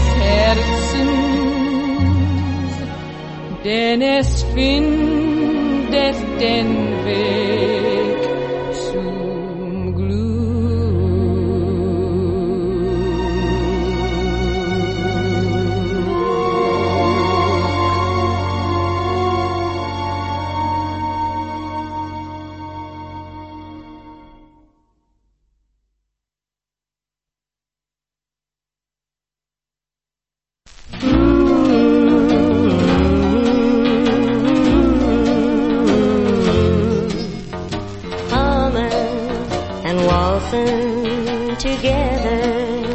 Herzens, denn es findet den Weg zum together.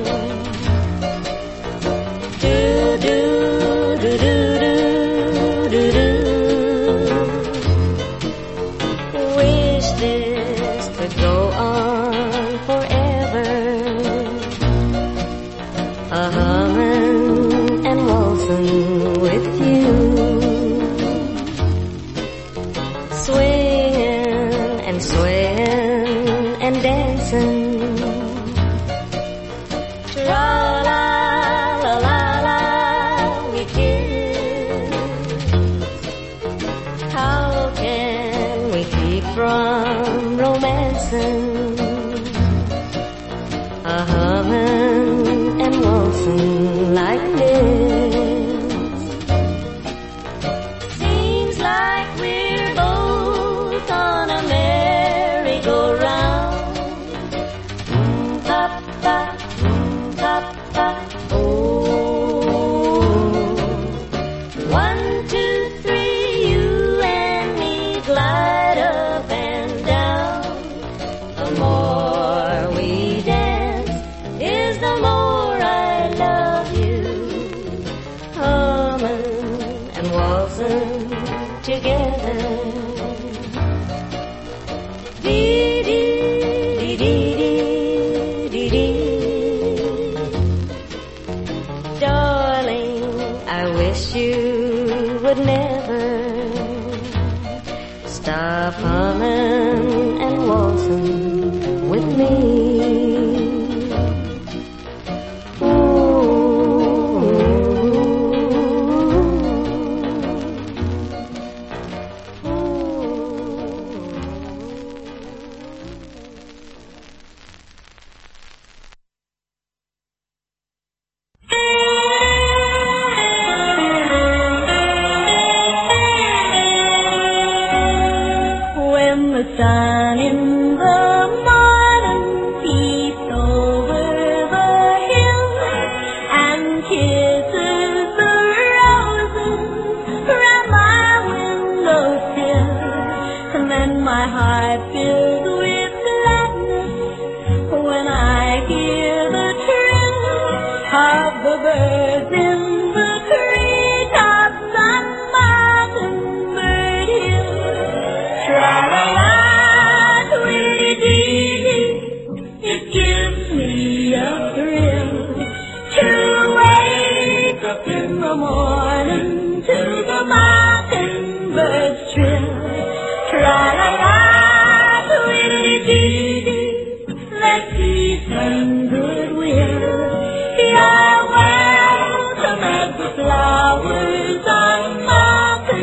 Do do do do do do do. Wish this could go on forever. A humming and waltzing with you, swinging and swaying and dancing. From romancing, a humming and waltzing like this. Seems like we're both on a merry-go-round. Pa-pa, pa-pa, oh. One, two, three, you and me glide up. The more we dance is the more I love you. Humming and waltzing together. Dee dee dee dee dee dee. Darling, I wish you would never stop humming and waltzing with me. When the sun in the morning peeps over the hill and kisses the roses round my windowsill, and then my heart fills with gladness when I hear the trill of the birds in the treetops on Mockingbird Hill. Tra-la-la. It gives me a thrill to wake up in the morning to the mockingbird's trill. Tra-la-la, tweedledee, let's peace and goodwill. You're welcome as the flowers on Mockingbird.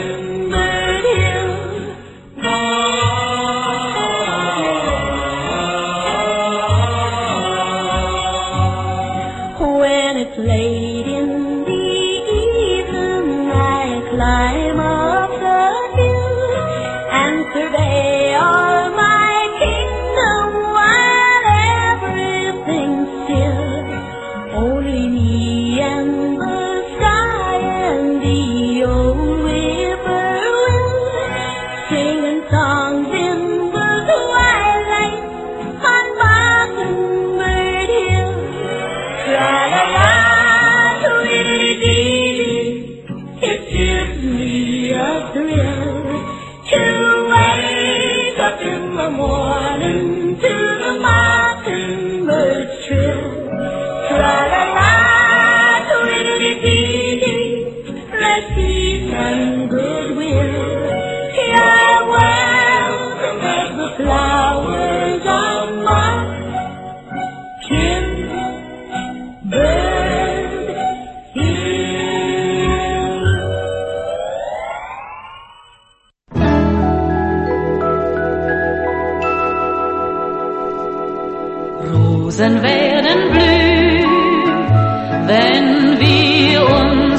Rosen werden blühen, wenn wir uns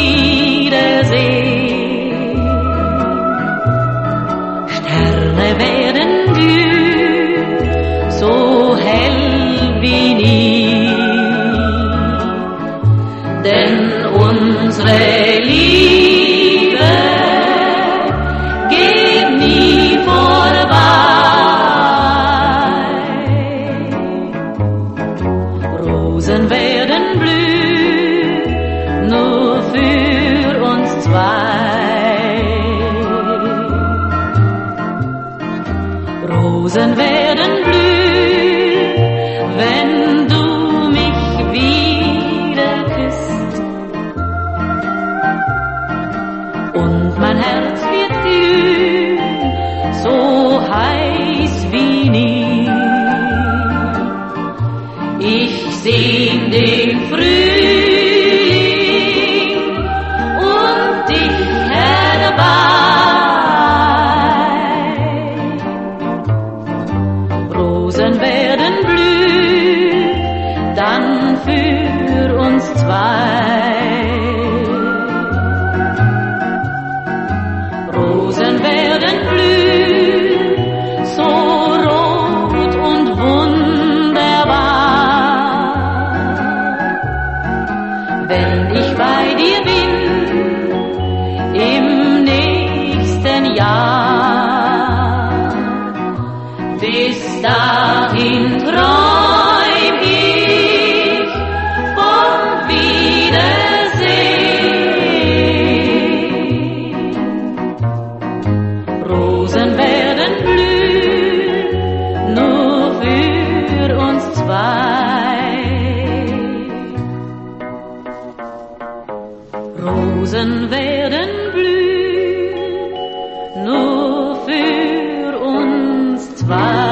wiedersehen. Sterne werden glühen, so hell wie nie, denn unsere Liebe geht nie vorbei. Rosen werden blühen, nur für uns zwei. Rosen werden blühen, wenn du mich wieder küsst. Und mein Herz wird glühen, so heiß wie nie. Ich sing den Frühling und dich herbei. Rosen werden blühen, dann für uns zwei. Rosen werden blühen, so rot und wunderbar. Wenn ich bei dir bin, im nächsten Jahr, bis dahin träum ich vom Wiedersehen. Rosen werden blühen, nur für uns zwei. Rosen werden blühen, nur für uns zwei.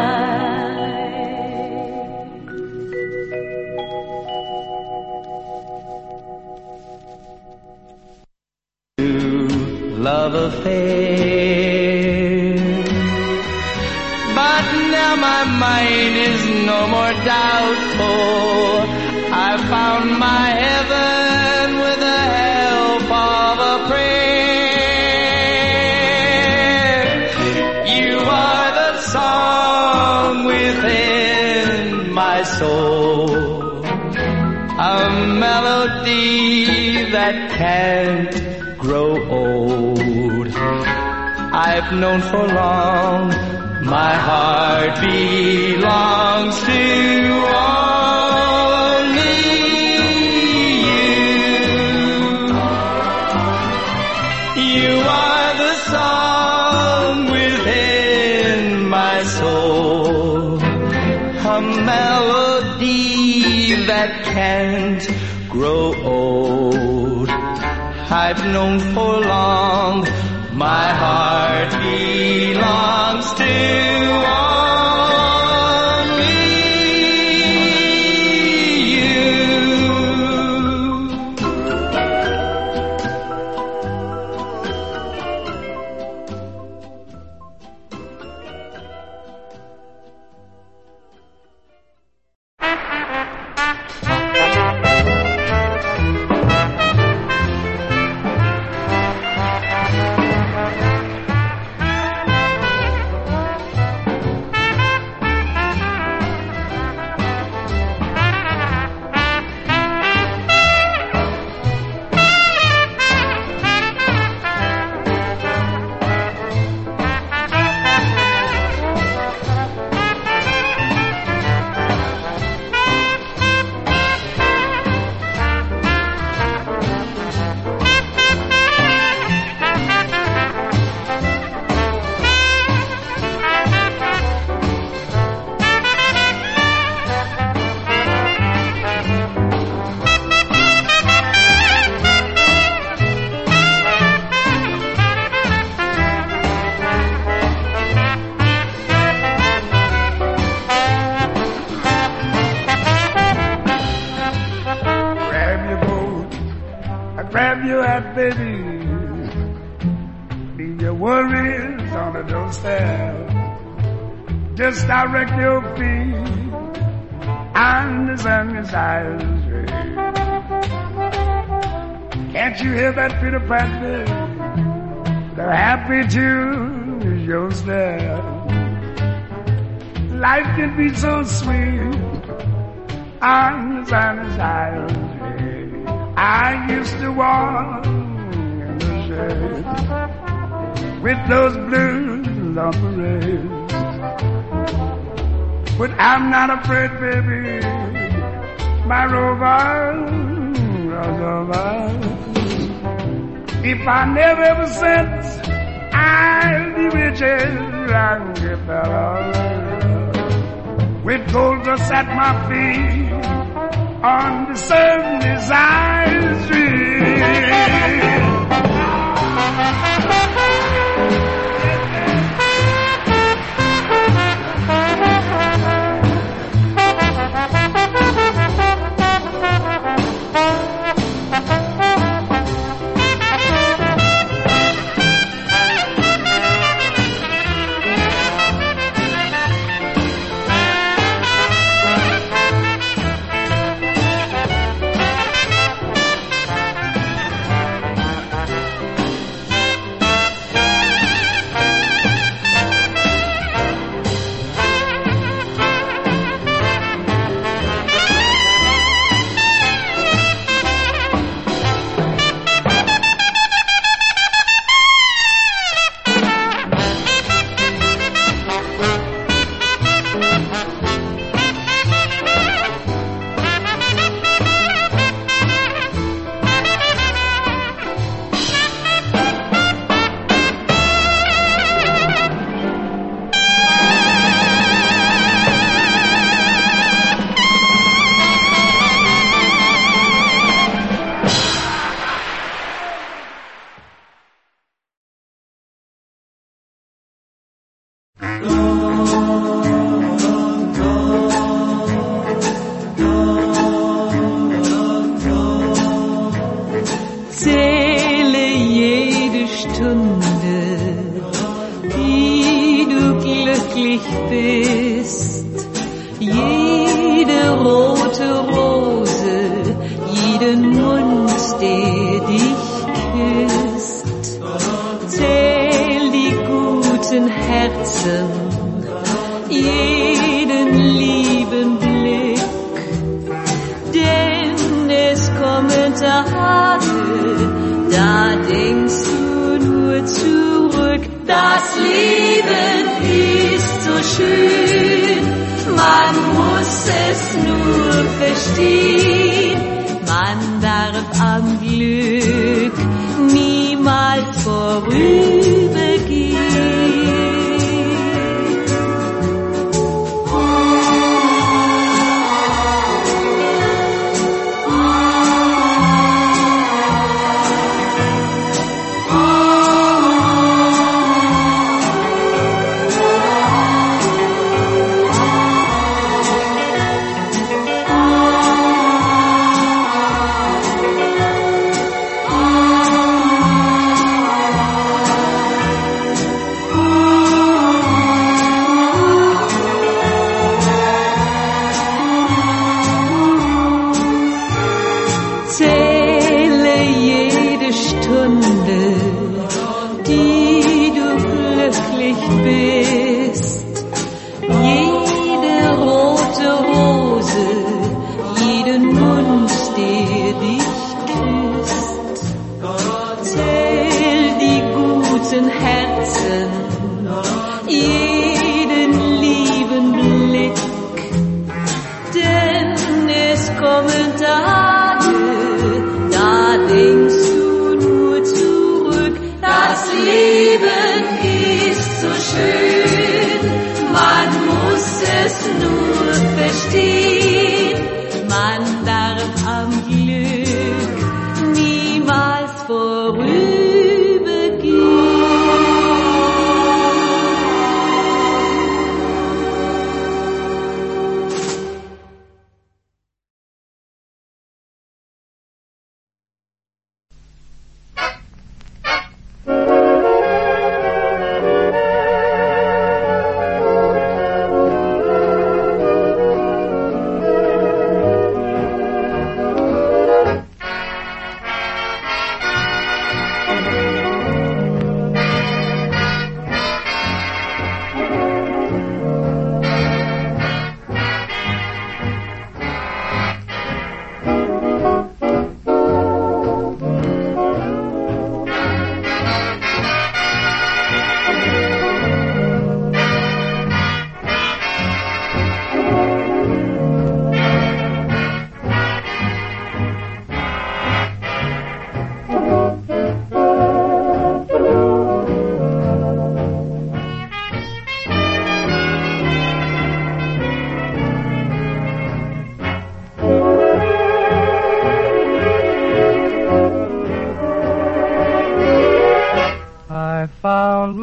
Love affair, but now my mind is no more doubtful. I found my heaven with the help of a prayer. You are the song within my soul, a melody that can't grow old. I've known for long my heart belongs to only you. You are the song within my soul, a melody that can't grow old. I've known for long my heart belongs to only you. grab your hat, baby. Leave your worries on the doorstep. Just direct your feet and the sun is high. Can't you hear that pitter patter? The happy tune is your step. Life can be so sweet and the sun is high. I used to walk in the shade with those blues on parade. But I'm not afraid, baby. My rover was over. If I never ever sent, I'll be rich as Rockefeller. With gold dust at my feet on the sunny side street.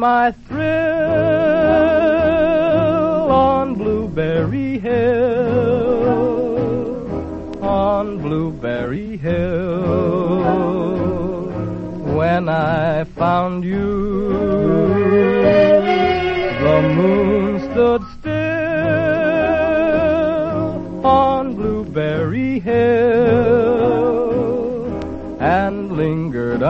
my thrill on Blueberry Hill, on Blueberry Hill. When I found you, the moon stood still on Blueberry Hill and lingered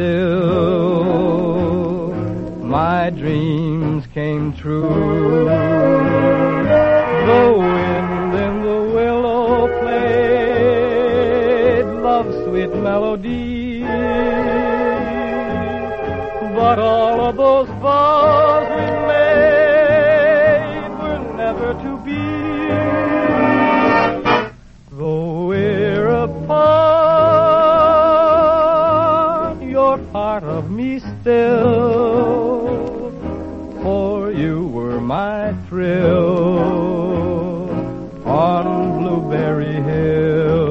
until my dreams came true. The wind in the willow played love's sweet melody, but all of those vows we made were never to be. Though we're apart, you're part of me still, for you were my thrill on Blueberry Hill.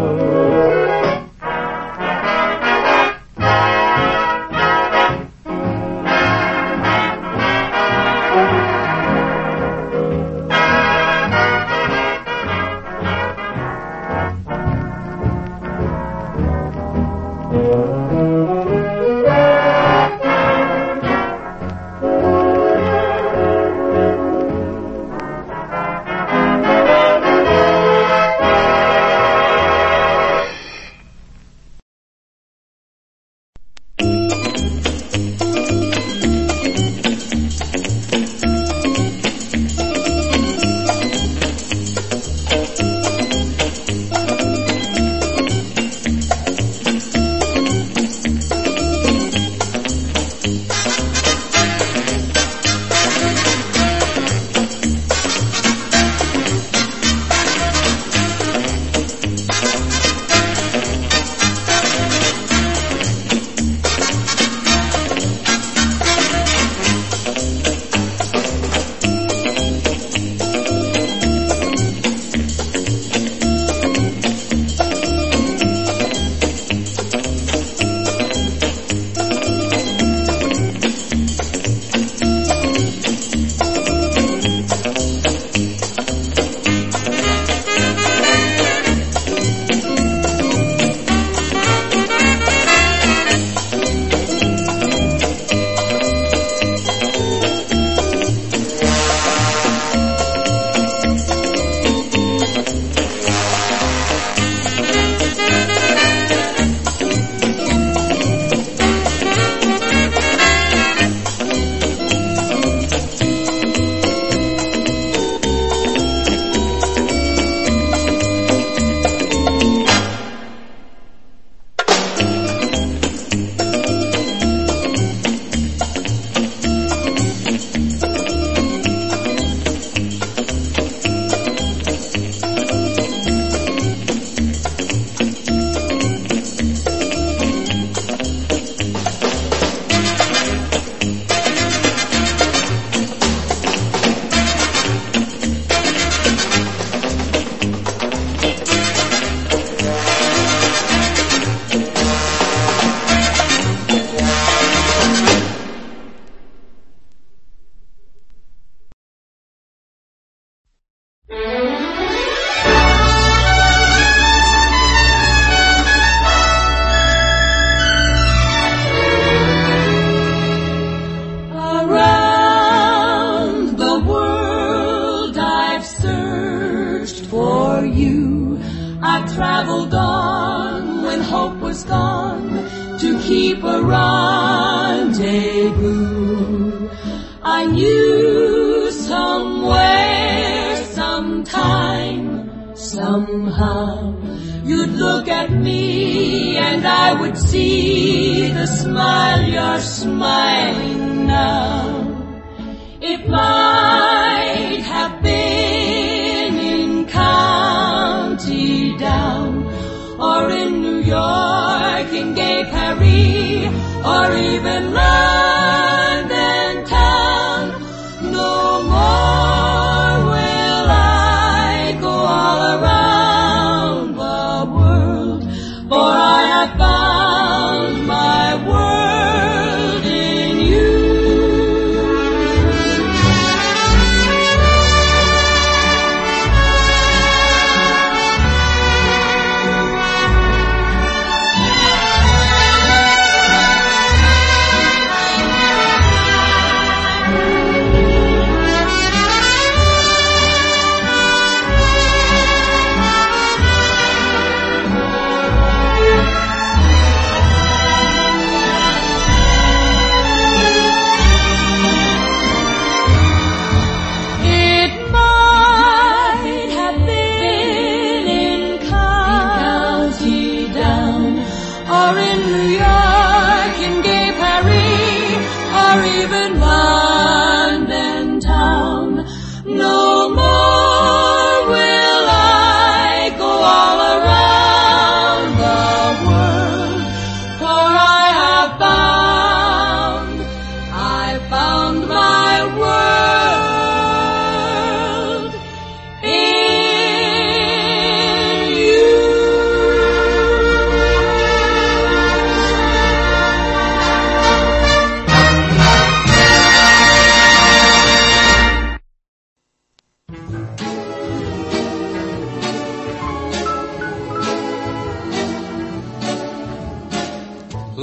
traveled on when hope was gone to keep a rendezvous. I knew somewhere, sometime, somehow you'd look at me and I would see the smile you're smiling now. It might have been in County Down or in New York, in gay Paris, or even London town. No more will I go all around the world, for I have found my world in you.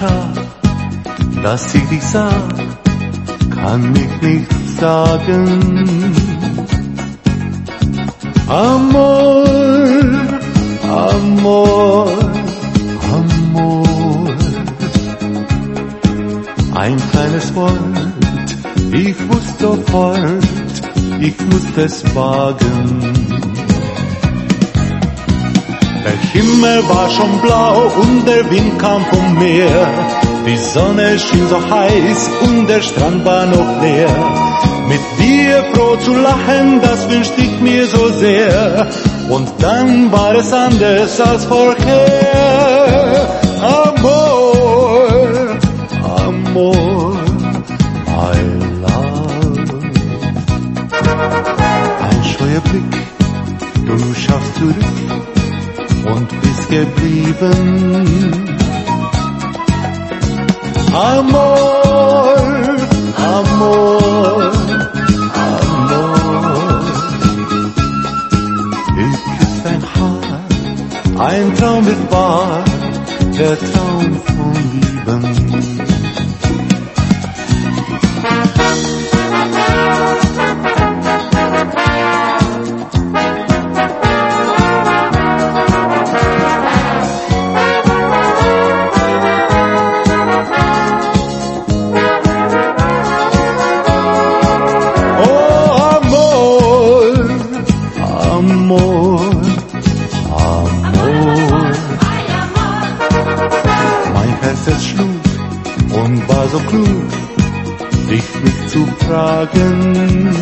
geschah, dass ich dich sah, kann ich nicht sagen. Amor, Amor, Amor. Ein kleines Wort, ich wusste sofort, ich musste es wagen. Der Himmel war schon blau und der Wind kam vom Meer. Die Sonne schien so heiß und der Strand war noch leer. Mit dir froh zu lachen, das wünschte ich mir so sehr. Und dann war es anders als vorher. Amor, Amor, my love. Ein scheuer Blick, du schaust zurück und bist geblieben. Amor, Amor, Amor. Ich küsse dein Haar, ein Traum wird wahr, der Traum von Lieben. So klug, dich nicht zu fragen.